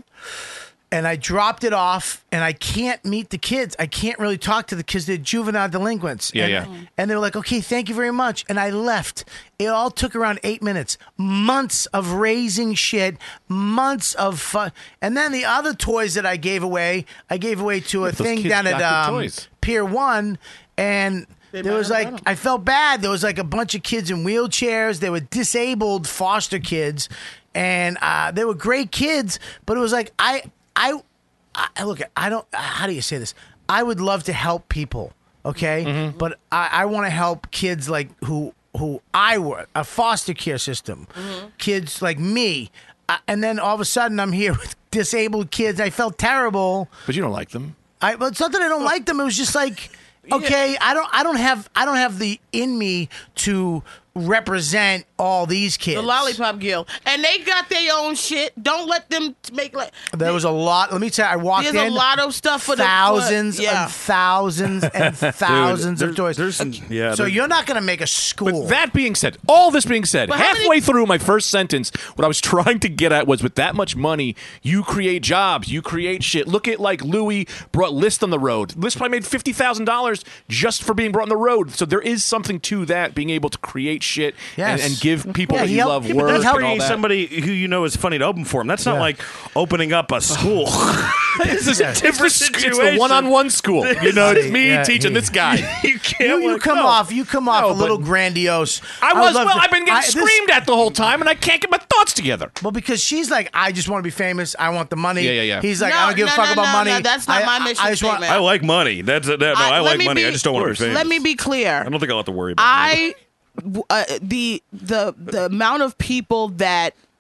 and I dropped it off, and I can't meet the kids. I can't really talk to the kids. They're juvenile delinquents. Yeah, and, yeah. And they were like, "Okay, thank you very much." And I left. It all took around eight minutes. Months of raising shit. Months of fun. And then the other toys that I gave away, I gave away to a Those thing kids down at got good um, toys. Pier One, and. There was like, I felt bad. There was like a bunch of kids in wheelchairs. They were disabled foster kids, and uh, they were great kids. But it was like, I, I, I look. I don't. How do you say this? I would love to help people, okay, but I, I want to help kids like who who I were a foster care system, kids like me, uh, and then all of a sudden I'm here with disabled kids. I felt terrible. But you don't like them. I, but it's not that I don't like them. It was just like, okay, I don't, I don't have, I don't have the in me to represent all these kids. The Lollipop Guild. And they got their own shit. Don't let them make like. There was a lot. Let me tell you, I walked There's in. a lot of stuff for the- thousands for- yeah. and thousands and thousands Dude, of toys. there's- there's- yeah, So there- you're not going to make a school. But that being said, all this being said, But how halfway many- through my first sentence, what I was trying to get at was with that much money, you create jobs, you create shit. Look at like Louis brought List on the road. List probably made fifty thousand dollars just for being brought on the road. So there is something to that, being able to create shit Yes. and, and give people Yeah, that he you helped- love yeah, but work that's and all Bringing that. somebody who you know is funny to open for him. That's not Yeah. like opening up a school. This is a It's different the, it's situation. the one-on-one school. You know, it's me Yeah, teaching he- this guy. You can't. you, you like, come no. off. You come off No, a little but- grandiose. I would was, love well, to- I've been getting I- this- screamed at the whole time, and I can't get my thoughts together. Well, because she's like, I just want to be famous. I want the money. Yeah, yeah, yeah. He's like, No, I don't give no, a fuck no, about no, money. no, that's not I- my I- mission I just want. statement. I like money. That's a, that, no. I, let like me money. be- I just don't want to be famous. Let me be clear. I don't think I'll have to worry about it. I, uh, the the the amount of people that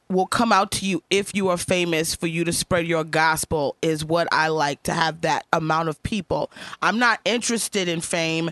will come out to you if you are famous for you to spread your gospel is what I like, to have that amount of people. I'm not interested in fame.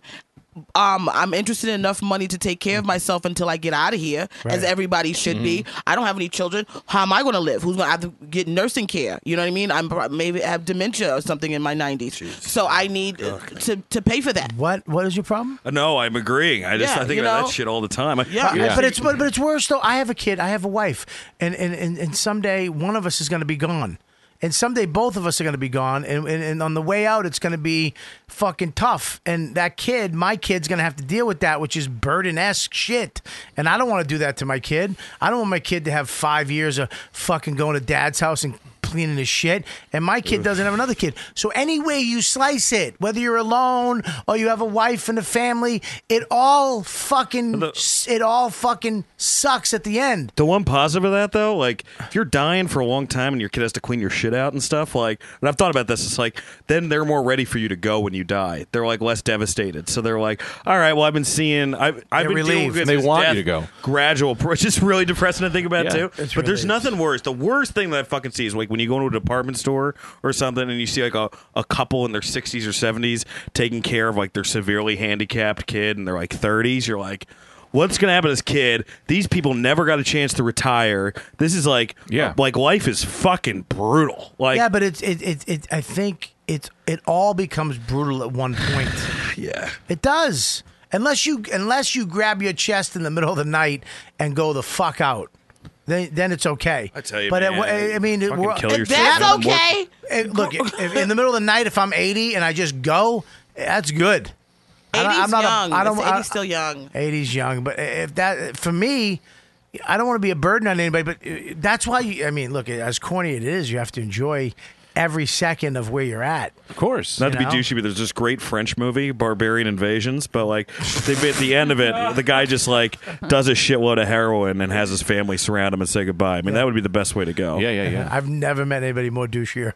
Um, I'm interested in enough money to take care of myself until I get out of here, Right. as everybody should be. I don't have any children. How am I going to live? Who's going to have to get nursing care? You know what I mean? I'm prob- maybe have dementia or something in my nineties. So I need to to pay for that. What What is your problem? Uh, No, I'm agreeing. I just Yeah, I think you about know? that shit all the time. I- Yeah. Uh, But it's but, but it's worse though. I have a kid. I have a wife, and and and, and someday one of us is going to be gone, and someday both of us are going to be gone, and, and and on the way out, it's going to be fucking tough. And that kid, my kid's going to have to deal with that, which is burden-esque shit. And I don't want to do that to my kid. I don't want my kid to have five years of fucking going to dad's house and cleaning his shit, and my kid doesn't have another kid. So any way you slice it, whether you're alone or you have a wife and a family, it all fucking it all fucking sucks at the end. The one positive of that, though, like if you're dying for a long time and your kid has to clean your shit out and stuff, like, and I've thought about this, it's like then they're more ready for you to go when you die. They're like less devastated, so they're like, all right, well, I've been seeing, I've, I've been dealing relieved. with They this want you death to go. gradual. It's just really depressing to think about Yeah, too. it's But there's really- nothing worse. The worst thing that I fucking see is like when you go into a department store or something and you see like a, a couple in their sixties or seventies taking care of like their severely handicapped kid and they're like thirties. You're like, what's going to happen to this kid? These people never got a chance to retire. This is like, Yeah. like life is fucking brutal. Like, yeah, but it's it, it it I think it's it all becomes brutal at one point. yeah, it does. Unless you unless you grab your chest in the middle of the night and go the fuck out. Then, then it's okay. I tell you, but man, it, I mean, fucking we're- kill if yourself. that's That's okay. If- look, if, if in the middle of the night, if I'm eighty and I just go, that's good. I don't- eighty's I'm not a- young. I don't. It's- I- eighty's still young. eighty's young, but if that for me, I don't want to be a burden on anybody. But uh, that's why you. I mean, look, as corny it is, you have to enjoy every second of where you're at. Of course. Not to be You know? douchey, but there's this great French movie, Barbarian Invasions. But like, they, at the end of it, the guy just like does a shitload of heroin and has his family surround him and say goodbye. I mean, that would be the best way to go. Yeah, yeah, yeah. I've never met anybody more douchier.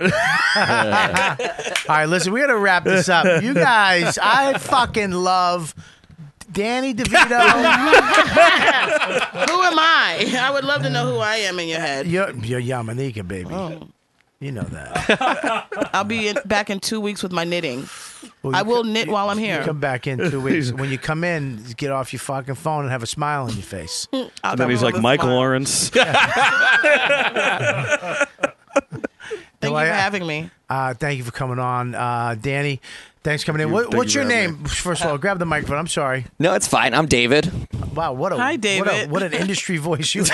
All right, listen, we got to wrap this up. You guys, I fucking love Danny DeVito. Who am I? I would love to know who I am in your head. You're, you're Yamanika, baby. Oh. You know that. I'll be in, back in two weeks with my knitting. Well, I you will co- knit you- while I'm you here. Come back in two weeks. When you come in, get off your fucking phone and have a smile on your face. I'll And then come he's in like with a Michael smile. Lawrence. Thank you for having me. Uh, thank you for coming on, uh, Danny. Thanks for coming in. you- What, thank what's you your for having name? First of all, grab the microphone. I'm sorry. No, it's fine. I'm David. Wow, what a Hi, What, a, David. what an industry voice you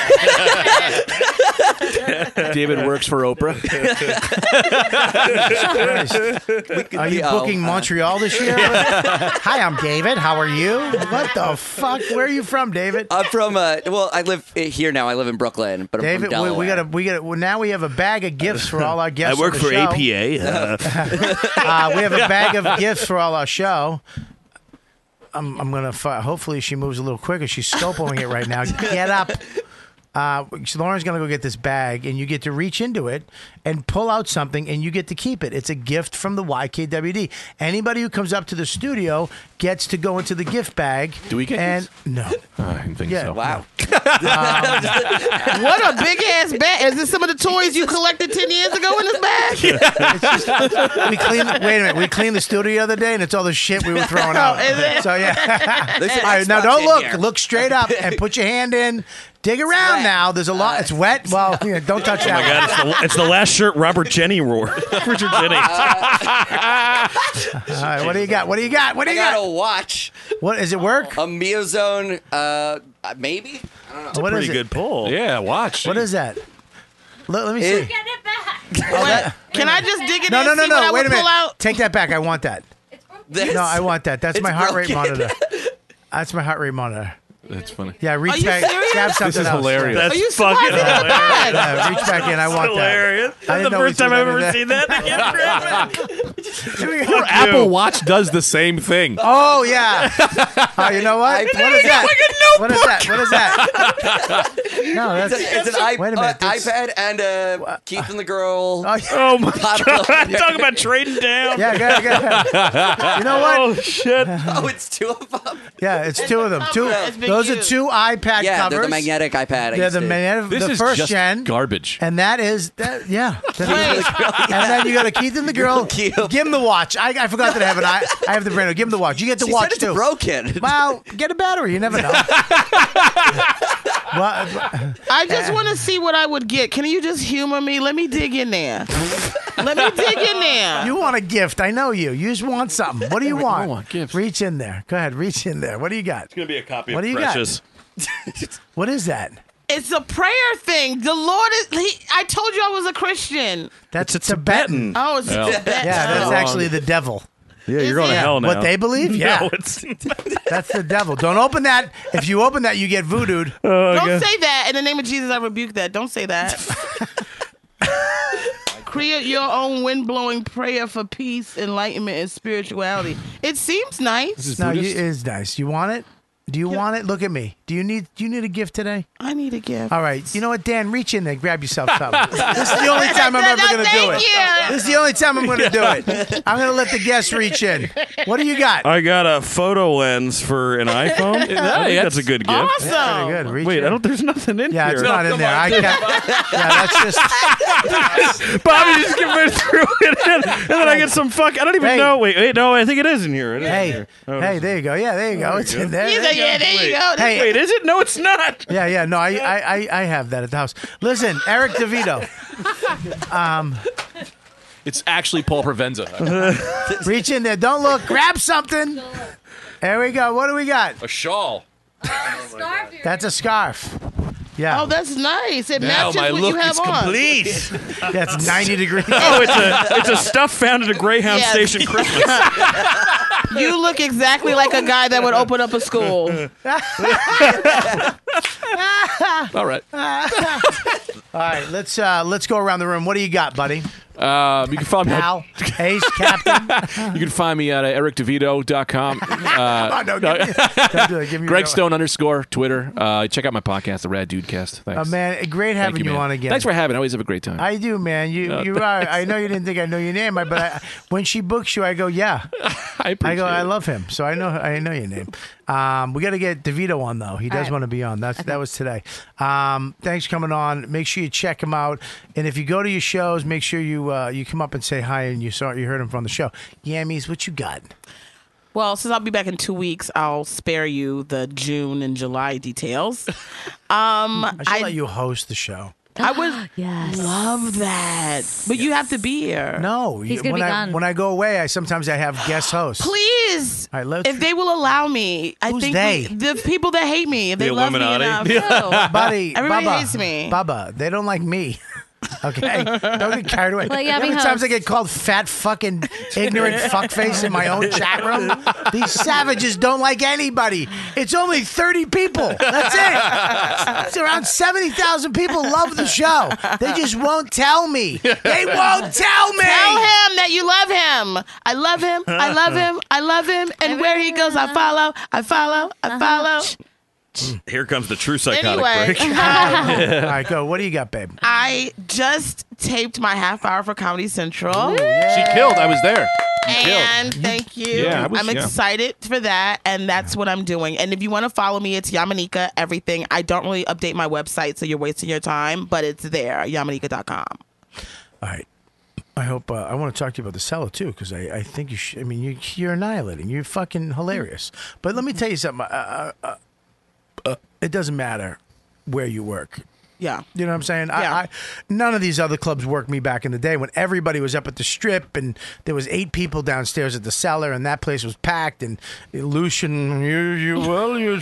have. David works for Oprah. Christ. Are you Oh, booking uh, Montreal this year? Hi, I'm David. How are you? What the fuck? Where are you from, David? I'm from. Uh, well, I live here now. I live in Brooklyn, but I'm David, from we, Delaware. we got we got well, now we have a bag of gifts for all our I guests. work on for the show. A P A. Uh, Uh, we have a bag of gifts for all our show. I'm, I'm gonna. Fi- hopefully, she moves a little quicker. She's scopoing it right now. Get up. Uh, Lauren's gonna go get this bag, and you get to reach into it and pull out something, and you get to keep it. It's a gift from the Y K W D. Anybody who comes up to the studio gets to go into the gift bag. Do we get and these? no? I didn't think Yeah. so. Wow. What a big ass bag! Is this some of the toys you collected ten years ago in this bag? We cleaned. Wait a minute. We cleaned the studio the other day, and it's all the shit we were throwing out. Oh, is it? So yeah. There's an All right, now Xbox don't in look. here. Look straight up and put your hand in. Dig around wet. now. There's a lot. It's wet. Well, you know, don't touch oh my that. God, it's the, it's the last shirt Robert Jennings wore. Richard Jennings. All right, what do you got? What do you got? What do I you got got? a watch, What is it? Work? a Miozone, uh, maybe. I don't know. What is Pretty it? good pull. Yeah, watch. What is that? Let, let me It- see. Wait, can I just dig in No, there no, and no, see what I no. Wait would a minute. pull out? Take that back. I want that. This- No, I want that. That's It's my heart rate broken. monitor. That's my heart rate monitor. That's funny. Yeah, reach Are you back. serious? Grab something This is else. hilarious. That's Are you fucking surprised in the hilarious. bag? Yeah, reach back in. I want Hilarious. that. I That's didn't the know first we time I've did ever that. seen that. Your Apple Watch does the same thing. Oh yeah. Oh, you know what? I- What is that? What is that? What is that? No, that's it's, a, it's an I, wait a minute, uh, that's- iPad and uh, Keith and the girl. Oh my god! Talk about trading down. Yeah, go ahead, go ahead. You know what? Oh shit! Oh, it's two of them. Yeah, it's two of them. Two. It's been Those are used. two iPad Yeah, covers. they're the magnetic iPad. I They're used the to- magnetic. This the is first just gen garbage. and that is that. Yeah. That is- and then you go to Keith and the girl. Give him the watch. I, I forgot that I have an I. I have the brand. Give him the watch. You get the She watch said it's too. broken. Well, get a battery. You never know. Well, I just want to see what I would get. Can you just humor me? Let me dig in there. Let me dig in there. you want a gift? I know you. You just want something. What do you want? I want gifts. Reach in there. Go ahead. Reach in there. What do you got? It's gonna be a copy What do of you got? Precious. What is that? It's a prayer thing. The Lord is. He, I told you I was a Christian. That's a Tibetan. Oh, it's Yeah. Tibetan. Yeah, that's Oh. actually the devil. Yeah, you're going to hell now. What they believe? Yeah. No, it's That's the devil. Don't open that. If you open that, you get voodooed. Oh, Don't say that. In the name of Jesus, I rebuke that. Don't say that. Create your own wind-blowing prayer for peace, enlightenment, and spirituality. It seems nice. No, you, it is nice. You want it? Do you want it? Look at me. Do you need Do you need a gift today? I need a gift. All right. You know what, Dan? Reach in there. Grab yourself something. This is the only time I'm ever going to do it. Thank you. This is the only time I'm going to do it. I'm going to let the guests reach in. What do you got? I got a photo lens for an iPhone. I think Hey, that's a good gift. Awesome. Yeah, very good. Reach Wait, in. I don't. There's nothing in Yeah, here. it's not in there. I kept, yeah, that's just. Bobby just give me through it, and, and then I get some fuck. I don't even Hey. know. Wait, wait, no, I think it is in here. It is in Hey, here. Oh, hey, there you go. Yeah, there you go. It's in there. He's like, yeah, there you wait. go. Hey, Wait, is it? No, it's not. Yeah, yeah. No, I, I, I, I have that at the house. Listen, Eric DeVito. Um, It's actually Paul Provenza. reach in there. Don't look. Grab something. There we go. What do we got? A shawl. That's a scarf. Yeah. Oh, that's nice. It Now matches my what look you have is on. Complete. That's ninety degrees. Oh, it's a it's a stuff found at a Greyhound Yes. station Christmas. You look exactly like a guy that would open up a school. All right. All right, let's uh, let's go around the room. What do you got, buddy? Um, you can find me. Pal, Ace, Captain. You can find me at uh, eric devito dot com. Uh, Oh, no, give me, don't do it. Give me Greg your- Stone underscore Twitter. Uh, check out my podcast, The Rad Dudecast. Thanks. Uh, man, great having Thank you, man. on again. Thanks for having. I always have a great time. I do, man. You Uh, you are. I know you didn't think I know your name, but I, when she books you, I go, yeah. I appreciate I go, I it. love him, so I know I know your name. Um, we got to get DeVito on though. He does right. want to be on. That's that was today. Um, thanks for coming on. Make sure you check him out, and if you go to your shows, make sure you uh, you come up and say hi. And you saw you heard him from the show. Yammies, what you got? Well, since I'll be back in two weeks, I'll spare you the June and July details. Um, I should I, let you host the show. I would Yes. love that, but you have to be here. No, He's you- gonna when be I gone. when I go away, I sometimes I have guest hosts. Please, All right, let's. if they will allow me, I Who's think they? we- the people that hate me, if The they love me Illuminati? enough. Buddy, Everybody Bubba, hates me. Bubba, they don't like me. Okay, don't get carried away. Well, You yeah, know how many because- times I get called fat, fucking, ignorant fuckface in my own chat room? These savages don't like anybody. It's only thirty people. That's it. It's around seventy thousand people love the show. They just won't tell me. They won't tell me. Tell him that you love him. I love him. I love him. I love him. And where he goes, I follow. I follow. I follow. Here comes the true psychotic Anyway, break. All right, go. What do you got, babe? I just taped my half hour for Comedy Central. She killed. I was there. You killed. And thank you. Yeah, I was- I'm yeah. excited for that, and that's what I'm doing. And if you want to follow me, it's Yamanika everything. I don't really update my website, so you're wasting your time, but it's there, yamanika dot com. All right. I hope uh, I want to talk to you about the cellar too, because I, I think you should. I mean, you, you're annihilating. You're fucking hilarious. But let me tell you something. Uh, uh, uh, it doesn't matter where you work. Yeah. You know what I'm saying? Yeah. I, I, none of these other clubs worked me back in the day when everybody was up at the Strip and there was eight people downstairs at the cellar and that place was packed and Lucian, you, you, well, you,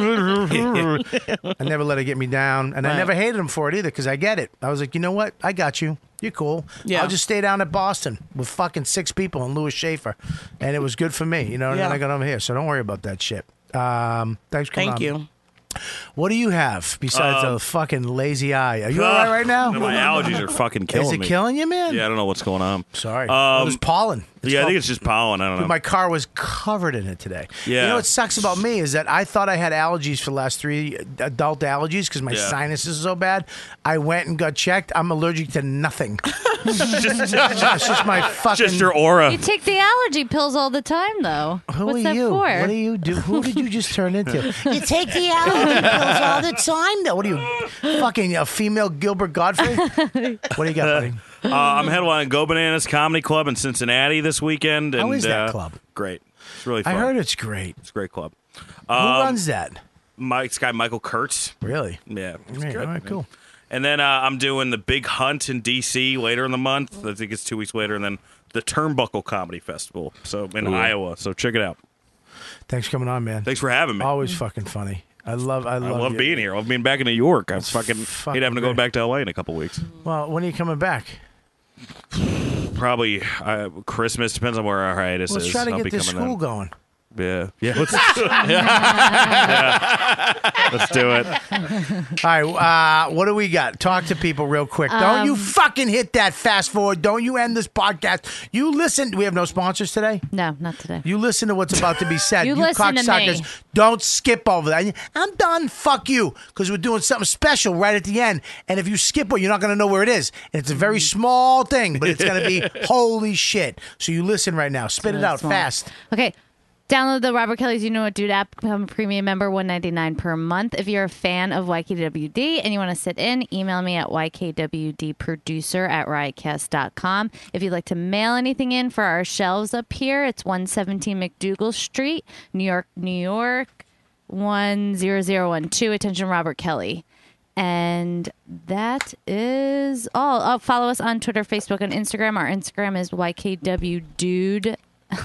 you. I never let it get me down, and I Right. never hated him for it either because I get it. I was like, you know what? I got you. You're cool. Yeah. I'll just stay down at Boston with fucking six people and Louis Schaefer, and it was good for me. You know, and then Yeah. I got over here, so don't worry about that shit. Um, thanks for coming Thank on. you. What do you have besides Um, a fucking lazy eye? Are you all right right now? My allergies are fucking killing Is it me. killing you, man? Yeah, I don't know what's going on. Sorry. Um, it was pollen. It's yeah, I called- think it's just pollen. I don't know. Dude, my car was covered in it today. Yeah. You know what sucks about me is that I thought I had allergies for the last three adult allergies because my Yeah. sinuses are so bad. I went and got checked. I'm allergic to nothing. it's just my fucking. Just your aura. You take the allergy pills all the time, though. Who What's are that you? for? What do you do? Who did you just turn into? You take the allergy pills all the time, though. What are you, fucking a female Gilbert Godfrey? What do you got, buddy? Uh, I'm headlining Go Bananas Comedy Club in Cincinnati this weekend. And, How is that uh, club? Great. It's really I fun. heard it's great. It's a great club. Who Um, runs that? Mike, this guy Michael Kurtz. Really? Yeah. It's Right, good, all right, man. cool. And then uh, I'm doing the Big Hunt in D C later in the month. I think it's two weeks later. And then the Turnbuckle Comedy Festival so in Ooh. Iowa. So check it out. Thanks for coming on, man. Thanks for having me. Always fucking funny. I love. I I love. love you. being here. I love being back in New York. I fucking fucking hate having to go great. back to L A in a couple weeks. Well, when are you coming back? Probably uh, Christmas. Depends on where our hiatus Let's is. try to I'll get be this coming school then. going. Yeah. Yeah. Let's, yeah. Let's do it. All right, uh, what do we got? Talk to people real quick. Don't you Um, fucking hit that fast forward. Don't you end this podcast. You listen. We have no sponsors today. No, not today. You listen to what's about to be said. You listen to cocksuckers. me. Don't skip over that. I'm done. Fuck you. Because we're doing something special right at the end. And if you skip it, you're not going to know where it is. And it's a very small thing, but it's going to be holy shit. So you listen right now. Spit it really out small. fast. Okay. Download the Robert Kelly's You Know What Dude app. Become a premium member, one ninety-nine per month. If you're a fan of Y K W D and you want to sit in, email me at y k w d producer at riotcast dot com. If you'd like to mail anything in for our shelves up here, it's one seventeen McDougal Street, New York, New York, one zero zero one two. Attention, Robert Kelly. And that is all. Oh, follow us on Twitter, Facebook, and Instagram. Our Instagram is Y K W Dude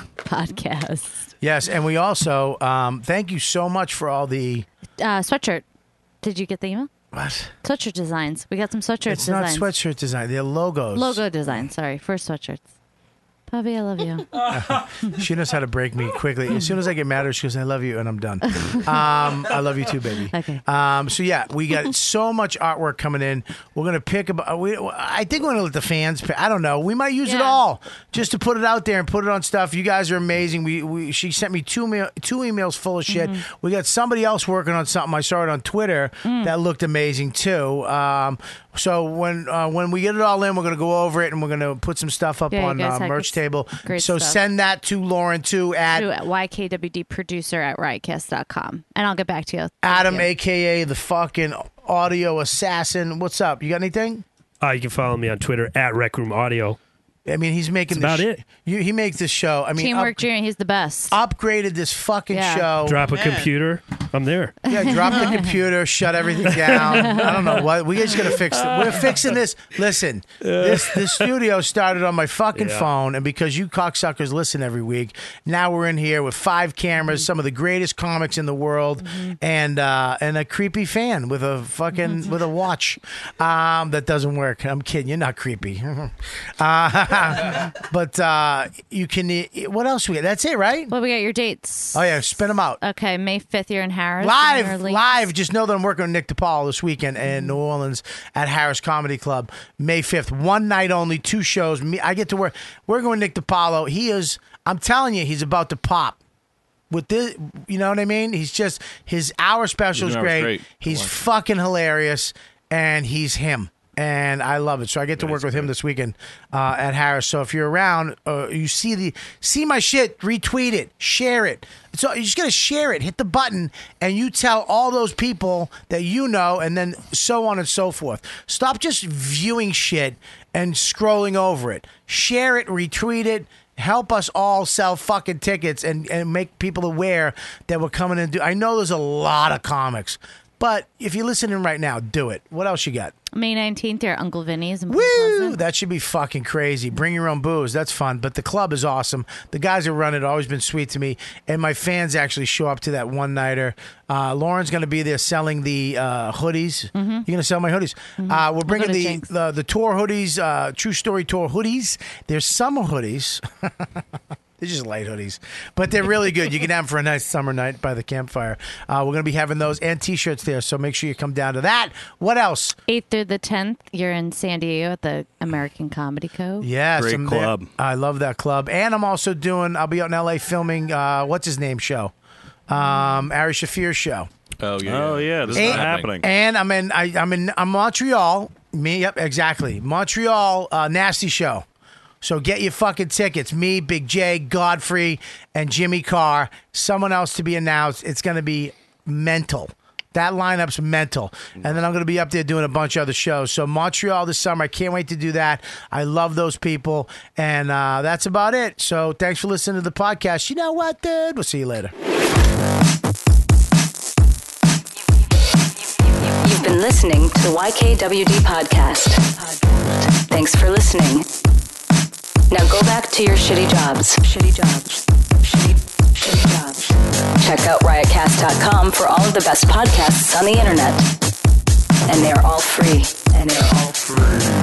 Podcast. Yes, and we also um, thank you so much for all the Uh, sweatshirt. Did you get the email? what? Sweatshirt designs. We got some sweatshirt It's designs. not sweatshirt design. They're logos. Logo design. Sorry, for sweatshirts. Bobby, I love you. She knows how to break me quickly. As soon as I get mad at her, she goes, I love you, and I'm done. Um, I love you too, baby. Okay. Um, so, yeah, we got so much artwork coming in. We're going to pick about, we, I think we're going to let the fans pick. I don't know. We might use it Yeah. all just to put it out there and put it on stuff. You guys are amazing. We, we She sent me two, mail, two emails full of shit. Mm-hmm. We got somebody else working on something. I saw it on Twitter Mm. that looked amazing too. Um, so when uh, when we get it all in, we're going to go over it and we're going to put some stuff up Yeah, you on guys uh, had merch good- table. great so stuff. send that to Lauren too at To Y K W D producer at riotcast dot com. And I'll get back to you. Thank Adam, you. A K A the fucking audio assassin. What's up? You got anything? Uh, you can follow me on Twitter at Rec Room Audio. I mean, he's making That's this about sh- it. You, he makes this show. I mean, Teamwork up- Junior, he's the best. upgraded this fucking Yeah. show. Drop a computer. I'm there. Yeah, drop the computer, shut everything down. I don't know what. We just gotta fix it. We're fixing this. Listen, this the studio started on my fucking Yeah. phone, and because you cocksuckers listen every week, now we're in here with five cameras, some of the greatest comics in the world, and uh, and a creepy fan with a fucking with a watch um, that doesn't work. I'm kidding. You're not creepy. uh, but uh, you can. What else we got? That's it, right? Well, we got your dates. Oh yeah, spin them out. Okay, May fifth, you're in Harris. Live, New Orleans. live. Just know that I'm working with Nick DePaul this weekend in New Orleans at Harris Comedy Club, May fifth. One night only, two shows. Me, I get to work working with Nick DePaulo. He is. I'm telling you, he's about to pop. With this, you know what I mean? He's just his hour special is His hour's great. great. He's I like it. fucking hilarious, and he's him. And I love it. So I get to work with him this weekend uh, at Harris. So if you're around, uh, you see the see my shit, retweet it, share it. So you just gotta share it, hit the button, and you tell all those people that you know, and then so on and so forth. Stop just viewing shit and scrolling over it. Share it, retweet it. Help us all sell fucking tickets and, and make people aware that we're coming in. Do I know there's a lot of comics, but if you're listening right now, do it. What else you got? May nineteenth, you're at Uncle Vinny's. In Point Woo! Pleasant. That should be fucking crazy. Bring your own booze. That's fun. But the club is awesome. The guys who run it have always been sweet to me. And my fans actually show up to that one nighter. Uh, Lauren's going to be there selling the uh, hoodies. Mm-hmm. You're going to sell my hoodies. Uh, we're bringing to the, Jinx. the the tour hoodies, uh, True Story tour hoodies. There's summer hoodies. They're just light hoodies, but they're really good. You can have them for a nice summer night by the campfire. Uh, we're going to be having those and T-shirts there, so make sure you come down to that. What else? eighth through the tenth, you're in San Diego at the American Comedy Cove. Yes, Great I'm there. club. I love that club, and I'm also doing. I'll be out in L A filming. Uh, what's his name show? Um, Ari Shaffir's show. Oh yeah. Oh yeah, this is And- not happening. And I'm in. I, I'm in. I'm Montreal. Me. Yep. Exactly. Montreal. Uh, nasty show. So get your fucking tickets. Me, Big J, Godfrey, and Jimmy Carr. Someone else to be announced. It's going to be mental. That lineup's mental. And then I'm going to be up there doing a bunch of other shows. So Montreal this summer. I can't wait to do that. I love those people. And uh, that's about it. So thanks for listening to the podcast. You know what, dude? We'll see you later. You've been listening to the Y K W D podcast. Thanks for listening. Now go back to your shitty jobs. Shitty jobs. Shitty, shitty jobs. Check out riotcast dot com for all of the best podcasts on the internet. And they're all free. And they're all free.